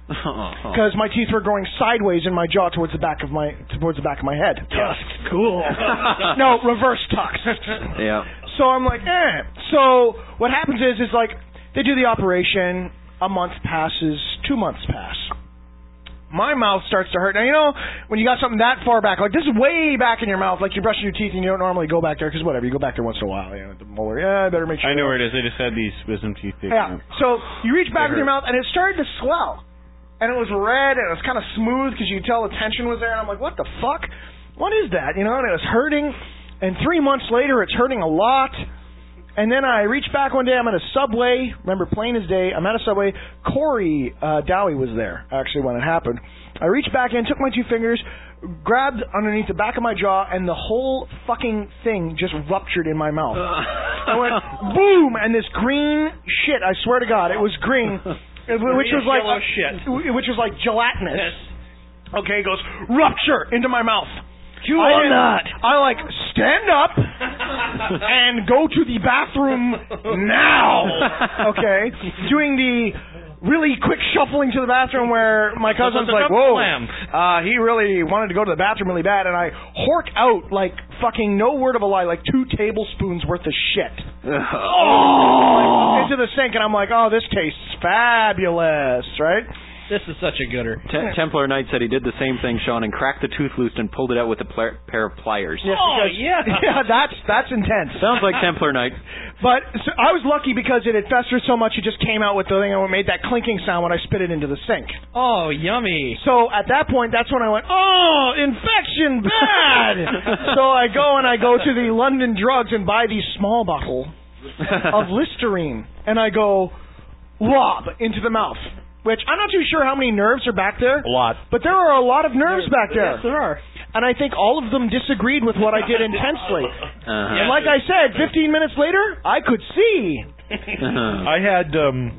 because my teeth were growing sideways in my jaw towards the back of my head. Tucks, cool. No, reverse tucks. Yeah. So I'm like, So what happens is like they do the operation. A month passes. 2 months pass. My mouth starts to hurt. Now, you know, when you got something that far back, like this is way back in your mouth, like you're brushing your teeth and you don't normally go back there because whatever, you go back there once in a while. You know, the molar, I better make sure. I know where it is. I just had these wisdom teeth taken out. So you reach back with your mouth and it started to swell. And it was red and it was kind of smooth because you could tell the tension was there. And I'm like, what the fuck? What is that? You know, and it was hurting. And 3 months later, it's hurting a lot. And then I reached back one day. I'm at a Subway. Remember, plain as day. I'm at a Subway. Corey Dowie was there, actually, when it happened. I reached back in, took my 2 fingers, grabbed underneath the back of my jaw, and the whole fucking thing just ruptured in my mouth. I went, boom, and this green shit, I swear to God, it was green, which was like which was like gelatinous. Okay, it goes, rupture into my mouth. I like stand up and go to the bathroom now. Okay, doing the really quick shuffling to the bathroom where my cousin's like, whoa, he really wanted to go to the bathroom really bad, and I hork out like fucking no word of a lie, like 2 tablespoons worth of shit. Into the sink, and I'm like, oh, this tastes fabulous, right? This is such a gooder. Templar Knight said he did the same thing, Sean, and cracked the tooth loose and pulled it out with a pair of pliers. Yes, yeah, that's intense. Sounds like Templar Knight. But so I was lucky because it had festered so much, it just came out with the thing and it made that clinking sound when I spit it into the sink. Oh, yummy. So at that point, that's when I went, oh, infection, bad. So I go to the London Drugs and buy these small bottle of Listerine, and I go lob into the mouth. Which I'm not too sure how many nerves are back there. A lot. But there are a lot of nerves back there. Yes, there are. And I think all of them disagreed with what I did intensely. And like I said, 15 minutes later, I could see. I had,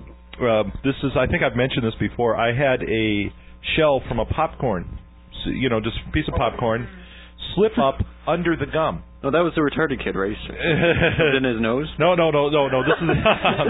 I think I've mentioned this before, I had a shell from a popcorn, just a piece of popcorn, slip up under the gum. No, that was the retarded kid, right? In his nose? No. This is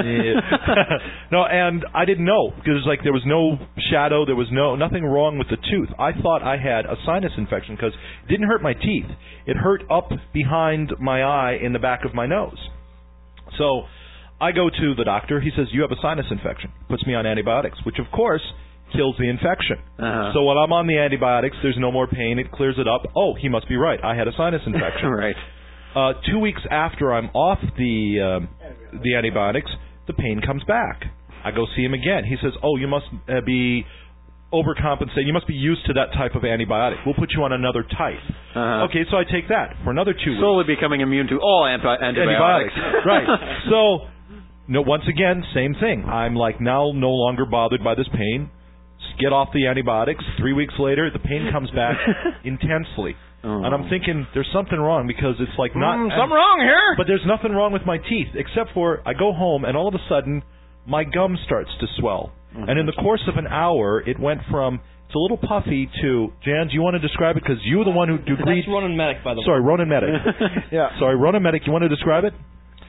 no, and I didn't know because there was no shadow, there was nothing wrong with the tooth. I thought I had a sinus infection because it didn't hurt my teeth. It hurt up behind my eye in the back of my nose. So I go to the doctor. He says, you have a sinus infection. Puts me on antibiotics, which of course kills the infection. So when I'm on the antibiotics, there's no more pain. It clears it up. Oh, he must be right. I had a sinus infection. Right. 2 weeks after I'm off the antibiotics, the pain comes back. I go see him again. He says, oh, you must be overcompensating. You must be used to that type of antibiotic. We'll put you on another type. Okay, so I take that for another 2 weeks. Slowly becoming immune to all antibiotics. Right. So, once again, same thing. I'm now no longer bothered by this pain. Get off the antibiotics. 3 weeks later, the pain comes back intensely. And I'm thinking, there's something wrong because it's not... something wrong here! But there's nothing wrong with my teeth, except for I go home and all of a sudden, my gum starts to swell. And in the course of an hour, it went from, it's a little puffy to, Jan, do you want to describe it? Because you were the one who agreed... That's Ronan Medic, by the way. Sorry, Ronan Medic. Yeah. Sorry, Ronan Medic, you want to describe it?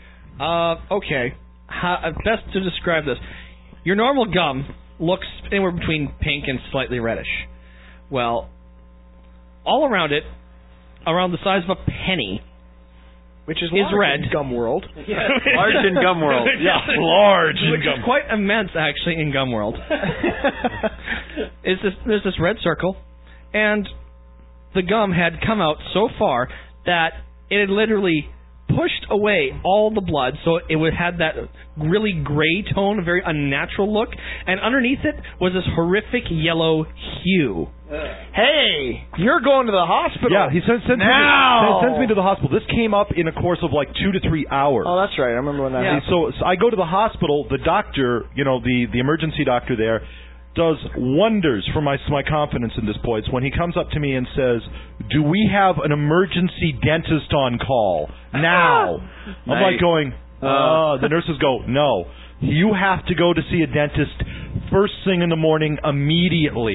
Okay. Best to describe this. Your normal gum looks anywhere between pink and slightly reddish. Well, all around it, around the size of a penny, which is red. In Gum World. Yeah. Large in Gum World. Yeah, large in which Gum. Is quite immense, actually, in Gum World. There's this red circle, and the gum had come out so far that it had literally pushed away all the blood, so it would have that really gray tone, a very unnatural look, and underneath it was this horrific yellow hue. Hey, you're going to the hospital. Yeah, he sends me to the hospital. This came up in a course of 2 to 3 hours. Oh, that's right. I remember when that happened. So I go to the hospital. The doctor, the emergency doctor there, does wonders for my confidence in this point when he comes up to me and says, do we have an emergency dentist on call now? I'm going, the nurses go, no, you have to go to see a dentist first thing in the morning immediately.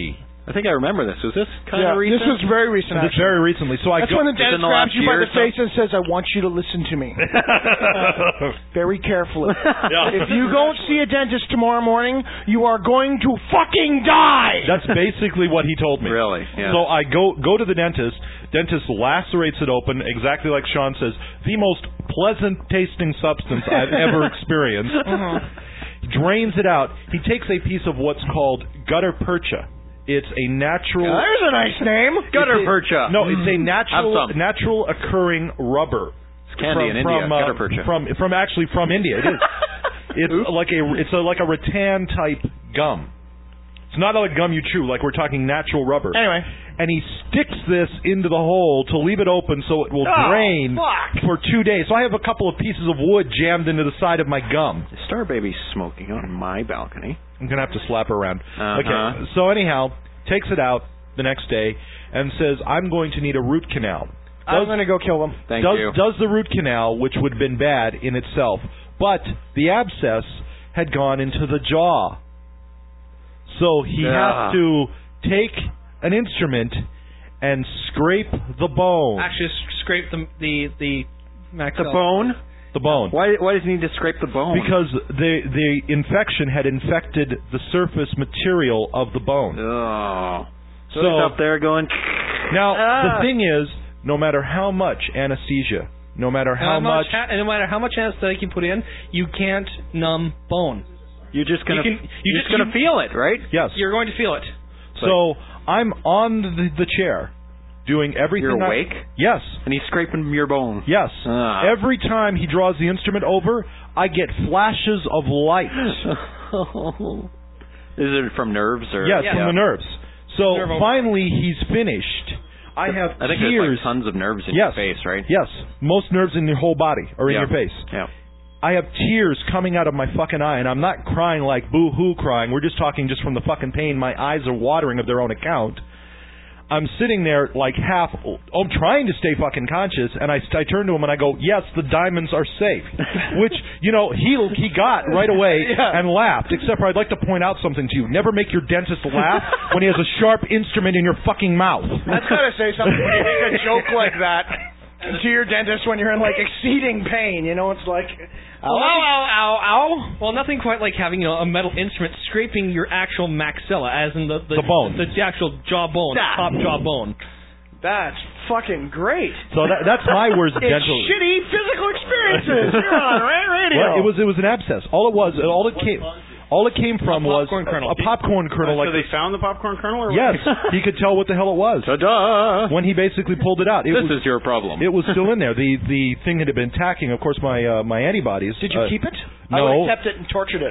I think I remember this. Was this kind of recent? This was very recent. This very recently. So That's when the dentist grabs you by the face and says, "I want you to listen to me very carefully. If you don't see a dentist tomorrow morning, you are going to fucking die." That's basically what he told me. Really? Yeah. So I go to the dentist. Dentist lacerates it open, exactly like Sean says. The most pleasant tasting substance I've ever experienced. Drains it out. He takes a piece of what's called gutta percha. It's a natural... there's a nice name. Gutta percha. No, it's a natural occurring rubber. It's candy in India. Gutta percha. From India. It is. It's like a rattan type gum. It's not like gum you chew. Like we're talking natural rubber. Anyway. And he sticks this into the hole to leave it open so it will drain for 2 days. So I have a couple of pieces of wood jammed into the side of my gum. Star Baby's smoking on my balcony. I'm going to have to slap her around. Okay. So anyhow, takes it out the next day and says, I'm going to need a root canal. I'm going to go kill them. Thank you. Does the root canal, which would have been bad in itself, but the abscess had gone into the jaw. So he has to take an instrument and scrape the bone. Actually, scrape the maxilla. The bone? The bone. Why does he need to scrape the bone? Because the infection had infected the surface material of the bone. Oh. So he's up there going... Now, the thing is, no matter how much anesthesia, no matter how much anesthetic you put in, you can't numb bone. You're just gonna feel it, right? Yes. You're going to feel it. So I'm on the chair, doing everything. You're awake? Yes. And he's scraping your bone? Yes. Every time he draws the instrument over, I get flashes of light. Is it from nerves? Or? Yes, from the nerves. So finally he's finished. I think there's like tons of nerves in your face, right? Yes. Most nerves in your whole body are in your face. Yeah. I have tears coming out of my fucking eye, and I'm not crying like boo-hoo crying. We're just talking just from the fucking pain. My eyes are watering of their own account. I'm sitting there like I'm trying to stay fucking conscious, and I turn to him and I go, yes, the diamonds are safe. Which, he got right away and laughed, except for I'd like to point out something to you. Never make your dentist laugh when he has a sharp instrument in your fucking mouth. That's got to say something when you make a joke like that to your dentist when you're in like exceeding pain. It's like... Ow. Well, nothing quite like having a metal instrument scraping your actual maxilla, as in the bone. The actual jawbone, top jawbone. That's fucking great. So that's my worst dental... It's shitty physical experiences. You're on Rant Radio. Well, it was an abscess. All it came from was a popcorn kernel. So they found the popcorn kernel? Or yes, he could tell what the hell it was. Ta-da! When he basically pulled it out. This is your problem. It was still in there. The thing had been attacking, of course, my antibodies. Did you keep it? No. I would have kept it and tortured it.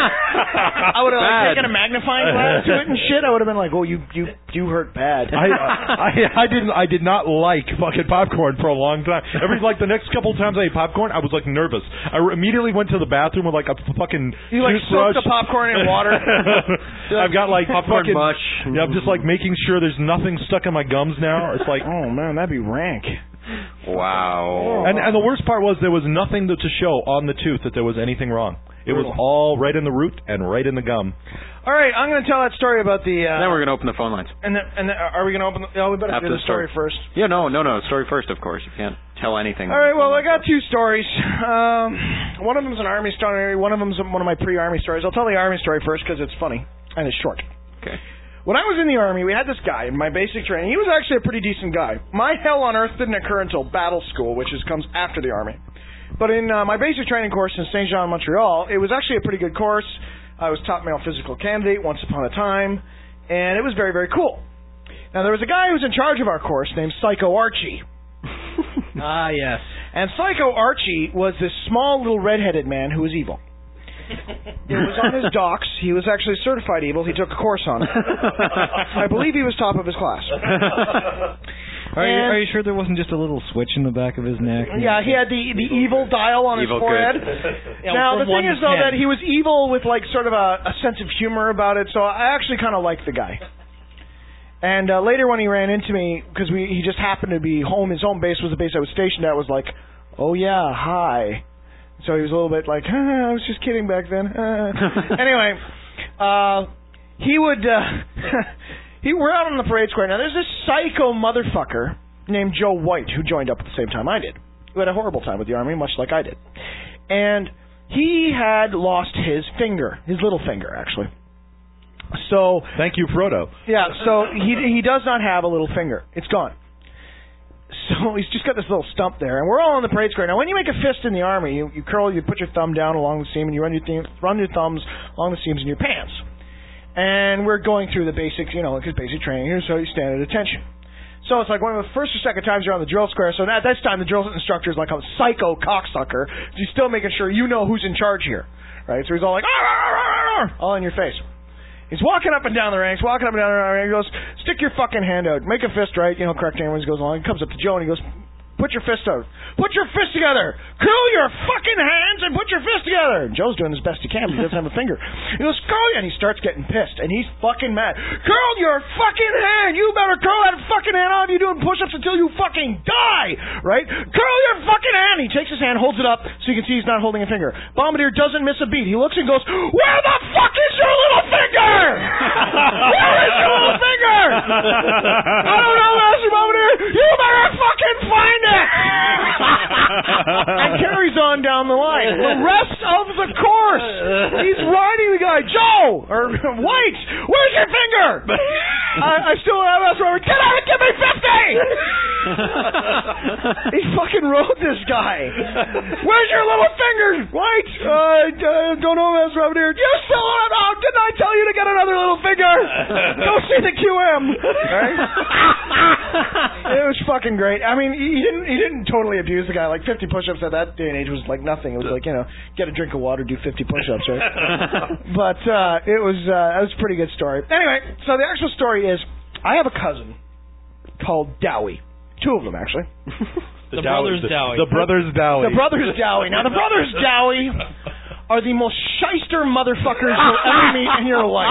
I would have taken a magnifying glass to it and shit. I would have been like, oh, you hurt bad. I did not like fucking popcorn for a long time. The next couple of times I ate popcorn, I was like nervous. I immediately went to the bathroom with like a fucking you like soaked the popcorn in water. I've got like popcorn mush. Yeah, I'm just like making sure there's nothing stuck in my gums now. It's like, oh man, that'd be rank. Wow. And the worst part was there was nothing to show on the tooth that there was anything wrong. It was all right in the root and right in the gum. All right, I'm going to tell that story about the... then we're going to open the phone lines. And are we going to open... we better do the story first. Yeah, no. Story first, of course. You can't tell anything. All right, well, I got two stories. One of them's an Army story. One of them's one of my pre-Army stories. I'll tell the Army story first because it's funny and it's short. Okay. When I was in the Army, we had this guy in my basic training. He was actually a pretty decent guy. My hell on earth didn't occur until battle school, which comes after the Army. But in my basic training course in St. Jean, Montreal, it was actually a pretty good course. I was top male physical candidate once upon a time, and it was very, very cool. Now, there was a guy who was in charge of our course named Psycho Archie. Ah, yes. And Psycho Archie was this small little redheaded man who was evil. It was on his docs. He was actually certified evil. He took a course on it. I believe he was top of his class. Are you sure there wasn't just a little switch in the back of his neck? Yeah, he had the evil dial on his forehead. Now, the thing is, though, that he was evil with, like, sort of a sense of humor about it, so I actually kind of liked the guy. And later when he ran into me, because he just happened to be home, his home base was the base I was stationed at, was like, oh, yeah, hi. So he was a little bit like, I was just kidding back then. Anyway, he would We're out on the parade square. Now, there's this psycho motherfucker named Joe White who joined up at the same time I did, who had a horrible time with the Army, much like I did. And he had lost his finger, his little finger, actually. So thank you, Frodo. Yeah, so he does not have a little finger. It's gone. So he's just got this little stump there, and we're all on the parade square. Now, when you make a fist in the Army, you put your thumb down along the seam, and you run your thumbs along the seams in your pants. And we're going through the basics, because basic training here, so you stand at attention. So it's like one of the first or second times you're on the drill square, so at this time the drill instructor is like a psycho cocksucker. He's still making sure you know who's in charge here, right? So he's all like, all in your face. He's walking up and down the ranks, he goes, stick your fucking hand out, make a fist right, correct him as he goes along. He comes up to Joe and he goes, put your fist out. Put your fist together. Curl your fucking hands and put your fist together. And Joe's doing his best he can, but he doesn't have a finger. He goes, curl, and he starts getting pissed, and he's fucking mad. Curl your fucking hand. You better curl that fucking hand off. You doing push-ups until you fucking die, right? Curl your fucking hand. He takes his hand, holds it up, so you can see he's not holding a finger. Bombardier doesn't miss a beat. He looks and goes, where the fuck is your little finger? Where is your little finger? I don't know, Master Bombardier. You better fucking find it. And carries on down the line. The rest of the course, he's riding the guy, Joe, or White, where's your finger? I still have us. Get out and give me 50! He fucking rode this guy. Where's your little finger, White? I don't know, Master Robert. You still don't know. Didn't I tell you to get another little finger? Go see the QM. Right? It was fucking great. I mean, he didn't totally abuse the guy. Like 50 push-ups at that day and age was like nothing. It was like, get a drink of water, do 50 push-ups, right? But it was a pretty good story. Anyway, so the actual story is, I have a cousin called Dowie. Two of them, actually. The brothers Dowie. The brothers Dowie. The brothers Dowie. Now, the brothers Dowie are the most shyster motherfuckers you'll ever meet in your life.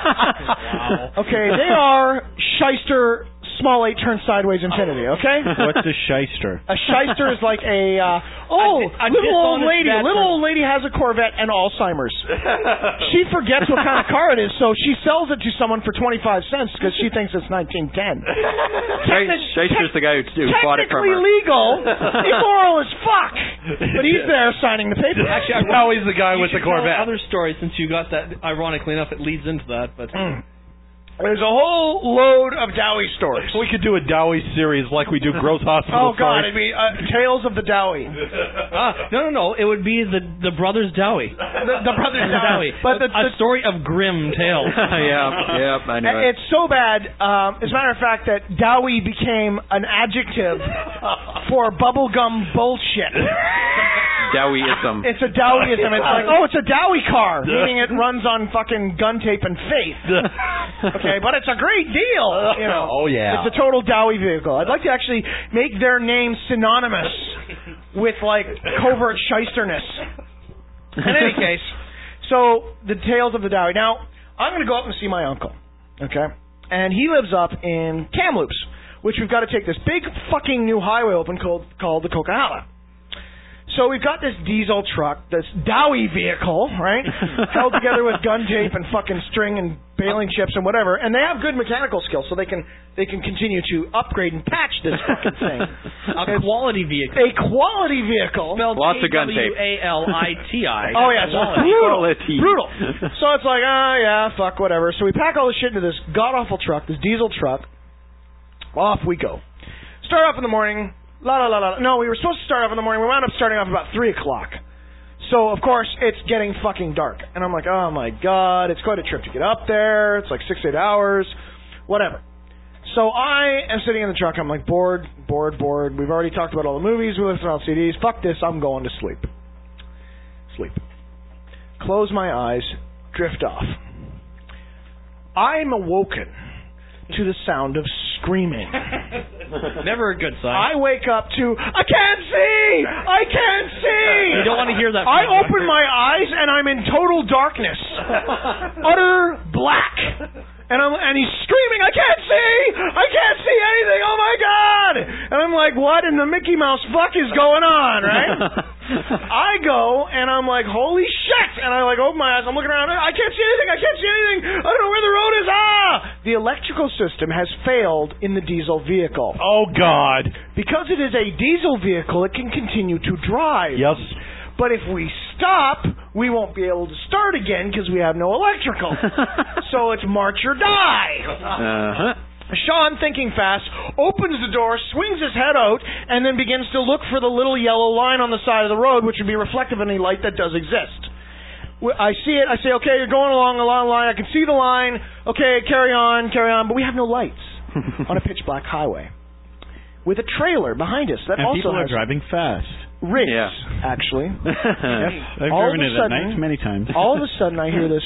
Wow. Okay, they are shyster small 8 turned sideways infinity, okay? What's a shyster? A shyster is like a little old lady. A little old lady has a Corvette and Alzheimer's. She forgets what kind of car it is, so she sells it to someone for 25 cents because she thinks it's 1910. Shyster's the guy who bought it from her. Technically legal, immoral as fuck, but he's there signing the papers. Actually, now he's the guy with the Corvette. Other story, since you got that, ironically enough, it leads into that, but... There's a whole load of Dowie stories. We could do a Dowie series like we do Growth Hospital. Oh, God, it'd be Tales of the Dowie. No. It would be the Brothers Dowie. The Brothers Dowie. But a story of grim tales. Yeah, I know it. It's so bad, as a matter of fact, that Dowie became an adjective for bubblegum bullshit. Dowieism. It's a Dowieism. It's like, it's a Dowie car, meaning it runs on fucking gun tape and faith. Okay, but it's a great deal. Oh, yeah. It's a total Dowie vehicle. I'd like to actually make their name synonymous with, like, covert shysterness. In any case, so the Tales of the Dowie. Now, I'm going to go up and see my uncle, okay? And he lives up in Kamloops, which we've got to take this big fucking new highway open called the Coquihalla. So we've got this diesel truck, this Dowie vehicle, right, held together with gun tape and fucking string and baling chips and whatever, and they have good mechanical skills, so they can continue to upgrade and patch this fucking thing. A quality vehicle. A quality vehicle. Spelled lots of gun tape. K-W-A-L-I-T-I. Oh yeah, so brutal. So it's like, fuck, whatever. So we pack all this shit into this god-awful truck, this diesel truck. Off we go. Start off in the morning. No, we were supposed to start off in the morning. We wound up starting off about 3 o'clock. So, of course, it's getting fucking dark. And I'm like, oh, my God, it's quite a trip to get up there. It's like 6-8 hours. Whatever. So I am sitting in the truck. I'm like, bored. We've already talked about all the movies. We listened to all the CDs. Fuck this. I'm going to sleep. Close my eyes. Drift off. I'm awoken to the sound of screaming. Never a good sign. I wake up to, I can't see! You don't want to hear that. I open my eyes and I'm in total darkness. Utter black. And he's screaming, I can't see anything, oh my God! And I'm like, what in the Mickey Mouse fuck is going on, right? I go, and I'm like, holy shit! And I like open my eyes, I'm looking around, I can't see anything, I don't know where the road is, The electrical system has failed in the diesel vehicle. Oh, God. Because it is a diesel vehicle, it can continue to drive. Yes. But if we stop, we won't be able to start again because we have no electrical. So it's march or die. Uh-huh. Sean, thinking fast, opens the door, swings his head out, and then begins to look for the little yellow line on the side of the road, which would be reflective of any light that does exist. I see it. I say, okay, you're going along the line. I can see the line. Okay, carry on. But we have no lights on a pitch-black highway. With a trailer behind us that and also people are has driving fast. Rigs, actually. Yes, I've driven it at night many times. All of a sudden, I hear this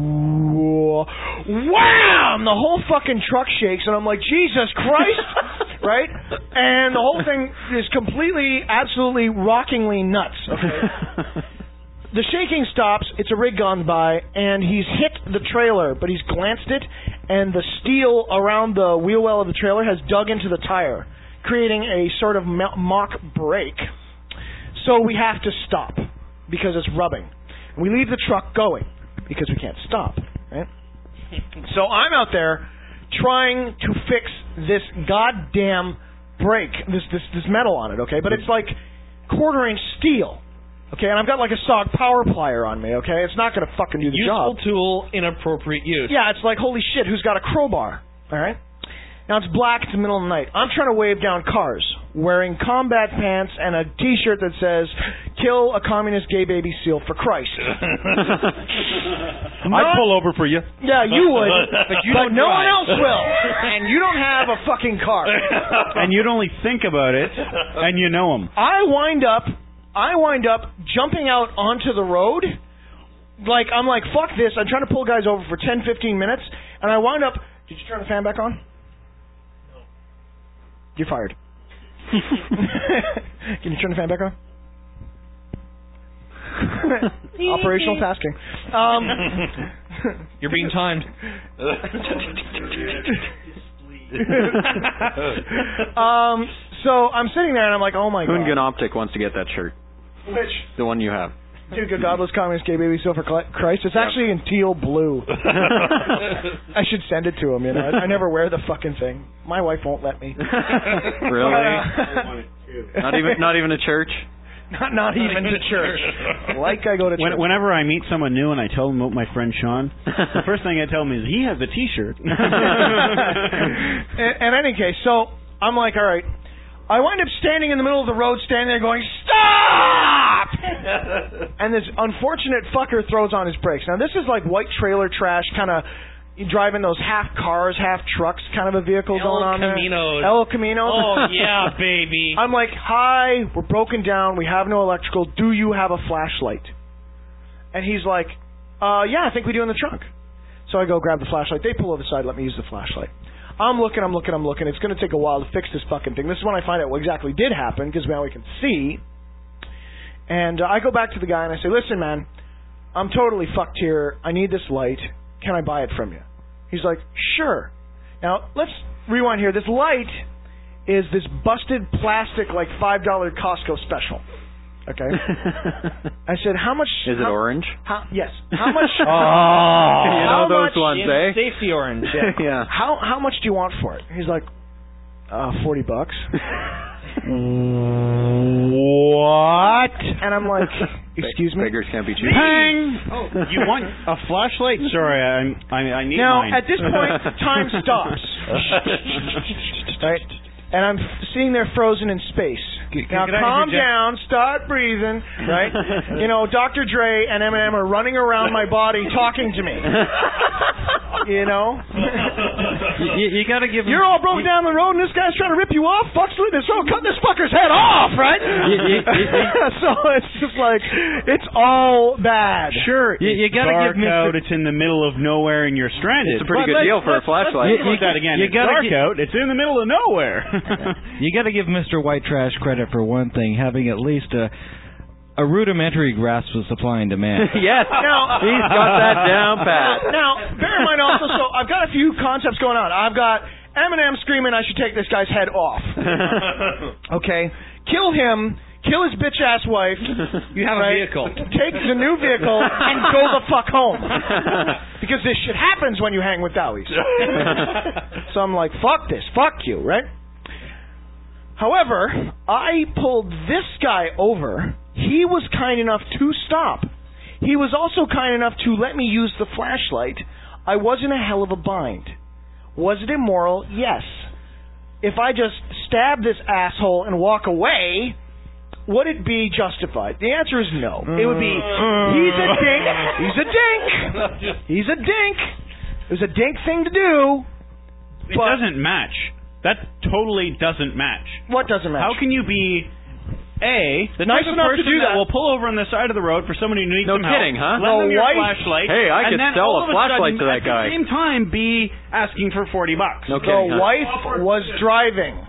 wham! The whole fucking truck shakes, and I'm like, Jesus Christ! Right? And the whole thing is completely, absolutely, rockingly nuts. Okay? The shaking stops, it's a rig gone by, and he's hit the trailer, but he's glanced it, and the steel around the wheel well of the trailer has dug into the tire, creating a sort of mock brake. So we have to stop because it's rubbing. We leave the truck going because we can't stop. Right? So I'm out there trying to fix this goddamn brake, this metal on it, okay? But it's like quarter-inch steel, okay? And I've got like a SOG power plier on me, okay? It's not going to fucking do the job. Useful tool, inappropriate use. Yeah, it's like, holy shit, who's got a crowbar? All right? Now, it's black, it's the middle of the night. I'm trying to wave down cars, wearing combat pants and a T-shirt that says, kill a communist gay baby seal for Christ. I'd pull over for you. Yeah, you would, but no one else will. And you don't have a fucking car. And you'd only think about it, and you know them. I wind up jumping out onto the road. I'm like, fuck this. I'm trying to pull guys over for 10, 15 minutes, and I wind up... Did you turn the fan back on? You're fired. Can you turn the fan back on? Operational tasking. You're being timed. So I'm sitting there and I'm like, oh my god. Hoongan Optic wants to get that shirt. Which? The one you have. Dude, godless communist gay baby seal for Christ. It's actually in teal blue. I should send it to him. You know, I never wear the fucking thing. My wife won't let me. Really? Not even a church. Not even to church. Like I go to church. Whenever I meet someone new and I tell them about my friend Sean, the first thing I tell them is he has a T-shirt. In any case, so I'm like, all right. I wind up standing in the middle of the road, standing there going, stop! And this unfortunate fucker throws on his brakes. Now, this is like white trailer trash, kind of driving those half cars, half trucks kind of a vehicle going on there. El Caminos. Oh, yeah, baby. I'm like, hi, we're broken down, we have no electrical, do you have a flashlight? And he's like, yeah, I think we do in the trunk. So I go grab the flashlight. They pull over the side, let me use the flashlight. I'm looking. It's going to take a while to fix this fucking thing. This is when I find out what exactly did happen, because now we can see. And I go back to the guy and I say, listen, man, I'm totally fucked here. I need this light. Can I buy it from you? He's like, sure. Now, let's rewind here. This light is this busted plastic, like $5 Costco special. Okay. I said, how much... Is it orange? Yes. How much... you know those ones, eh? Safety orange. Yeah. How much do you want for it? He's like, $40. What? And I'm like, excuse me? Beggars can't be choosers. Pang! Oh, you want a flashlight? Sorry, I need mine. Now, at this point, time stops. Right? And I'm sitting there frozen in space. Now calm down, start breathing, right? You know, Dr. Dre and Eminem are running around my body talking to me. You know? You gotta give him... You're all broken down the road and this guy's trying to rip you off? Fuck's with this. So cut this fucker's head off, right? So it's just like, it's all bad. Sure, you gotta dark give out, it's in the middle of nowhere and you're stranded. It's a pretty good deal for a flashlight. Let's that again. It's dark out, it's in the middle of nowhere. You gotta give Mr. White Trash credit for one thing, having at least a rudimentary grasp of supply and demand. Yes, now, he's got that down pat. Now, bear in mind also, so I've got a few concepts going on. I've got Eminem screaming I should take this guy's head off. Okay? Kill him kill his bitch ass wife. You have a vehicle. Take the new vehicle and go the fuck home. Because this shit happens when you hang with Dowies. So I'm like, fuck this, fuck you, right? However, I pulled this guy over. He was kind enough to stop. He was also kind enough to let me use the flashlight. I was in a hell of a bind. Was it immoral? Yes. If I just stab this asshole and walk away, would it be justified? The answer is no. It would be, he's a dink. He's a dink. He's a dink. It was a dink thing to do. It doesn't match. That totally doesn't match. What doesn't match? How can you be the nice type of enough to person do that that will pull over on the side of the road for somebody who needs No some kidding, help, huh? lend them your wife- flashlight, Hey, I and could then sell all a of flashlight sudden, to that guy. At the same time, be asking for $40. No kidding, The huh? wife was driving.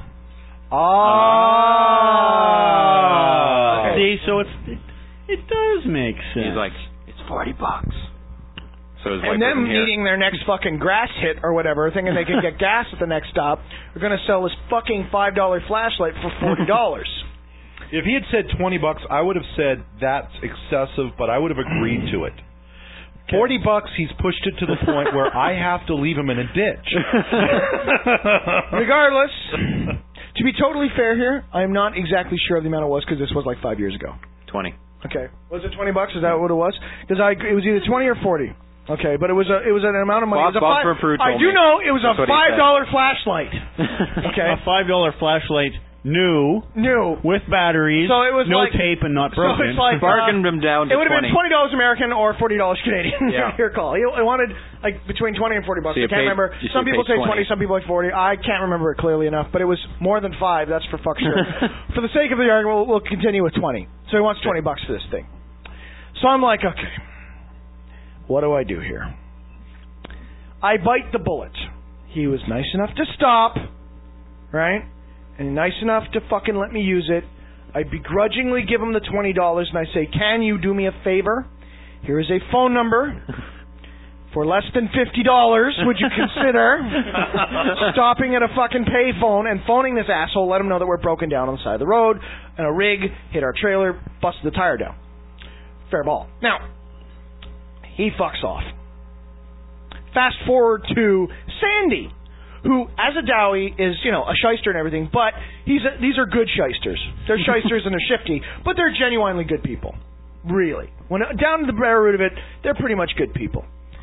See, so it does make sense. He's like, it's $40. So his wife And them wasn't here. needing their next fucking grass hit or whatever, thinking they could get gas at the next stop, are going to sell this fucking $5 flashlight for $40. If he had said $20, I would have said that's excessive, but I would have agreed to it. $40, he's pushed it to the point where I have to leave him in a ditch. Regardless, to be totally fair here, I'm not exactly sure of the amount it was because this was like 5 years ago. 20. Okay, was it $20? Is that what it was? Because it was either 20 or 40. Okay, but it was an amount of money. Bob, It was a I do know it was a $5 flashlight. Okay, A $5 flashlight, new, with batteries, so it was no like, tape and not so broken. it's like bargained them down to it would have been $20 American or $40 Canadian. Yeah. Your call. I wanted like between $20 and $40. So I can't remember. Some people say 20, some people like 40. I can't remember it clearly enough, but it was more than 5. That's for fuck's sure. For the sake of the argument, we'll continue with 20. So he wants $20 for this thing. So I'm like, okay, what do I do here? I bite the bullet. He was nice enough to stop, right? And nice enough to fucking let me use it. I begrudgingly give him the $20 and I say, can you do me a favor? Here is a phone number. For less than $50, would you consider stopping at a fucking payphone and phoning this asshole, let him know that we're broken down on the side of the road, and a rig hit our trailer, busted the tire down. Fair ball. Now, he fucks off. Fast forward to Sandy, who, as a Dowie, is, a shyster and everything, but these are good shysters. They're shysters and they're shifty, but they're genuinely good people. Really. When down to the bare root of it, they're pretty much good people.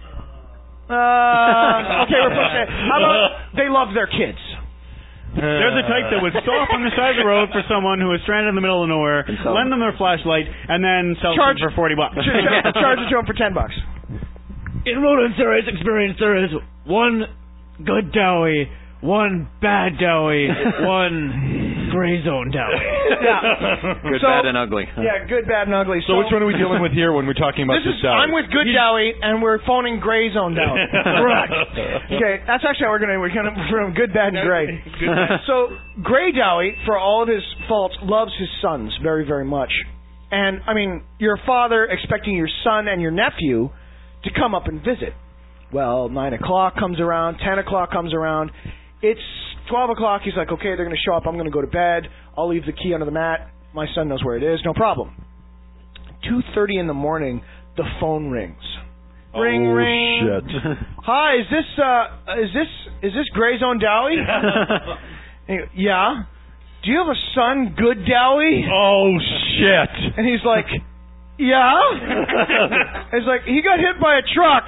Okay, we're pushing it. How about they love their kids? They're the type that would stop on the side of the road for someone who is stranded in the middle of nowhere, lend them their flashlight, and then sell them for $40. Charge it to them for $10. In Ronan Surrey's experience, there is one good Dowie, one bad Dowie, one gray zone Dowie. Yeah. Good, bad, and ugly. Yeah, good, bad, and ugly. So which one are we dealing with here when we're talking about this Dowie? I'm with good Dowie, and we're phoning gray zone Dowie. Correct. Okay, that's actually how we're gonna from good, bad, and gray. So gray Dowie, for all of his faults, loves his sons very, very much. And I mean, your father expecting your son and your nephew to come up and visit. Well, 9 o'clock comes around, 10 o'clock comes around. It's 12 o'clock. He's like, okay, they're going to show up. I'm going to go to bed. I'll leave the key under the mat. My son knows where it is. No problem. 2:30 in the morning, the phone rings. Ring, ring. Shit. Hi, is this Gray Zone Dowie? Yeah. Do you have a son, Good Dowie? Oh, shit. And he's like, yeah? It's like, he got hit by a truck.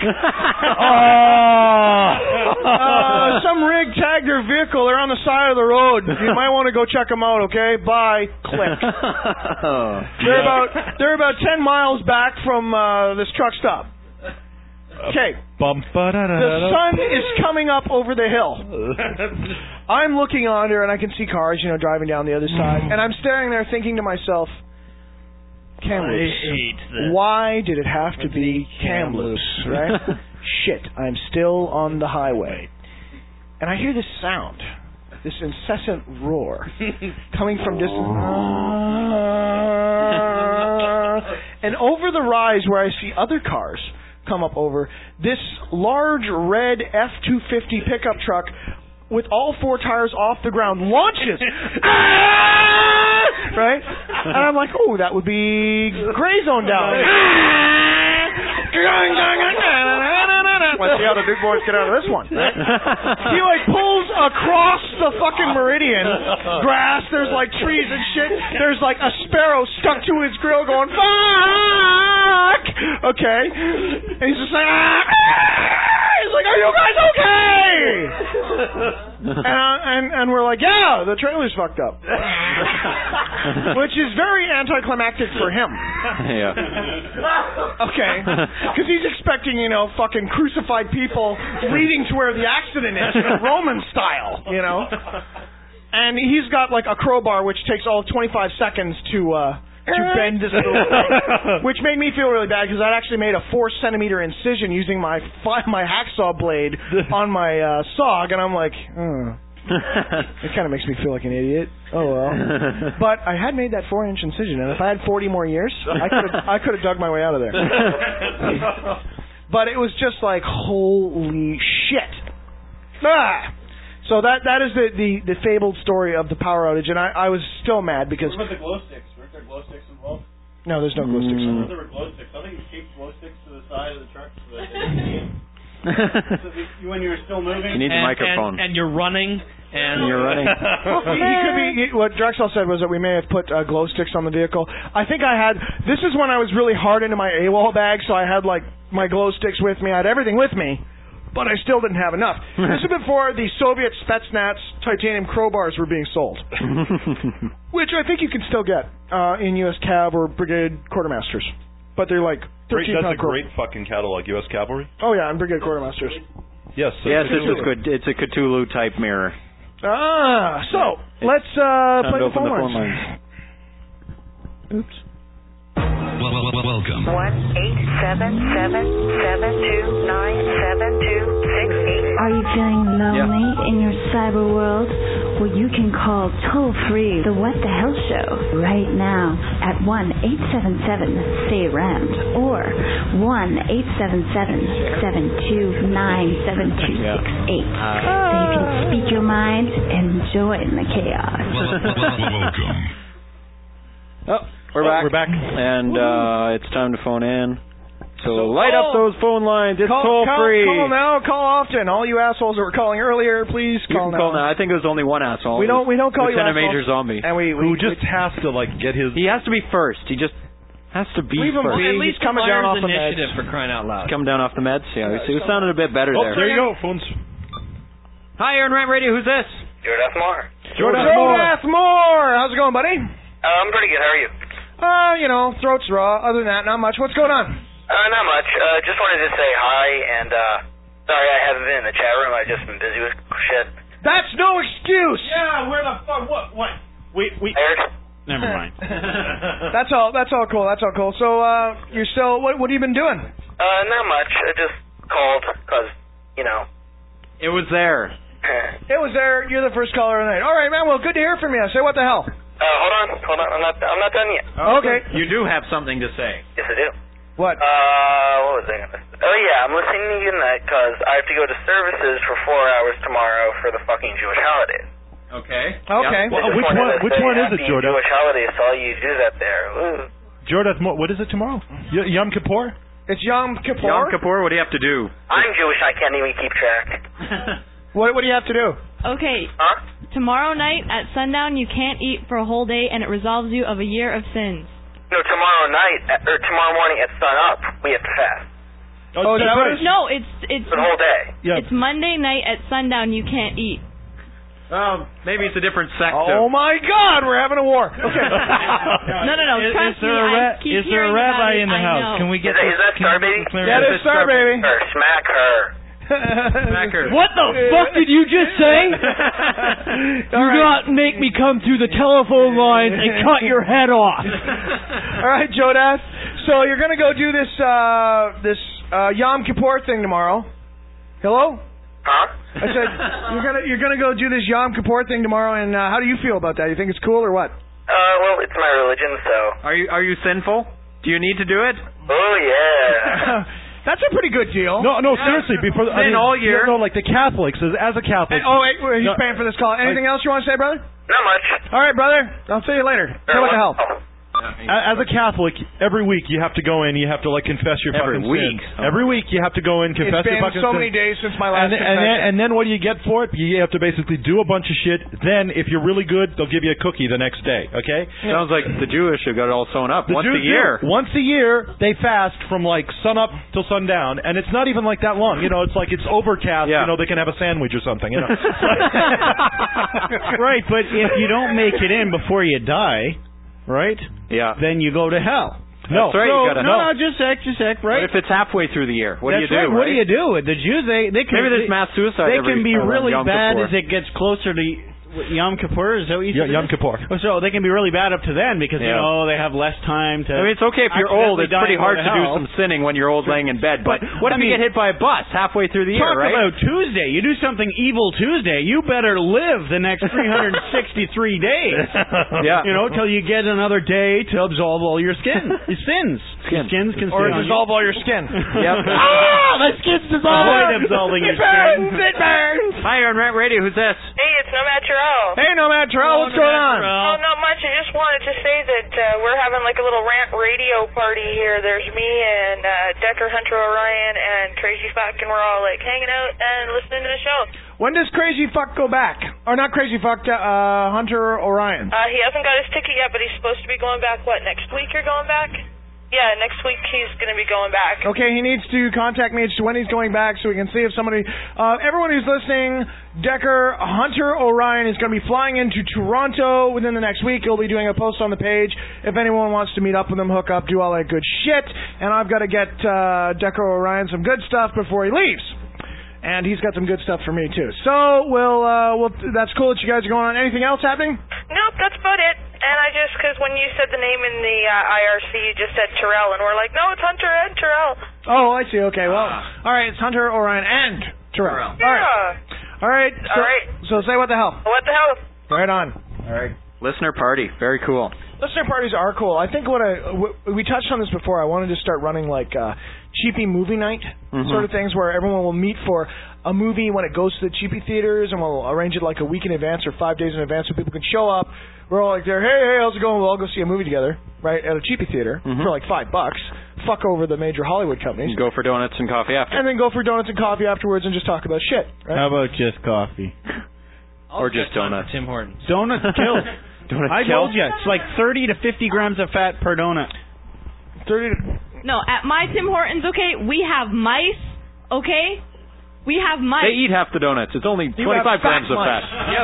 Some rig tagged their vehicle. They're on the side of the road. You might want to go check them out, okay? Bye. Click. They're about 10 miles back from this truck stop. Okay. The sun is coming up over the hill. I'm looking under and I can see cars, driving down the other side. And I'm staring there thinking to myself, Kamloops. Why did it have to be Kamloops, right? Shit, I'm still on the highway. And I hear this sound, this incessant roar, coming from distance. And over the rise where I see other cars come up over, this large red F-250 pickup truck with all 4 tires off the ground launches. Right? And I'm like, oh, that would be Gray Zone Dowie. Let's see how the big boys get out of this one. Right? He like pulls across the fucking meridian, grass, there's like trees and shit. There's like a sparrow stuck to his grill going, fuck! Okay. And he's just like, he's like, are you guys okay? And we're like, yeah, the trailer's fucked up. Which is very anticlimactic for him. Yeah. Okay. Because he's expecting, fucking crucified people leading to where the accident is, Roman style, And he's got like a crowbar which takes all of 25 seconds to bend this little thing, which made me feel really bad because I'd actually made a 4-centimeter incision using my hacksaw blade on my SOG, and I'm like, it kind of makes me feel like an idiot. Oh well. But I had made that 4-inch incision, and if I had 40 more years, I could have dug my way out of there. But it was just like, holy shit. So that is the fabled story of the power outage, and I was still mad because. What about the glow sticks? Weren't there glow sticks involved? No, there's no glow sticks I involved. thought there were glow sticks. I think you taped glow sticks to the side of the truck so that they didn't see it. So when you were still moving. You need the microphone. And you're running. And you're running. What Drexel said was that we may have put glow sticks on the vehicle. I think I had. This is when I was really hard into my AWOL bag, so I had like my glow sticks with me. I had everything with me. But I still didn't have enough. This is before the Soviet Spetsnaz titanium crowbars were being sold, which I think you can still get in U.S. Cav or Brigade Quartermasters. But they're like 13 That's a great fucking catalog, U.S. Cavalry. Oh yeah, and Brigade Quartermasters. Yes. Yes, this is good. It's a Cthulhu type mirror. So let's play the phone lines. Oops. Welcome. 1-877-729-7268. Are you feeling lonely in your cyber world? Well, you can call toll-free the What the Hell Show right now at 1-877-SAY-RAMmed or 1-877-729-7268. So you can speak your mind and join the chaos. Welcome. We're back. And it's time to phone in. So light up those phone lines. It's toll-free. Call now. Call often. All you assholes that were calling earlier, please call now. Call now. I think it was only one asshole. We don't call you Lieutenant assholes. Major Zombie. And who just has to get his. He has to be first. He just has to be Leave him first. be. At least coming down off the meds. initiative for crying out loud. Coming down off the meds. Yeah, he was sounding a bit better there. There you go. Phones. Hi, Aaron Rant Radio. Who's this? Jordan Moore. Jordan Moore. How's it going, buddy? I'm pretty good. How are you? Throat's raw. Other than that, not much. What's going on? Not much. Just wanted to say hi, and sorry I haven't been in the chat room. I've just been busy with shit. That's no excuse. Yeah, where the fuck? What? We. Eric? Never mind. That's all cool. So, you're still. What have you been doing? Not much. I just called because It was there. It was there. You're the first caller of the night. All right, man. Well, good to hear from you. Say what the hell. Hold on. I'm not done yet. Okay. You do have something to say. Yes, I do. What? What was I gonna say? Oh yeah, I'm listening to you tonight because I have to go to services for 4 hours tomorrow for the fucking Jewish holidays. Okay. Well, which one is it, Jordan? Jewish holidays, so all you do that there. Ooh. Jordan, what is it tomorrow? Yom Kippur? It's Yom Kippur. Yom Kippur. What do you have to do? I'm Jewish. I can't even keep track. What do you have to do? Okay. Huh? Tomorrow night at sundown, you can't eat for a whole day, and it resolves you of a year of sins. No, tomorrow night or tomorrow morning at sun up, we have to fast. Oh, that's right. No, it's the whole day. Yeah. It's Monday night at sundown. You can't eat. Maybe it's a different sect. Oh my God, we're having a war. Okay. No. Trust me. I keep Is there a hearing rabbi about it. in the I house? know. Can we get Is that Star Baby? That is Star Baby. Or smack her. What the fuck did you just say? Do not make me come through the telephone lines and cut your head off. All right, Jodath. So you're gonna go do this Yom Kippur thing tomorrow. Hello? Huh? I said you're gonna go do this Yom Kippur thing tomorrow, and how do you feel about that? You think it's cool or what? Well, it's my religion, so. Are you sinful? Do you need to do it? Oh yeah. That's a pretty good deal. No, seriously. All year. No, like the Catholics, as a Catholic. He's paying for this call. Anything else you want to say, brother? Not much. All right, brother. I'll see you later. Say what the hell. As a Catholic, every week you have to go in. You have to confess your fucking sins. Every week you have to go in, confess your fucking sins. It's been so many days since my last confession. And then what do you get for it? You have to basically do a bunch of shit. Then, if you're really good, they'll give you a cookie the next day. Okay? Sounds like the Jewish have got it all sewn up once a year. Once a year, they fast from sun up till sundown, and it's not even that long. It's overcast. Yeah. They can have a sandwich or something. Right, but if you don't make it in before you die, right? Yeah. Then you go to hell. No, that's right. So, you gotta, no, just a sec, right? What if it's halfway through the year? What do you do? Right. What do you do? The Jews, they can maybe there's mass suicide. They can be really Yom bad Kippur. as it gets closer to Yom Kippur. Is that what you said? Yom Kippur. So they can be really bad up to then because they have less time to. I mean, it's okay if you're old. It's pretty hard to do some sinning when you're old, laying in bed. But what if you get hit by a bus halfway through the year? Talk right? about Tuesday. You do something evil Tuesday. You better live the next 363 days. Yeah. Till you get another day to absolve all your sins. Skins can or dissolve all your skin. Yep. My skin's dissolved. Avoid absolving your skin. It burns. Hi, you're on Rant Radio. Who's this? Hey, it's Nomad Terrell. Hey, Nomad Terrell. What's going on? Oh, not much. I just wanted to say that we're having a little Rant Radio party here. There's me and Decker, Hunter Orion, and Crazy Fuck, and we're all hanging out and listening to the show. When does Crazy Fuck go back? Or not Crazy Fuck, Hunter Orion. He hasn't got his ticket yet, but he's supposed to be going back, next week you're going back? Yeah, next week he's going to be going back. Okay, he needs to contact me as to when he's going back so we can see if somebody... everyone who's listening, Decker, Hunter Orion is going to be flying into Toronto within the next week. He'll be doing a post on the page. If anyone wants to meet up with him, hook up, do all that good shit. And I've got to get Decker Orion some good stuff before he leaves. And he's got some good stuff for me, too. So, we'll that's cool that you guys are going on. Anything else happening? Nope, that's about it. And because when you said the name in the IRC, you just said Terrell, and we're like, no, it's Hunter and Terrell. Oh, I see. Okay, well, all right, it's Hunter, Orion, and Terrell. Yeah. All right. So say what the hell. What the hell? Right on. All right. Listener party. Very cool. Listener parties are cool. I think we touched on this before. I wanted to start running cheapy movie night sort of things where everyone will meet for a movie when it goes to the cheapy theaters, and we'll arrange it a week in advance or 5 days in advance so people can show up. We're all there, hey, how's it going? We'll all go see a movie together, right, at a cheapy theater for $5. Fuck over the major Hollywood companies. Go for donuts and coffee after. And then go for donuts and coffee afterwards and just talk about shit. Right? How about just coffee? Or just donuts. Tim Hortons. Donuts kill. I told you, it's 30 to 50 grams of fat per donut. 30 to... No, at my Tim Hortons, okay, we have mice, okay? We have mice. They eat half the donuts. It's only 25 grams of fat.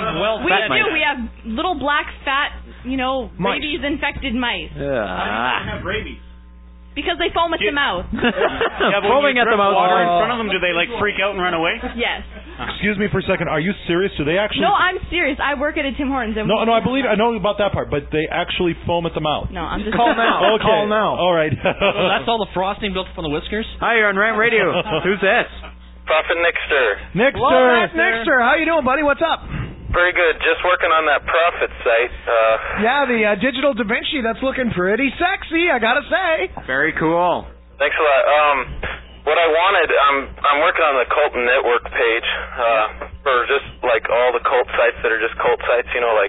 We have little black fat, rabies-infected mice. Have rabies. Because they foam at the mouth. Foaming at the mouth. Water in front of them, do they freak out and run away? Yes. Excuse me for a second. Are you serious? Do they actually? No, I'm serious. I work at a Tim Hortons. No, I believe I know about that part, but they actually foam at the mouth. No, I'm just call now. Okay. Call now. All right. That's all the frosting built up on the whiskers. Hi, you're on Rant Radio. Who's this? Prophet Nixter. Nixter, how you doing, buddy? What's up? Very good. Just working on that Prophet site. Yeah, the digital Da Vinci. That's looking pretty sexy, I gotta say. Very cool. Thanks a lot. What I wanted, I'm working on the Cult Network page for just all the cult sites that are just cult sites,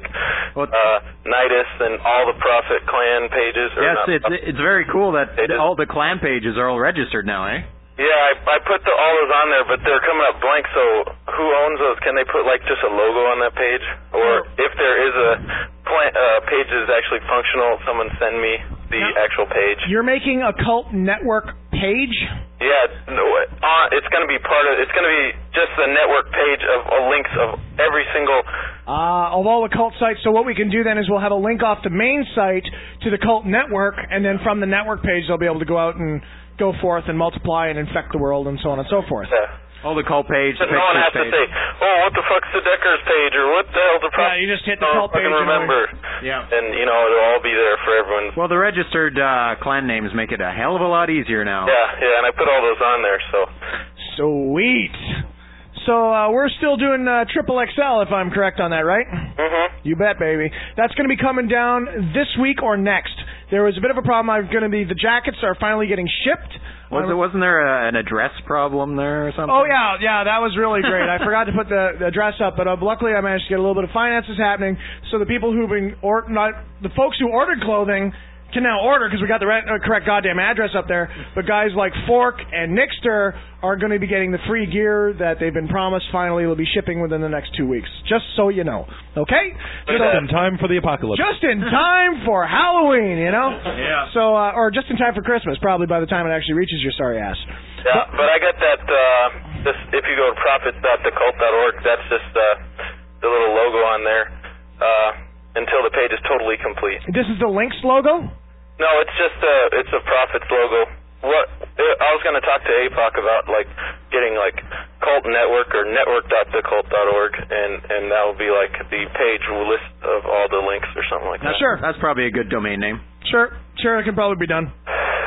Nidus and all the Prophet clan pages. Yes, it's very cool that all the clan pages are all registered now, eh? Yeah, I put all those on there, but they're coming up blank, so who owns those? Can they put just a logo on that page? Or if there is a page that is actually functional, someone send me the actual page. You're making a Cult Network page? Yeah, it's going to be it's going to be just the network page of links of every single... of all the cult sites. So what we can do then is we'll have a link off the main site to the Cult Network, and then from the network page they'll be able to go out and go forth and multiply and infect the world and so on and so forth. Yeah. All the cult page, the no one has page. to say, what the fuck's the Decker's page, or what the hell's the Prophet? Yeah, you just hit the cult page. I can remember. Yeah. And, it'll all be there for everyone. Well, the registered clan names make it a hell of a lot easier now. Yeah, and I put all those on there, so. Sweet. So we're still doing Triple XL, if I'm correct on that, right? Mm-hmm. You bet, baby. That's going to be coming down this week or next. There was a bit of a problem. The jackets are finally getting shipped. Wasn't there an address problem there or something? Oh, yeah, that was really great. I forgot to put the address up, but luckily I managed to get a little bit of finances happening. So the people the folks who ordered clothing can now order because we got the correct goddamn address up there. But guys like Fork and Nixter are going to be getting the free gear that they've been promised. Finally, will be shipping within the next 2 weeks. Just so you know, okay? Just in time for the apocalypse. Just in time for Halloween, you know. Yeah. So, or just in time for Christmas, probably by the time it actually reaches your sorry ass. Yeah, but I got that. This, if you go to profit.thecult.org, that's just the little logo on there. Until the page is totally complete. This is the Lynx logo? No, it's just it's a Profits logo. I was going to talk to APOC about like getting like Cult Network or network.thecult.org, and that will be like the page list of all the links or something like that. Sure, that's probably a good domain name. Sure, it can probably be done.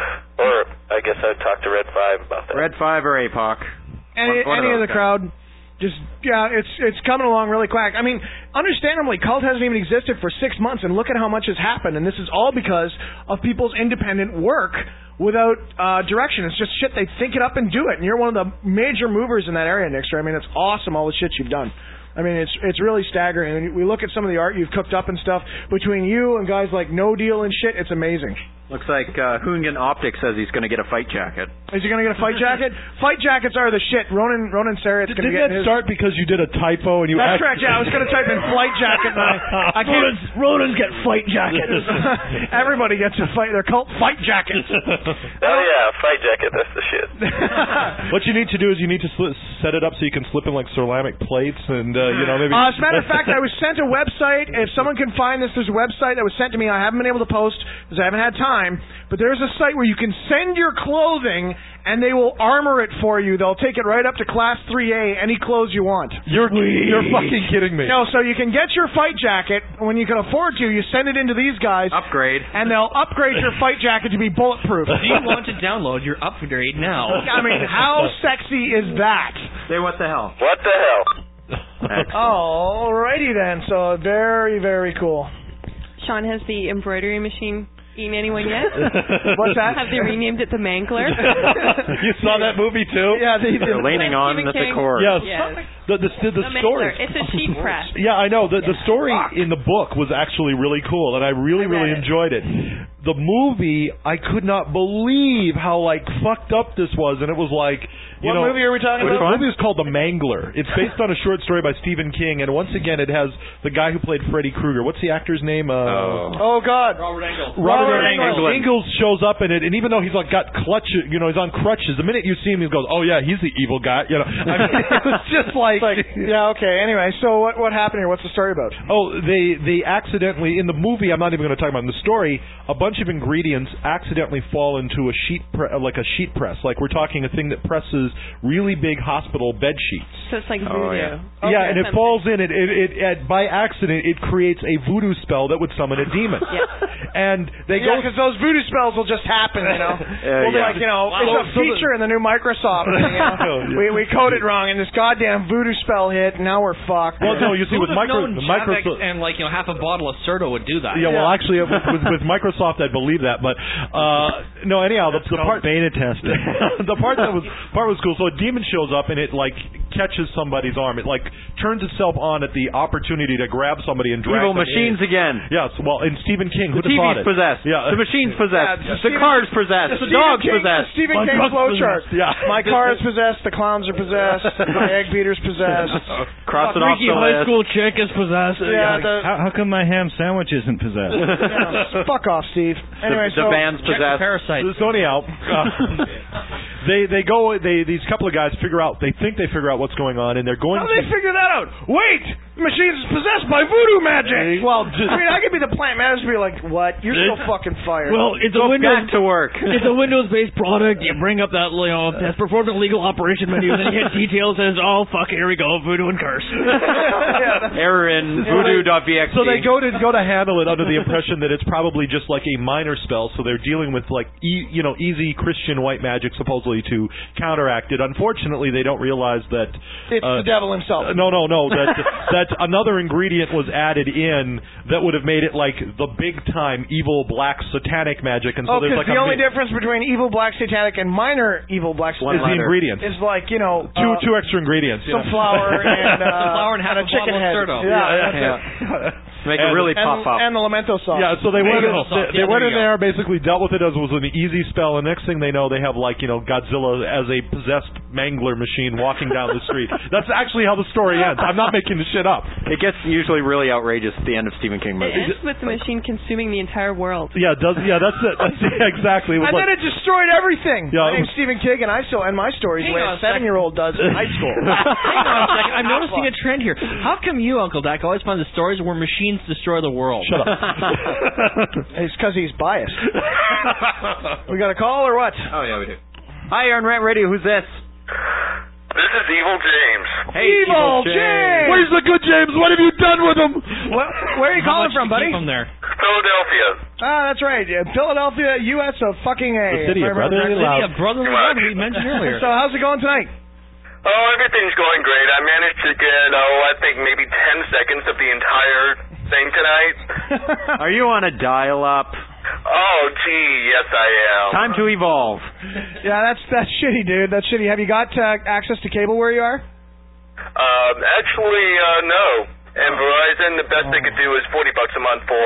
Or I guess I'd talk to Red 5 about that. Red 5 or APOC. Any of the crowd. Just, yeah, it's coming along really quick. I mean, understandably, Cult hasn't even existed for 6 months, and look at how much has happened. And this is all because of people's independent work without direction. It's just shit. They think it up and do it. And you're one of the major movers in that area, Nixter. I mean, it's awesome, all the shit you've done. I mean, it's really staggering. And we look at some of the art you've cooked up and stuff between you and guys like No Deal and shit. It's amazing. Looks like Hoonigan Optics says he's going to get a fight jacket. Is he going to get a fight jacket? Fight jackets are the shit. Ronan Sarrett's going to get Didn't that start because you did a typo and you... That's correct, yeah. I was going to type in flight jacket, but I can't... Ronans get fight jackets. Everybody gets a fight. They're called fight jackets. Oh, yeah, fight jacket. That's the shit. What you need to do is you need to set it up so you can slip in like ceramic plates and, maybe... As a matter of fact, I was sent a website. If someone can find this, there's a website that was sent to me. I haven't been able to post because I haven't had time. But there's a site where you can send your clothing and they will armor it for you. They'll take it right up to Class 3A, any clothes you want. You're fucking kidding me. No, so you can get your fight jacket when you can afford to. You send it into these guys. Upgrade. And they'll upgrade your fight jacket to be bulletproof. Do you want to download your upgrade now? I mean, how sexy is that? Say what the hell. What the hell? Alrighty then. So very, very cool. Sean, has the embroidery machine eaten anyone yet? What's that? Have they renamed it the Mangler? You saw that movie too? Yeah, they're leaning on the cord. Yes. Yes. The story. It's a sheet press. Yeah, I know. The story in the book was actually really cool, and I really enjoyed it. The movie, I could not believe how like fucked up this was, and it was like. What movie are we talking about? The movie is called The Mangler. It's based on a short story by Stephen King, and once again, it has the guy who played Freddy Krueger. What's the actor's name? Oh God, Robert Engels. Robert Engels shows up in it, and even though he's like got clutches, he's on crutches. The minute you see him, he goes, "Oh yeah, he's the evil guy." I mean, it was just like yeah, okay. Anyway, so what happened here? What's the story about? Oh, they accidentally in the movie. I'm not even going to talk about it. In the story, a bunch of ingredients accidentally fall into a sheet press. Like we're talking a thing that presses really big hospital bed sheets. So it's like voodoo. Yeah, Okay, and it falls in. It by accident it creates a voodoo spell that would summon a demon. And they go because those voodoo spells will just happen. We'll be like, it's a feature in the new Microsoft. We coded wrong, and this goddamn voodoo spell hit. And now we're fucked. Well, no, you see with Microsoft and half a bottle of Serta would do that. Yeah, well, actually, with Microsoft, I believe that, but no. Anyhow, the part beta testing. The part was cool. So a demon shows up and it like catches somebody's arm. It like turns itself on at the opportunity to grab somebody and drag evil them machines in. again. Yes, well, in Stephen King, who the thought TV's it? possessed. Yeah, the machine's possessed. The car's possessed. The dog's possessed. The Stephen King flowchart. Yeah, my car is possessed. The clowns are possessed. My egg beater's possessed. Cross it off the high list. school chick is possessed. Yeah. How come my ham sandwich isn't possessed? Fuck off, Steve. Anyway, the van's possessed. So anyhow, these couple of guys think they figure out what's going on, and they're going. How do they figure that out? Wait, the machine's possessed by voodoo magic. Well, I could be the plant manager and be like, what? You're still fucking fired. Well, it's Go a Windows back to work. It's a Windows-based product. You bring up that has performed a legal operation menu, and then you hit details, and it's fuck, here we go, voodoo and curse. Error in voodoo.vxt. So they go to handle it under the impression that it's probably just like a minor spell. So they're dealing with like easy Christian white magic supposedly to counteract it. Unfortunately, they don't realize that it's the devil himself. No. That that another ingredient was added in that would have made it like the big time evil black satanic magic, and so there's like the only difference between evil black satanic and minor evil black is the ingredients. It's like two extra ingredients. Some flour and half a chicken head. Make it really pop up. And the Lamento sauce. Yeah, so they went in there, basically dealt with it as was an easy spell, and next thing they know, they have Godzilla as a possessed mangler machine walking down the street. That's actually how the story ends. I'm not making the shit up. It gets usually really outrageous at the end of Stephen King movies. It ends with the machine consuming the entire world. Yeah, it does. Yeah, that's it. Exactly. And then it destroyed everything. Yeah, my name's Stephen King, and I still end my stories the way a 7-year-old does in high school. Hang on a second. I'm noticing a trend here. How come you, Uncle Dak, always find the stories where machines destroy the world? Shut up. It's because he's biased. We got a call or what? Oh, yeah, we do. Hi, you're on Rant Radio. Who's this? This is Evil James. Hey, Evil James! Where's the good James? What have you done with him? Where are you calling from, buddy? From there. Philadelphia. Ah, that's right. Yeah, Philadelphia, U.S. of fucking A. The city of brotherly love. We mentioned earlier. So how's it going tonight? Oh, everything's going great. I managed to get, I think maybe 10 seconds of the entire thing tonight. Are you on a dial-up? Oh, gee, yes I am. Time to evolve. Yeah, that's shitty, dude. That's shitty. Have you got access to cable where you are? Actually, no. And Verizon, the best they could do is $40 a month for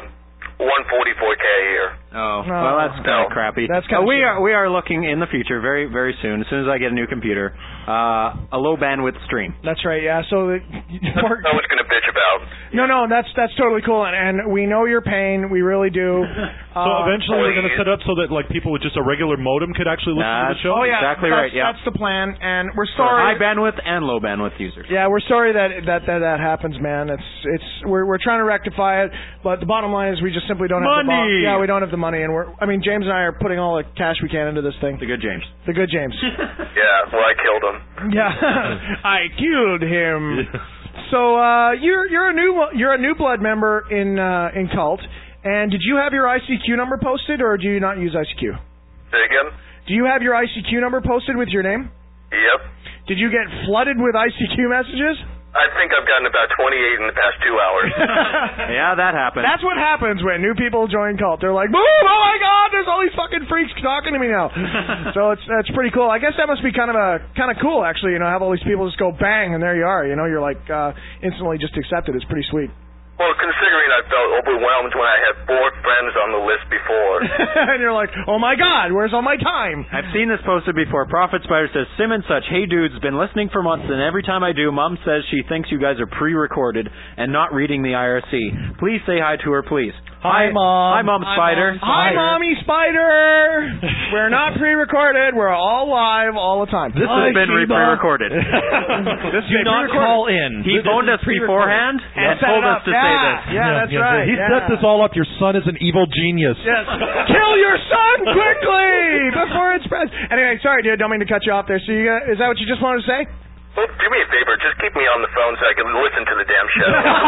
144K here. Oh, well, that's kind of crappy. That's kind of we are looking in the future, very, very soon, as soon as I get a new computer, a low bandwidth stream. That's right, yeah. So that's what I was going to bitch about. No, that's totally cool, and we know your pain. We really do. So eventually we're going to set up so that people with just a regular modem could actually listen to the show? Oh, yeah. Exactly right, yeah. That's the plan, and we're sorry. For high bandwidth and low bandwidth users. Yeah, we're sorry that happens, man. We're trying to rectify it, but the bottom line is we just simply don't have the money. Yeah, we don't have the money, and James and I are putting all the cash we can into this thing. The good James. The good James. Yeah, well, I killed him. Yeah, I killed him. So you're a new blood member in Cult, and did you have your ICQ number posted, or do you not use ICQ? Say again? Do you have your ICQ number posted with your name? Yep. Did you get flooded with ICQ messages? I think I've gotten about 28 in the past 2 hours. Yeah, that happens. That's what happens when new people join Cult. They're like, boom, oh my God, there's all these fucking freaks talking to me now. So that's pretty cool. I guess that must be kind of cool, actually, have all these people just go bang, and there you are. You're like instantly just accepted. It's pretty sweet. Well, considering I felt overwhelmed when I had 4 friends on the list before. And you're like, oh my God, where's all my time? I've seen this posted before. Prophet Spider says, Sim and such, hey dudes, been listening for months, and every time I do, Mom says she thinks you guys are pre-recorded and not reading the IRC. Please say hi to her, please. Hi, Mom. Hi, Mom Spider. Hi, Mommy Spider. We're not pre-recorded. We're all live all the time. This has been pre-recorded. Do not call in. He phoned us beforehand and told us to say this. Yeah, that's right. He set this all up. Your son is an evil genius. Yes. Kill your son quickly before it spreads. Anyway, sorry, dude. Don't mean to cut you off there. So is that what you just wanted to say? Well, do me a favor. Just keep me on the phone so I can listen to the damn show.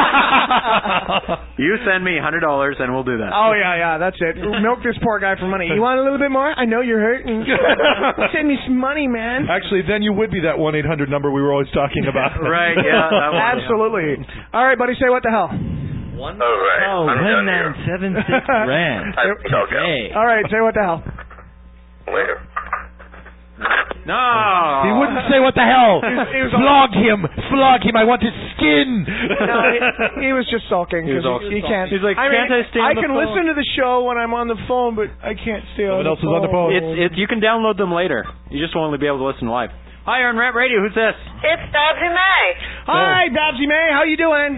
You send me $100 and we'll do that. Oh, yeah, that's it. Milk this poor guy for money. You want a little bit more? I know you're hurting. Send me some money, man. Actually, then you would be that 1-800 number we were always talking about. Right, yeah. That one, absolutely. Yeah. All right, buddy, say what the hell. All right. 1976 rant. Okay. All right, say what the hell. Later. No. He wouldn't say what the hell. Flog him. I want his skin. No, he was just sulking. He can't. He's like, can't I stay on the phone? I can listen to the show when I'm on the phone, but I can't stay on the phone. Someone else is on the phone. You can download them later. You just won't be able to listen live. Hi, you're on Rant Radio. Who's this? It's Babsy May. Hi, Babsy May. How you doing?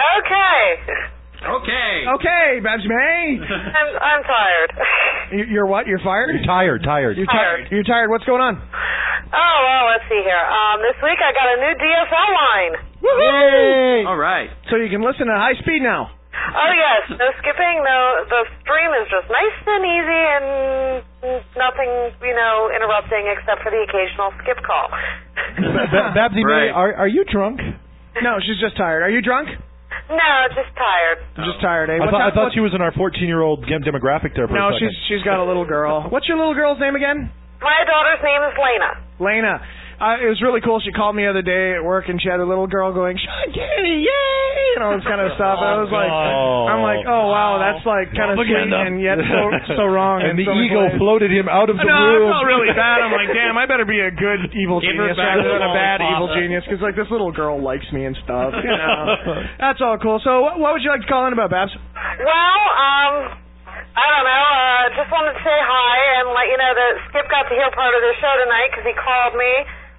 Okay, Babsy May. I'm tired. You're what? You're fired? You're tired. You're tired. What's going on? Oh, well, let's see here. This week I got a new DSL line. Yay! All right. So you can listen at high speed now. Oh, yes. No skipping. No, the stream is just nice and easy and nothing, interrupting except for the occasional skip call. Babsy May, are you drunk? No, she's just tired. Are you drunk? No, just tired. Just tired, eh? I thought she was in our 14-year-old demographic there for a second. No, she's got a little girl. What's your little girl's name again? My daughter's name is Lena. Lena. it was really cool. She called me the other day at work, and she had a little girl going, Sean Kennedy, yay! And all this kind of stuff. And I was like, I'm like, oh, wow, that's like kind of sweet and yet so wrong. And the so ego floated him out of the I room. felt really bad. I'm like, damn, I better be a good evil genius rather than a bad evil genius, because like this little girl likes me and stuff. You know, that's all cool. So what would you like to call in about, Babs? Well, I don't know. Just wanted to say hi and let you know that Skip got to hear part of the show tonight because he called me.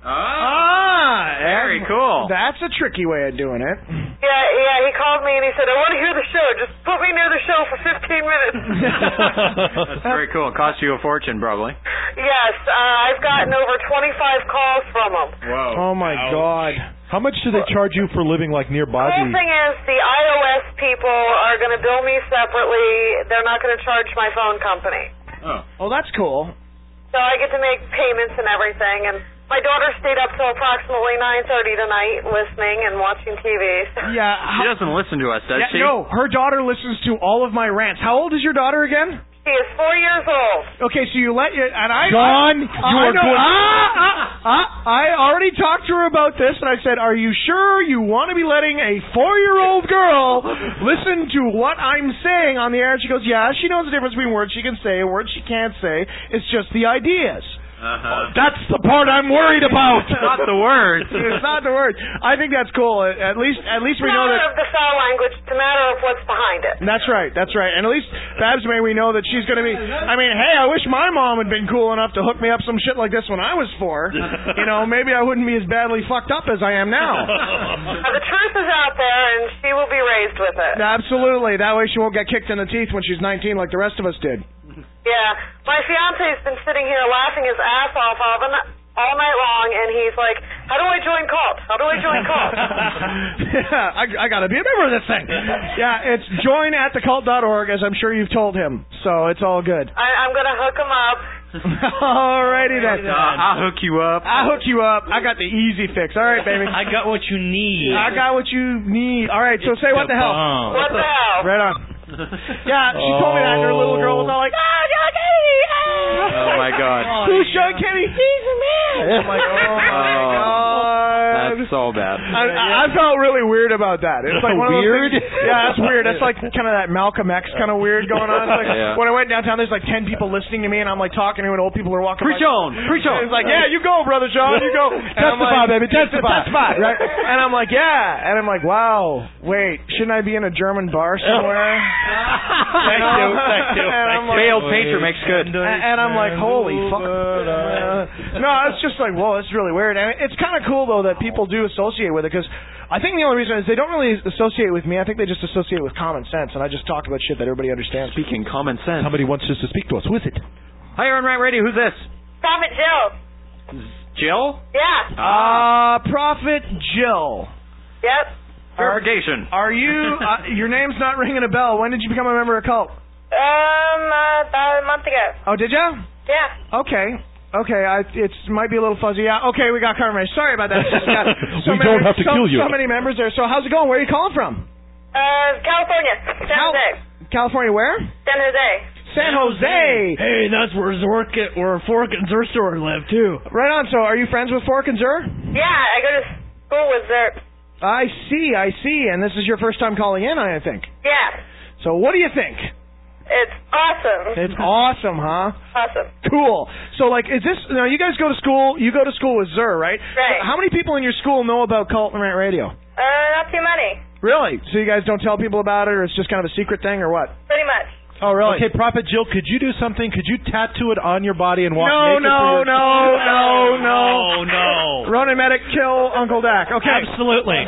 Very cool. That's a tricky way of doing it. Yeah, he called me and he said, I want to hear the show. Just put me near the show for 15 minutes. That's very cool. It cost you a fortune, probably. Yes, I've gotten over 25 calls from him. Whoa. Oh, my God. How much do they charge you for living like nearby? The whole thing is the iOS people are going to bill me separately. They're not going to charge my phone company. Oh, that's cool. So I get to make payments and everything. And my daughter stayed up till approximately 9:30 tonight listening and watching TV. Yeah. She doesn't listen to us, does she? No, her daughter listens to all of my rants. How old is your daughter again? She is 4 years old. Okay, so you let your... And I, John, you are know, good. I already talked to her about this, and I said, are you sure you want to be letting a 4-year-old girl listen to what I'm saying on the air? And she goes, yeah, she knows the difference between words she can say and words she can't say. It's just the ideas. That's the part I'm worried about. Not the words. It's not the words. I think that's cool. At least we know that. It's not of the foul language. It's a matter of what's behind it. That's right. And at least Babs May, we know that she's going to be. I mean, hey, I wish my mom had been cool enough to hook me up some shit like this when I was 4. You know, maybe I wouldn't be as badly fucked up as I am now. The truth is out there, and she will be raised with it. Absolutely. That way she won't get kicked in the teeth when she's 19 like the rest of us did. Yeah, my fiance's been sitting here laughing his ass off all night long, and he's like, how do I join Cult? How do I join Cult? I got to be a member of this thing. Yeah, it's join@thecult.org, as I'm sure you've told him, so it's all good. I'm going to hook him up. Alrighty then. I'll hook you up. I got the easy fix. All right, baby. I got what you need. I got what you need. All right, so say what the hell. What the hell? Right on. Yeah, she told me that, and her little girl was all like, John Kennedy! Oh, my God. Who's Sean Kennedy? He's a man! I'm like, oh, my God. That's so bad. I felt really weird about that. It's like one weird? Of those things, yeah, that's weird. That's like kind of that Malcolm X kind of weird going on. It's like, when I went downtown, there's like 10 people listening to me, and I'm like talking to, and old people are walking by. Preach on. It's like, yeah, you go, Brother Sean, you go. Testify, baby, testify. Right? And I'm like, yeah. And I'm like, wow, wait, shouldn't I be in a German bar somewhere? Thank you. Failed painter makes good. And I'm like, holy fuck. No, it's just like, whoa, it's really weird. And it's kind of cool, though, that people do associate with it, because I think the only reason is they don't really associate with me. I think they just associate with common sense, and I just talk about shit that everybody understands. Speaking common sense. Somebody wants us to speak to us. Who is it? Hi, you're on Rant Radio. Who's this? Prophet Jill. Jill? Yeah. Prophet Jill. Yep. Verification. Are you, your name's not ringing a bell. When did you become a member of Cult? About a month ago. Oh, did you? Yeah. Okay, it might be a little fuzzy. Yeah, okay, we got confirmation. Sorry about that. We don't have to kill you. So many members there. So how's it going? Where are you calling from? California. San Jose. California where? San Jose. San Jose. Hey, that's where Fork and Zur store live, too. Right on. So are you friends with Fork and Zur? Yeah, I go to school with Zur. I see. And this is your first time calling in, I think. Yeah. So what do you think? It's awesome. It's awesome, huh? Awesome. Cool. So, like, is this... Now, you guys go to school... You go to school with Zur, right? Right. How many people in your school know about Cult and Rant Radio? Not too many. Really? So you guys don't tell people about it, or it's just kind of a secret thing, or what? Pretty much. Oh, really? Okay, Prophet Jill, could you do something? Could you tattoo it on your body and walk naked? No. Ronan Medic, kill Uncle Dak. Okay. Absolutely.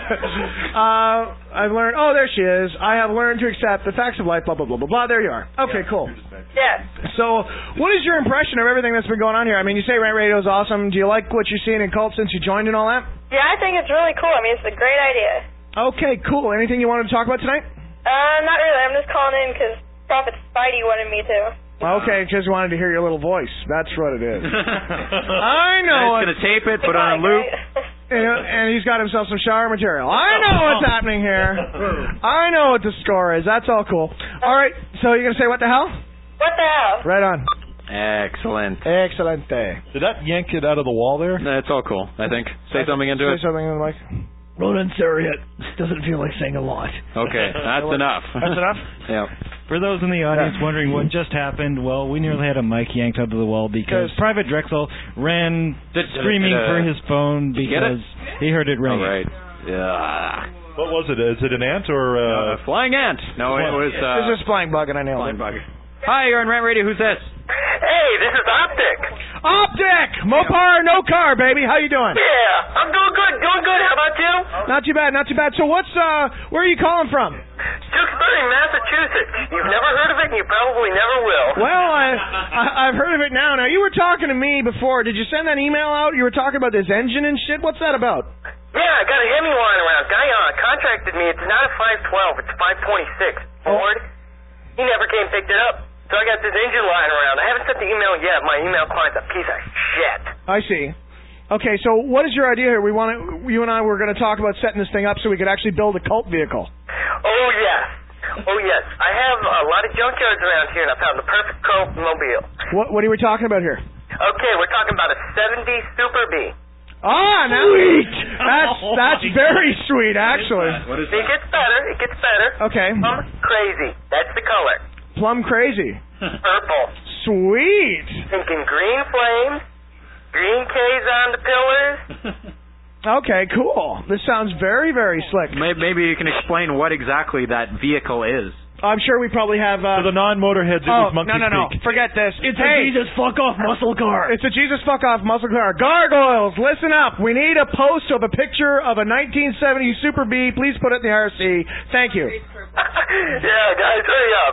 I've learned... Oh, there she is. I have learned to accept the facts of life, blah, blah, blah, blah, blah. There you are. Okay, cool. Yeah. So, what is your impression of everything that's been going on here? I mean, you say Rant Radio is awesome. Do you like what you're seeing in Cult since you joined and all that? Yeah, I think it's really cool. I mean, it's a great idea. Okay, cool. Anything you wanted to talk about tonight? Not really. I'm just calling in because Prophet Spidey wanted me to. Okay, just wanted to hear your little voice. That's what it is. I know. He's going to tape it, put it on a loop. And he's got himself some shower material. I know what's happening here. I know what the score is. That's all cool. All right, so you're going to say what the hell? What the hell? Right on. Excellent. Excelente. Did that yank it out of the wall there? No, it's all cool, I think. Say something into it. Say something in the mic. Ronan Surrey doesn't feel like saying a lot. Okay, that's enough. That's enough? Yeah. For those in the audience wondering what just happened, well, we nearly had a mic yanked out of the wall because Private Drexel ran screaming for his phone because he heard it ring. All right. Yeah. What was it? Is it an ant or a flying ant? No, it was. This is flying bug, and I nailed it. Flying bug. Hi, you're on Rant Radio. Who's this? Hey, this is Optic. Optic! Mopar, no car, baby. How you doing? Yeah, I'm doing good. How about you? Not too bad, not too bad. So where are you calling from? Tewksbury, Massachusetts. You've never heard of it, and you probably never will. Well, I've heard of it now. Now, you were talking to me before. Did you send that email out? You were talking about this engine and shit. What's that about? Yeah, I got a Hemi lying around. Guy contracted me. It's not a 512. It's 526. Ford. He never came and picked it up. So I got this engine lying around. I haven't sent the email yet. My email client's a piece of shit. I see. Okay, so what is your idea here? You and I were going to talk about setting this thing up so we could actually build a cult vehicle. Oh, yes. I have a lot of junkyards around here, and I found the perfect cult mobile. What are we talking about here? Okay, we're talking about a 70 Super B. Ah, now sweet. That's very sweet, actually. What is that? It gets better. Okay. Plum Crazy. That's the color. Plum Crazy. Purple. Sweet. Thinking green flames, green K's on the pillars. Okay, cool. This sounds very, very slick. Maybe you can explain what exactly that vehicle is. I'm sure we probably have... For the non-motorheads, it was monkey No. speak. Forget this. It's a Jesus fuck-off muscle car. It's a Jesus fuck-off muscle car. Gargoyles, listen up. We need a post of a picture of a 1970 Super B. Please put it in the RC. Thank you. Yeah, guys, hurry up.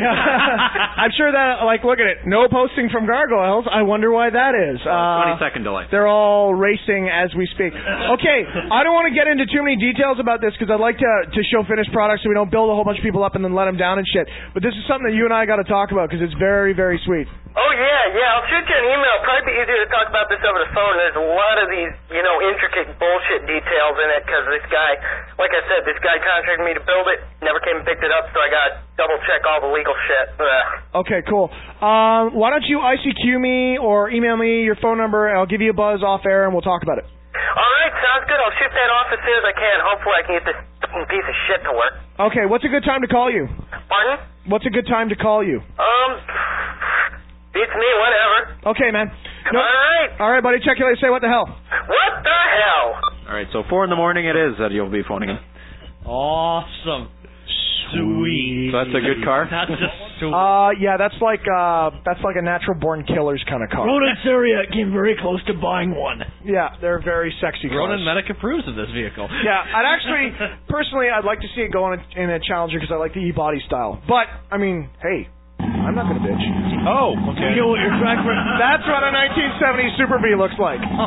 I'm sure that, look at it. No posting from Gargoyles. I wonder why that is. 20-second delay. They're all racing as we speak. Okay, I don't want to get into too many details about this because I'd like to show finished products so we don't build a whole bunch of people up and then let them down and shit. But this is something that you and I got to talk about because it's very, very sweet. Oh, yeah, I'll shoot you an email. Probably be easier to talk about this over the phone. There's a lot of these, intricate bullshit details in it because this guy, like I said, this guy contracted me to build it, never came and picked it up, so I got to double-check all the legal shit. Okay, cool. Why don't you ICQ me or email me your phone number, and I'll give you a buzz off air, and we'll talk about it. All right, sounds good. I'll shoot that off as soon as I can. Hopefully I can get this piece of shit to work. Okay, what's a good time to call you? Pardon? What's a good time to call you? Beats me, whatever. Okay, man. No, all right, buddy. Check you later. Say what the hell. What the hell? All right, so 4 a.m. it is that you'll be phoning in. Awesome. Sweet. So that's a good car? That's just sweet. Yeah, that's like a natural born killer's kind of car. Ronan Surrey came very close to buying one. Yeah, they're very sexy cars. Ronan Medic approves of this vehicle. Yeah, personally, I'd like to see it go in a Challenger because I like the e-body style. But, I mean, hey, I'm not going to bitch. Oh, okay. That's what a 1970 Super B looks like. Yeah.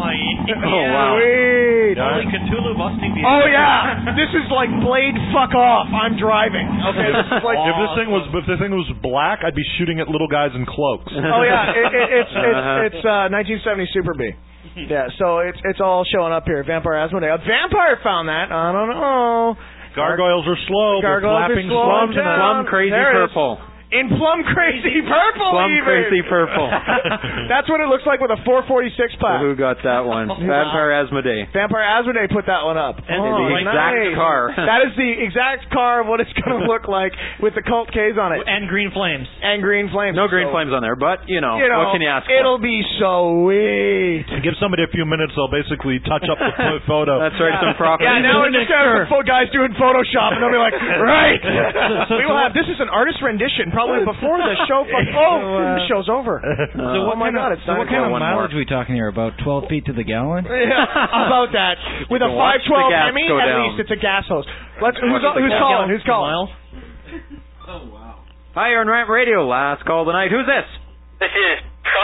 Oh, wow. Sweet. Holy Cthulhu busting vehicle. Oh, yeah. This is like Blade fuck off. I'm driving. Okay, this is like... If the thing was black, I'd be shooting at little guys in cloaks. Oh, yeah. It's 1970 Super B. Yeah, so it's all showing up here. Vampire Asmodee. A vampire found that. I don't know. Gargoyles are slow. Gargoyles They're are slow. Plum Crazy Purple. In Plum Crazy Purple, Plum even. Crazy Purple. That's what it looks like with a 446 pack. Who got that one? Vampire Asmodee. Vampire Asmodee put that one up. And the exact car. That is the exact car of what it's going to look like with the Cult K's on it. And green flames. No green flames on there, but, what can you ask for? It'll be so sweet. Give somebody a few minutes, they'll basically touch up the photo. That's right, some profit. Yeah, now we're just got guys doing Photoshop, and they'll be like, right. We will have, this is an artist rendition, probably before the show. The show's over. What kind of mileage are we talking here? About 12 feet to the gallon? Yeah, about that. With a 512 Hemi, at least it's a gas hose. Who's calling? Who's calling? Oh, wow. Hi, you're on Rant Radio. Last call tonight. Who's this? This is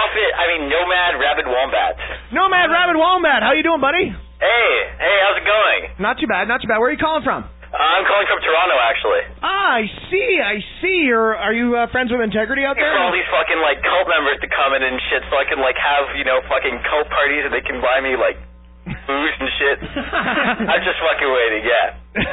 Nomad Rabid Wombat. Nomad Rabid Wombat. How you doing, buddy? Hey, how's it going? Not too bad. Where are you calling from? I'm calling from Toronto, actually. Ah, I see. Are you friends with Integrity out there? For all these fucking, cult members to come in and shit so I can, have, fucking cult parties and they can buy me, booze and shit. I'm just fucking waiting, yeah.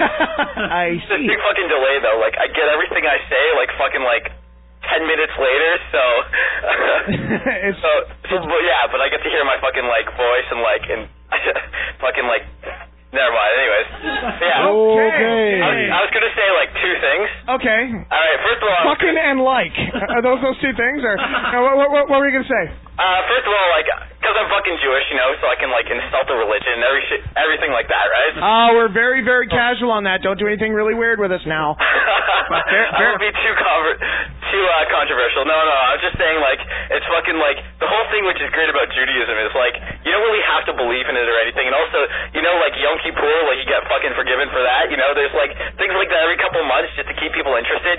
I see. It's a big fucking delay, though. I get everything I say, 10 minutes later, so but I get to hear my fucking voice and fucking never mind. Anyways, yeah. Okay. I was gonna say two things. Okay. All right. First of all, fucking and are those two things, or what were you gonna say? First of all, because I'm fucking Jewish, so I can insult the religion and everything like that, right? We're very, very casual on that. Don't do anything really weird with us now. I won't be too controversial. No. I was just saying, it's fucking the whole thing, which is great about Judaism, is you don't really have to believe in it or anything, and also Yom Kippur, you get fucking forgiven for that. There's things like that every couple months just to keep people interested.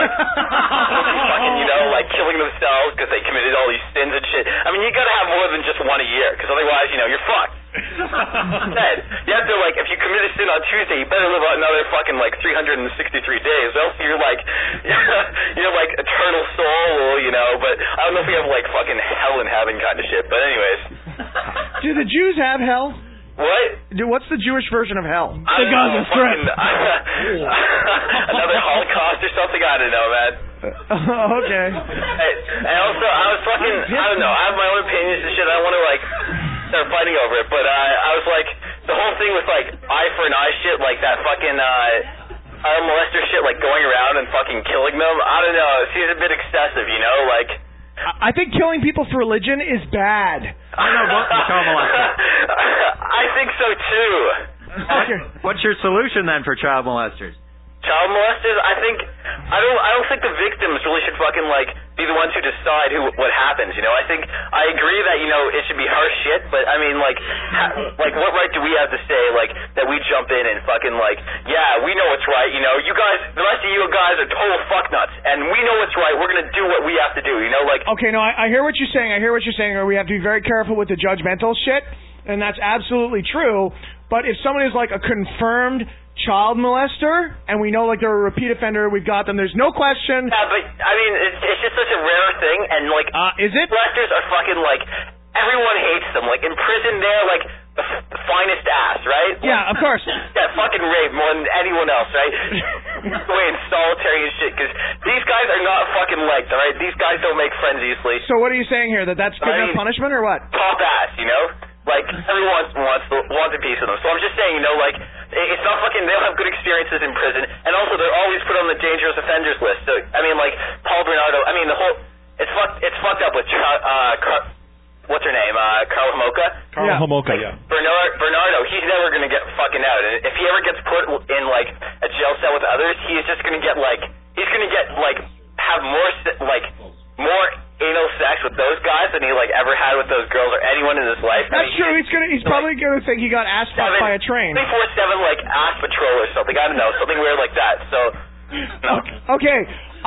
Fucking killing themselves because they committed all these sins and shit. I mean, you gotta have more than just one a year, because otherwise, you're fucked. Instead, you have to if you commit a sin on Tuesday, you better live out another fucking 363 days, else you're eternal soul, but I don't know if we have fucking hell in heaven kind of shit. But anyways, do the Jews have hell? What? What's the Jewish version of hell? The Gaza Strip. Another Holocaust or something? I don't know, man. Okay. And also, I don't know, I have my own opinions and shit. I don't want to start fighting over it, but I was the whole thing with eye for an eye shit, that fucking child molester shit, going around and fucking killing them. I don't know, it seems a bit excessive, I think killing people for religion is bad. I know, child molester. I think so too. What's your solution then for child molesters? Child molesters? I don't think the victims really should fucking be the ones who decide what happens. I think I agree that it should be harsh shit, but I mean what right do we have to say that we jump in and fucking yeah, we know what's right. You guys, the rest of you guys are total fucknuts, and we know what's right. We're gonna do what we have to do. Okay, no, I hear what you're saying. Or we have to be very careful with the judgmental shit, and that's absolutely true. But if someone is a confirmed child molester, and we know they're a repeat offender, we've got them, there's no question. Yeah, but I mean, it's just such a rare thing, and is it? Molesters are fucking everyone hates them. In prison, they're the finest ass, right? Yeah, of course. Yeah, fucking rape more than anyone else, right? Away in solitary and shit, because these guys are not fucking liked, all right? These guys don't make friends easily. So what are you saying here? That's good enough punishment, or what? Top ass, everyone wants a piece of them. So I'm just saying, it's not fucking, they don't have good experiences in prison, and also they're always put on the dangerous offenders list. So, I mean, Paul Bernardo, I mean, it's fucked up with, what's her name, Carla Homolka? Carla Homolka, yeah. Bernardo, he's never gonna get fucking out, and if he ever gets put in, a jail cell with others, he's just gonna get, have more anal sex with those guys than he ever had with those girls or anyone in his life. That's true. He's probably gonna think he got ass fucked by a train. 24/7 ass patrol or something. I don't know, something weird like that. So. No. Okay.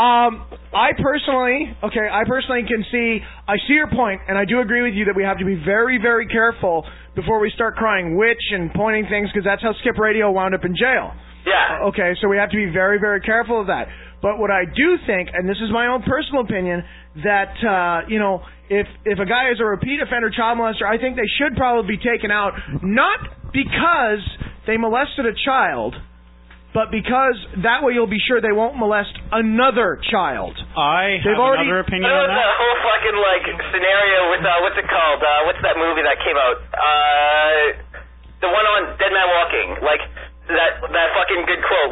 I personally can see. I see your point, and I do agree with you that we have to be very, very careful before we start crying witch and pointing things, because that's how Skip Radio wound up in jail. Yeah. Okay, so we have to be very, very careful of that. But what I do think, and this is my own personal opinion, that if a guy is a repeat offender child molester, I think they should probably be taken out, not because they molested a child, but because that way you'll be sure they won't molest another child. I have another opinion on that. The whole fucking scenario with what's it called? What's that movie that came out? The one on Dead Man Walking. That fucking good quote,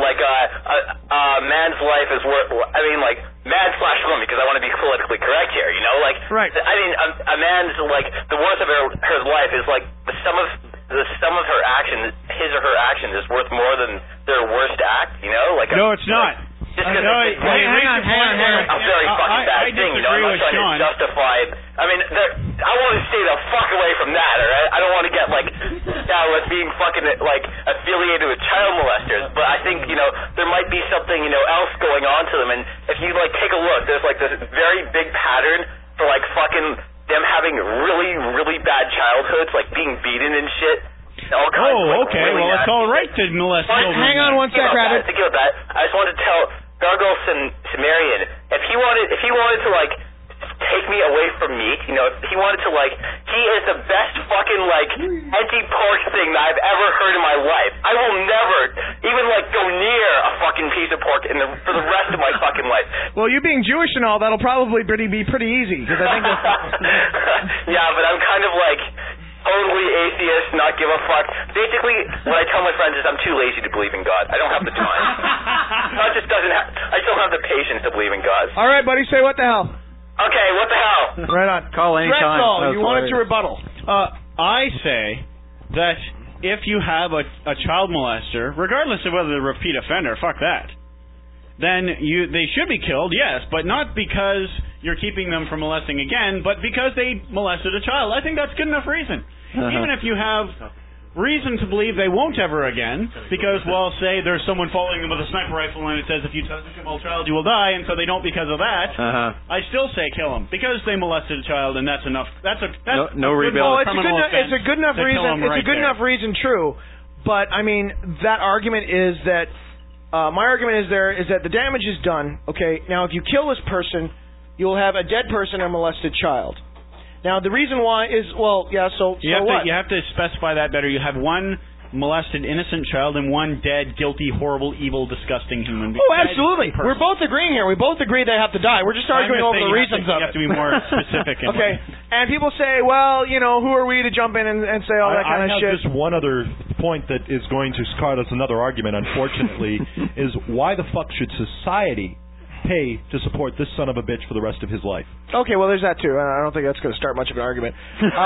man's life is worth, man/woman, because I want to be politically correct here, Right. I mean, a man's, the worth of her life is, the sum of her actions, his or her actions, is worth more than their worst act, No, it's not. Just because hang on. a very fucking bad thing, I'm not trying to justify it. I mean, I want to stay the fuck away from that, alright? I don't want to get, with being fucking, affiliated with child molesters, but I think, there might be something, else going on to them, and if you, take a look, there's, this very big pattern for, fucking them having really, really bad childhoods, being beaten and shit. All kinds of, okay, really well, it's all right to molest children. Hang on one sec, Rabbit. Think about that. I just wanted to tell Gargoyle Sumerian, if he wanted to take me away from meat, if he wanted to he he is the best fucking, like, anti-pork thing that I've ever heard in my life. I will never even, like, go near a fucking piece of pork for the rest of my fucking life. Well, you being Jewish and all, that'll probably be pretty easy, because I think yeah, but I'm kind of, like, totally atheist, not give a fuck. Basically, what I tell my friends is I'm too lazy to believe in God. I don't have the time. I just don't have the patience to believe in God. All right, buddy, say what the hell. Okay, what the hell? Right on. Call anytime. Dreadful, you wanted to rebuttal. I say that if you have a child molester, regardless of whether they're a repeat offender, fuck that, then they should be killed, yes, but not because you're keeping them from molesting again, but because they molested a child. I think that's good enough reason. Even if you have reason to believe they won't ever again, because, well, say there's someone following them with a sniper rifle and it says if you touch a small child you will die, and so they don't because of that, I still say kill them, because they molested a child, and that's enough. That's no rebuild. It's a good enough reason. It's a good enough reason, true, but, I mean, that argument is that, my argument is that the damage is done, okay? Now, if you kill this person, you'll have a dead person and a molested child. Now, the reason why is, well, yeah, so what? You have to specify that better. You have one molested innocent child and one dead, guilty, horrible, evil, disgusting human being. Oh, absolutely. We're both agreeing here. We both agree they have to die. We're just arguing over the reasons of it. You have to be more specific. Okay. And people say, well, you know, who are we to jump in and say all that kind of shit? I have just one other point that is going to start us another argument, unfortunately, is why the fuck should society pay to support this son of a bitch for the rest of his life? Okay, well, there's that too. I don't think that's going to start much of an argument.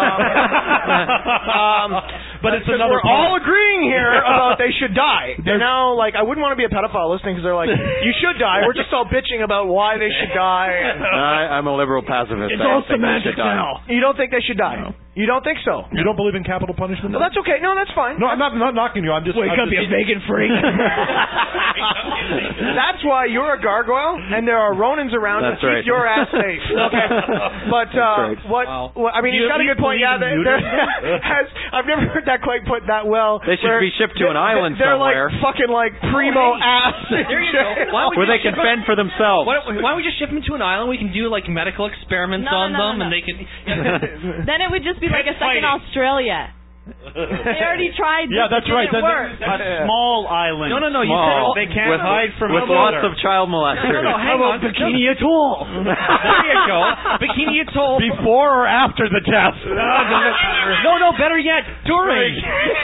But it's another. We're all agreeing here about they should die. They're now like, I wouldn't want to be a pedophile listening because they're like, you should die. We're just all bitching about why they should die. I'm a liberal pacifist. It's all semantics now. You don't think they should die? No. You don't think so? You don't believe in capital punishment? Well, that's okay. No, that's fine. No, I'm not knocking you. I'm just. Wake up, you vegan freak. That's why you're a gargoyle, and there are Ronins around to keep your ass safe. Okay, but what? I mean, he's got a good point. Yeah, I've never heard that quite put that well. They should be shipped to an island they're somewhere. Like fucking like primo ass. There you go. Where they can fend for themselves. Why don't we just ship them to an island? We can do like medical experiments on them, and they can. Then it would just be like a second Australia. They already tried. Yeah, that's right. A small island. No. You said they can't hide from with lots of child molesters. No, hang on. Bikini Atoll. There you go. Bikini Atoll. Before or after the test? No. Better yet, during.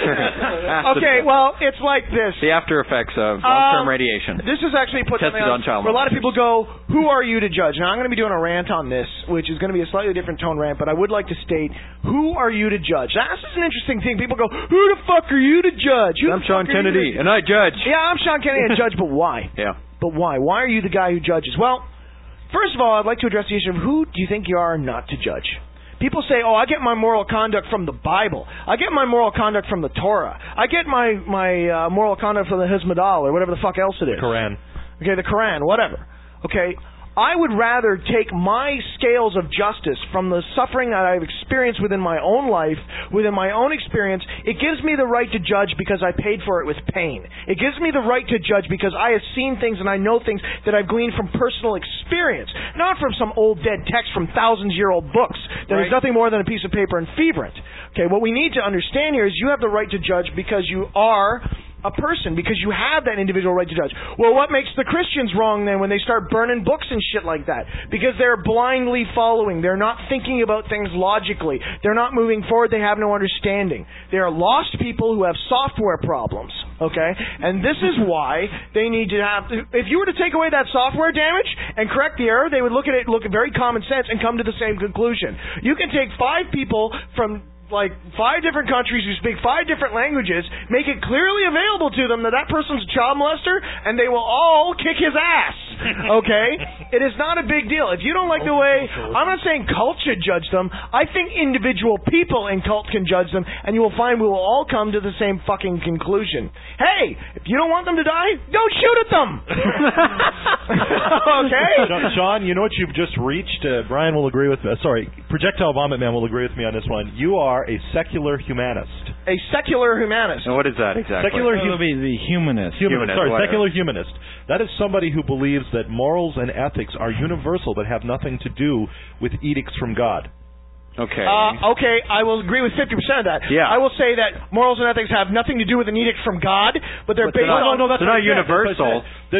Okay, well, it's like this. The after effects of long-term radiation. This is actually put tested on child where a lot of people go, who are you to judge? Now, I'm going to be doing a rant on this, which is going to be a slightly different tone rant, but I would like to state, who are you to judge? Now, this is an interesting thing. People go, who the fuck are you to judge? I'm Sean Kennedy, and I judge. Yeah, I'm Sean Kennedy, and judge, but why? Yeah. But why? Why are you the guy who judges? Well, first of all, I'd like to address the issue of who do you think you are not to judge? People say, oh, I get my moral conduct from the Bible. I get my moral conduct from the Torah. I get my moral conduct from the Hizmadal or whatever the fuck else it is. The Quran. Okay, the Quran, whatever. Okay, I would rather take my scales of justice from the suffering that I've experienced within my own life, within my own experience. It gives me the right to judge because I paid for it with pain. It gives me the right to judge because I have seen things and I know things that I've gleaned from personal experience, not from some old dead text from thousands-year-old books that is nothing more than a piece of paper and feverant. Okay, what we need to understand here is you have the right to judge because you are a person, because you have that individual right to judge. Well, what makes the Christians wrong then when they start burning books and shit like that? Because they're blindly following. They're not thinking about things logically. They're not moving forward. They have no understanding. They are lost people who have software problems, okay? And this is why they need to have... If you were to take away that software damage and correct the error, they would look at very common sense and come to the same conclusion. You can take 5 people from... like 5 different countries who speak 5 different languages, make it clearly available to them that person's a child molester, and they will all kick his ass. Okay? It is not a big deal. If you don't like the way... I'm not saying cult should judge them. I think individual people in cult can judge them, and you will find we will all come to the same fucking conclusion. Hey, if you don't want them to die, don't shoot at them! Okay? Sean, you know what you've just reached? Brian will agree with me. Sorry, Projectile Vomit Man will agree with me on this one. You are a secular humanist. A secular humanist. And what is that exactly? Secular That would be the humanist. Secular humanist. That is somebody who believes that morals and ethics are universal but have nothing to do with edicts from God. Okay. Okay, I will agree with 50% of that. Yeah. I will say that morals and ethics have nothing to do with an edict from God, but they're based on... No, that's they're not universal.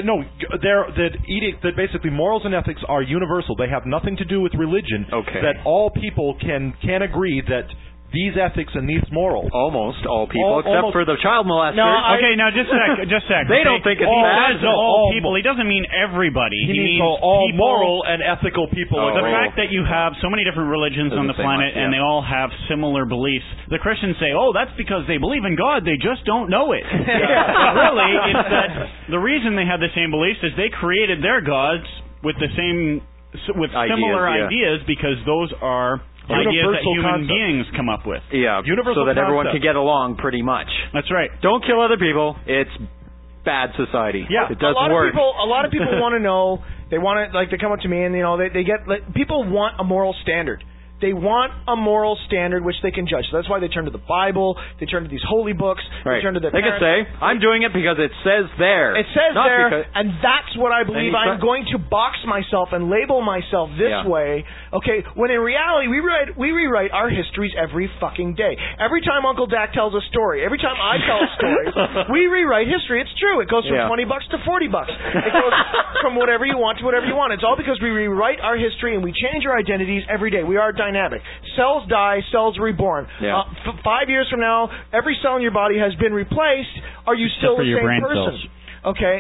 That basically morals and ethics are universal. They have nothing to do with religion. Okay. That all people can agree that these ethics and these morals. Almost all people, except for the child molesters. Okay, now just a sec. They don't think it's bad. All people. He doesn't mean everybody. He means all people, moral and ethical people. The fact that you have so many different religions on the planet and they all have similar beliefs. The Christians say, "Oh, that's because they believe in God. They just don't know it." Really, it's that the reason they have the same beliefs is they created their gods with similar ideas because those are ideas that human beings come up with. Yeah, so that everyone can get along pretty much. That's right. Don't kill other people. It's bad society. Yeah, it doesn't work. A lot of people want to know. They want to, like, they come up to me and, you know, they get, like, people want a moral standard. They want a moral standard which they can judge. So that's why they turn to the Bible, they turn to these holy books, right. They turn to their They parents. can say, I'm doing it because it says there. It says Not there, and that's what I believe. I'm going to box myself and label myself this way. Okay, when in reality, we rewrite our histories every fucking day. Every time Uncle Dak tells a story, every time I tell a story, we rewrite history. It's true. It goes from $20 to $40. It goes from whatever you want to whatever you want. It's all because we rewrite our history and we change our identities every day. We are dynamic. Cells die, cells reborn. 5 years from now, every cell in your body has been replaced. Are you still the same person? Cells. Okay.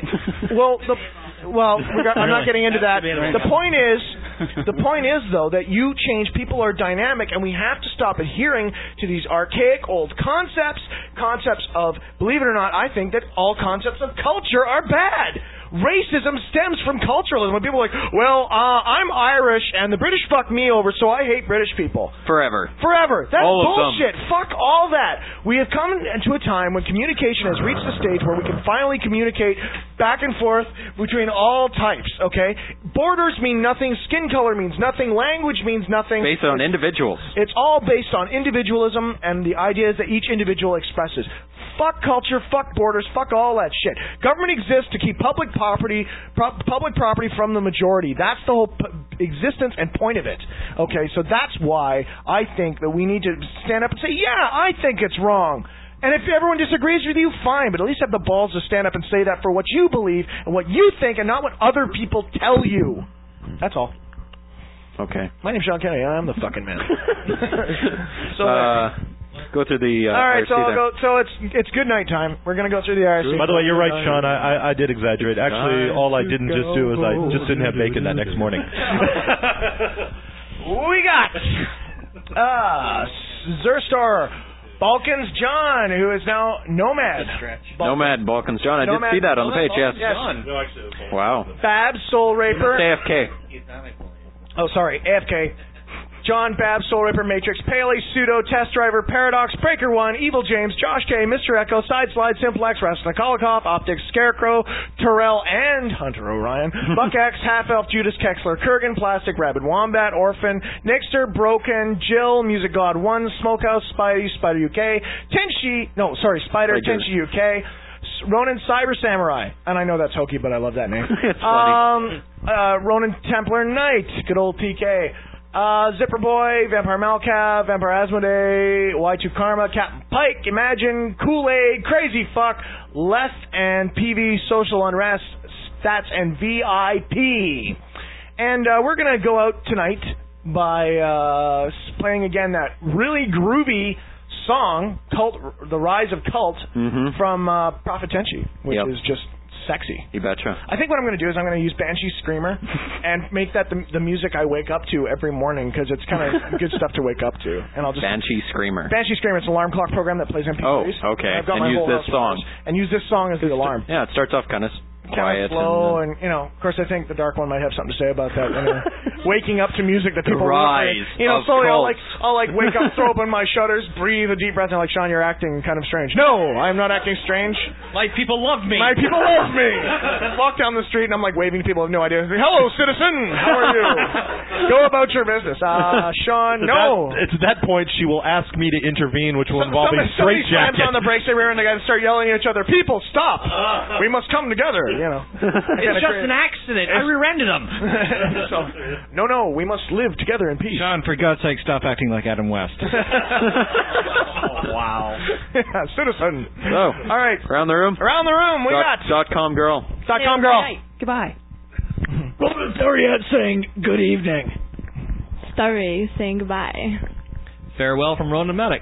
I'm not getting into that. The point is though that you change. People are dynamic, and we have to stop adhering to these archaic old concepts of, believe it or not, I think that all concepts of culture are bad. Racism stems from culturalism. When people are like, well, I'm Irish and the British fucked me over, so I hate British people. Forever. That's all bullshit. Fuck all that. We have come into a time when communication has reached the stage where we can finally communicate back and forth between all types, okay? Borders mean nothing. Skin color means nothing. Language means nothing. Based on individuals. It's all based on individualism and the ideas that each individual expresses. Fuck culture, fuck borders, fuck all that shit. Government exists to keep public property from the majority. That's the whole existence and point of it. Okay, so that's why I think that we need to stand up and say, yeah, I think it's wrong. And if everyone disagrees with you, fine, but at least have the balls to stand up and say that for what you believe and what you think and not what other people tell you. That's all. Okay. My name's Sean Kennedy. I'm the fucking man. Go through the all right, IRC so I'll go. So it's good night time. We're gonna go through the IRC. By the way, you're right, Sean. I did exaggerate. Actually, all I didn't just do is I just didn't have bacon that next morning. We got Zerstar Balkans John, who is now Nomad. Nomad Balkans John. I did see that on the page. Yes. Wow. Babs Soul Raper. AFK. Oh, sorry, AFK. John, Babs, Soul Raper, Matrix, Paley, Pseudo, Test Driver, Paradox, Breaker One, Evil James, Josh K, Mr. Echo, Sideslide, Simplex, Rasnikolikov, Optics, Scarecrow, Terrell, and Hunter Orion, Buck X, Half Elf, Judas Kexler, Kurgan, Plastic, Rabid Wombat, Orphan, Nixter, Broken, Jill, Music God 1, Smokehouse, Spidey, Spider UK, Spider, Tenchi UK, Ronin Cyber Samurai, and I know that's hokey, but I love that name. It's funny. Ronin Templar Knight, good old PK. Zipper Boy, Vampire Malcav, Vampire Asmodee, Y2 Karma, Captain Pike, Imagine, Kool-Aid, Crazy Fuck, Less and PV, Social Unrest, Stats and VIP. And we're going to go out tonight by playing again that really groovy song, The Rise of Cult, from Prophet Tenchi, which is just sexy. You betcha. I think what I'm going to do is I'm going to use Banshee Screamer and make that the music I wake up to every morning because it's kind of good stuff to wake up to. And I'll just Banshee Screamer. Banshee Screamer. It's an alarm clock program that plays MP3s. Oh, okay. I've got and my use whole this song. And use this song as the alarm. Yeah, it starts off kind of quiet, slow, and of course, I think the Dark One might have something to say about that. Waking up to music that people rise slowly I'll wake up, throw open my shutters, breathe a deep breath, and Sean, you're acting kind of strange. No, I'm not acting strange. My people love me. My people love me. Walk down the street and I'm waving to people who have no idea. Hello, citizen. How are you? Go about your business. Sean, no. It's at that point she will ask me to intervene, which will involve a somebody straitjacket. slams on the brakes, they rear, and they got to start yelling at each other. People, stop. We must come together. you know. It's just an accident. I rear-ended him. So, no, we must live together in peace. Sean, for God's sake, stop acting like Adam West. Wow. Citizen. So, all right. Around the room. Around the room, we got .com girl. .com girl. Goodbye. Golden Thuriat saying good evening. Starry saying goodbye. Farewell from Ronan Medic.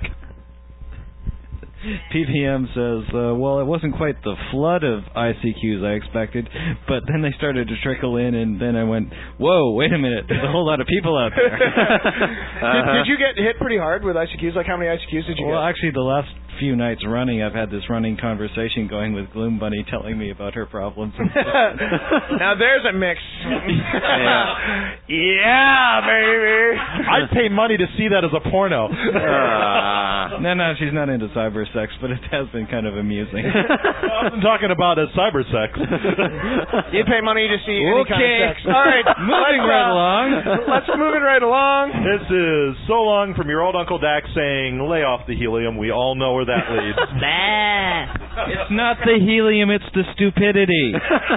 PPM says, well, it wasn't quite the flood of ICQs I expected, but then they started to trickle in, and then I went, whoa, wait a minute, there's a whole lot of people out there. Did you get hit pretty hard with ICQs? Like, how many ICQs did you get? Well, actually, the last few nights running, I've had this running conversation going with Gloom Bunny telling me about her problems. Now, there's a mix. Yeah, baby. I'd pay money to see that as a porno. No, she's not into cyber sex, but it has been kind of amusing. I wasn't talking about cyber sex. You'd pay money to see any kind of sex. All right, moving right along. Let's move it right along. This is So Long from your old Uncle Dax saying, lay off the helium. We all know where that leads. It's not the helium, it's the stupidity.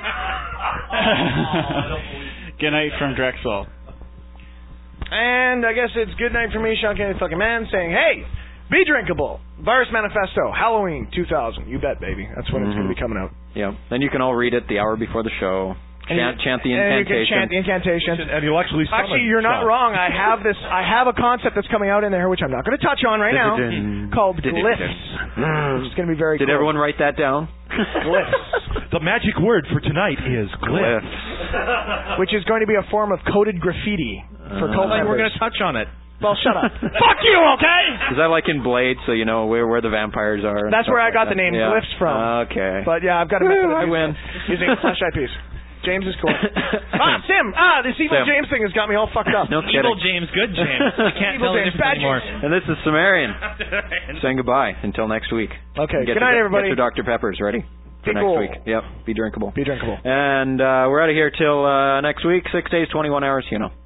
Good night from Drexel. And I guess it's good night for me, Sean Kennedy fucking man, saying, hey, be drinkable. Virus Manifesto, Halloween 2000. You bet, baby. That's when it's going to be coming out. Yeah. Then you can all read it the hour before the show. Chant the incantation. And you can chant the incantation. And you'll actually you're not wrong. I have a concept that's coming out in there, which I'm not going to touch on right now, called glyphs. It's going to be very cool. Did everyone write that down? Glyphs. The magic word for tonight is glyphs. Which is going to be a form of coded graffiti for cult members. We're going to touch on it. Well, shut up. Fuck you, okay? Is that like in Blade, so you know where the vampires are? That's where I got the name glyphs from. Okay. But yeah, I've got to mess it up. I win. Using a flashlight piece. James is cool. Sim! This evil Sim. James thing has got me all fucked up. No kidding. Evil James, good James. I can't tell the difference anymore. And this is Sumerian saying goodbye until next week. Okay, good night, everybody. Get your Dr. Peppers ready for next week. Yep, be drinkable. Be drinkable. And we're out of here till next week, 6 days, 21 hours, you know.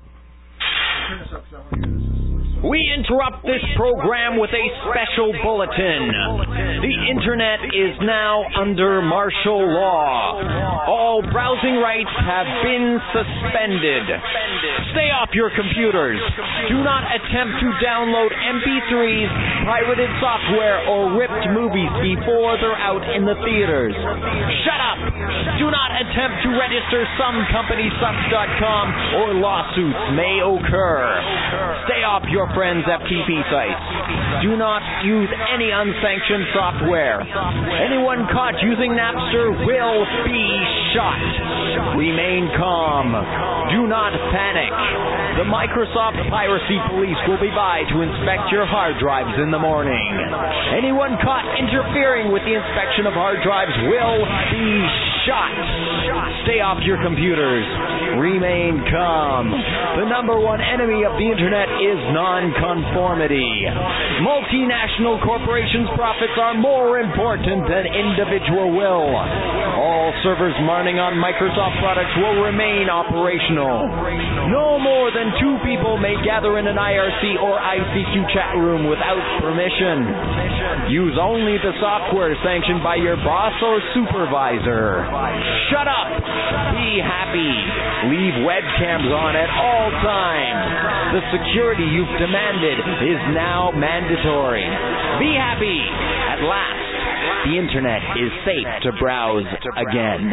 We interrupt this program with a special bulletin. The Internet is now under martial law. All browsing rights have been suspended. Stay off your computers. Do not attempt to download MP3s, pirated software, or ripped movies before they're out in the theaters. Shut up. Do not attempt to register somecompanysucks.com or lawsuits may occur. Stay off your friends' FTP sites. Do not use any unsanctioned software. Anyone caught using Napster will be shot. Remain calm. Do not panic. The Microsoft Piracy Police will be by to inspect your hard drives in the morning. Anyone caught interfering with the inspection of hard drives will be shot. Stay off your computers. Remain calm. The number one enemy of the Internet is nonconformity. Multinational corporations' profits are more important than individual will. All servers running on Microsoft products will remain operational. No more than 2 people may gather in an IRC or ICQ chat room without permission. Use only the software sanctioned by your boss or supervisor. Shut up. Be happy. Leave webcams on at all times. The security you've demanded is now mandatory. Be happy. At last, the Internet is safe to browse again.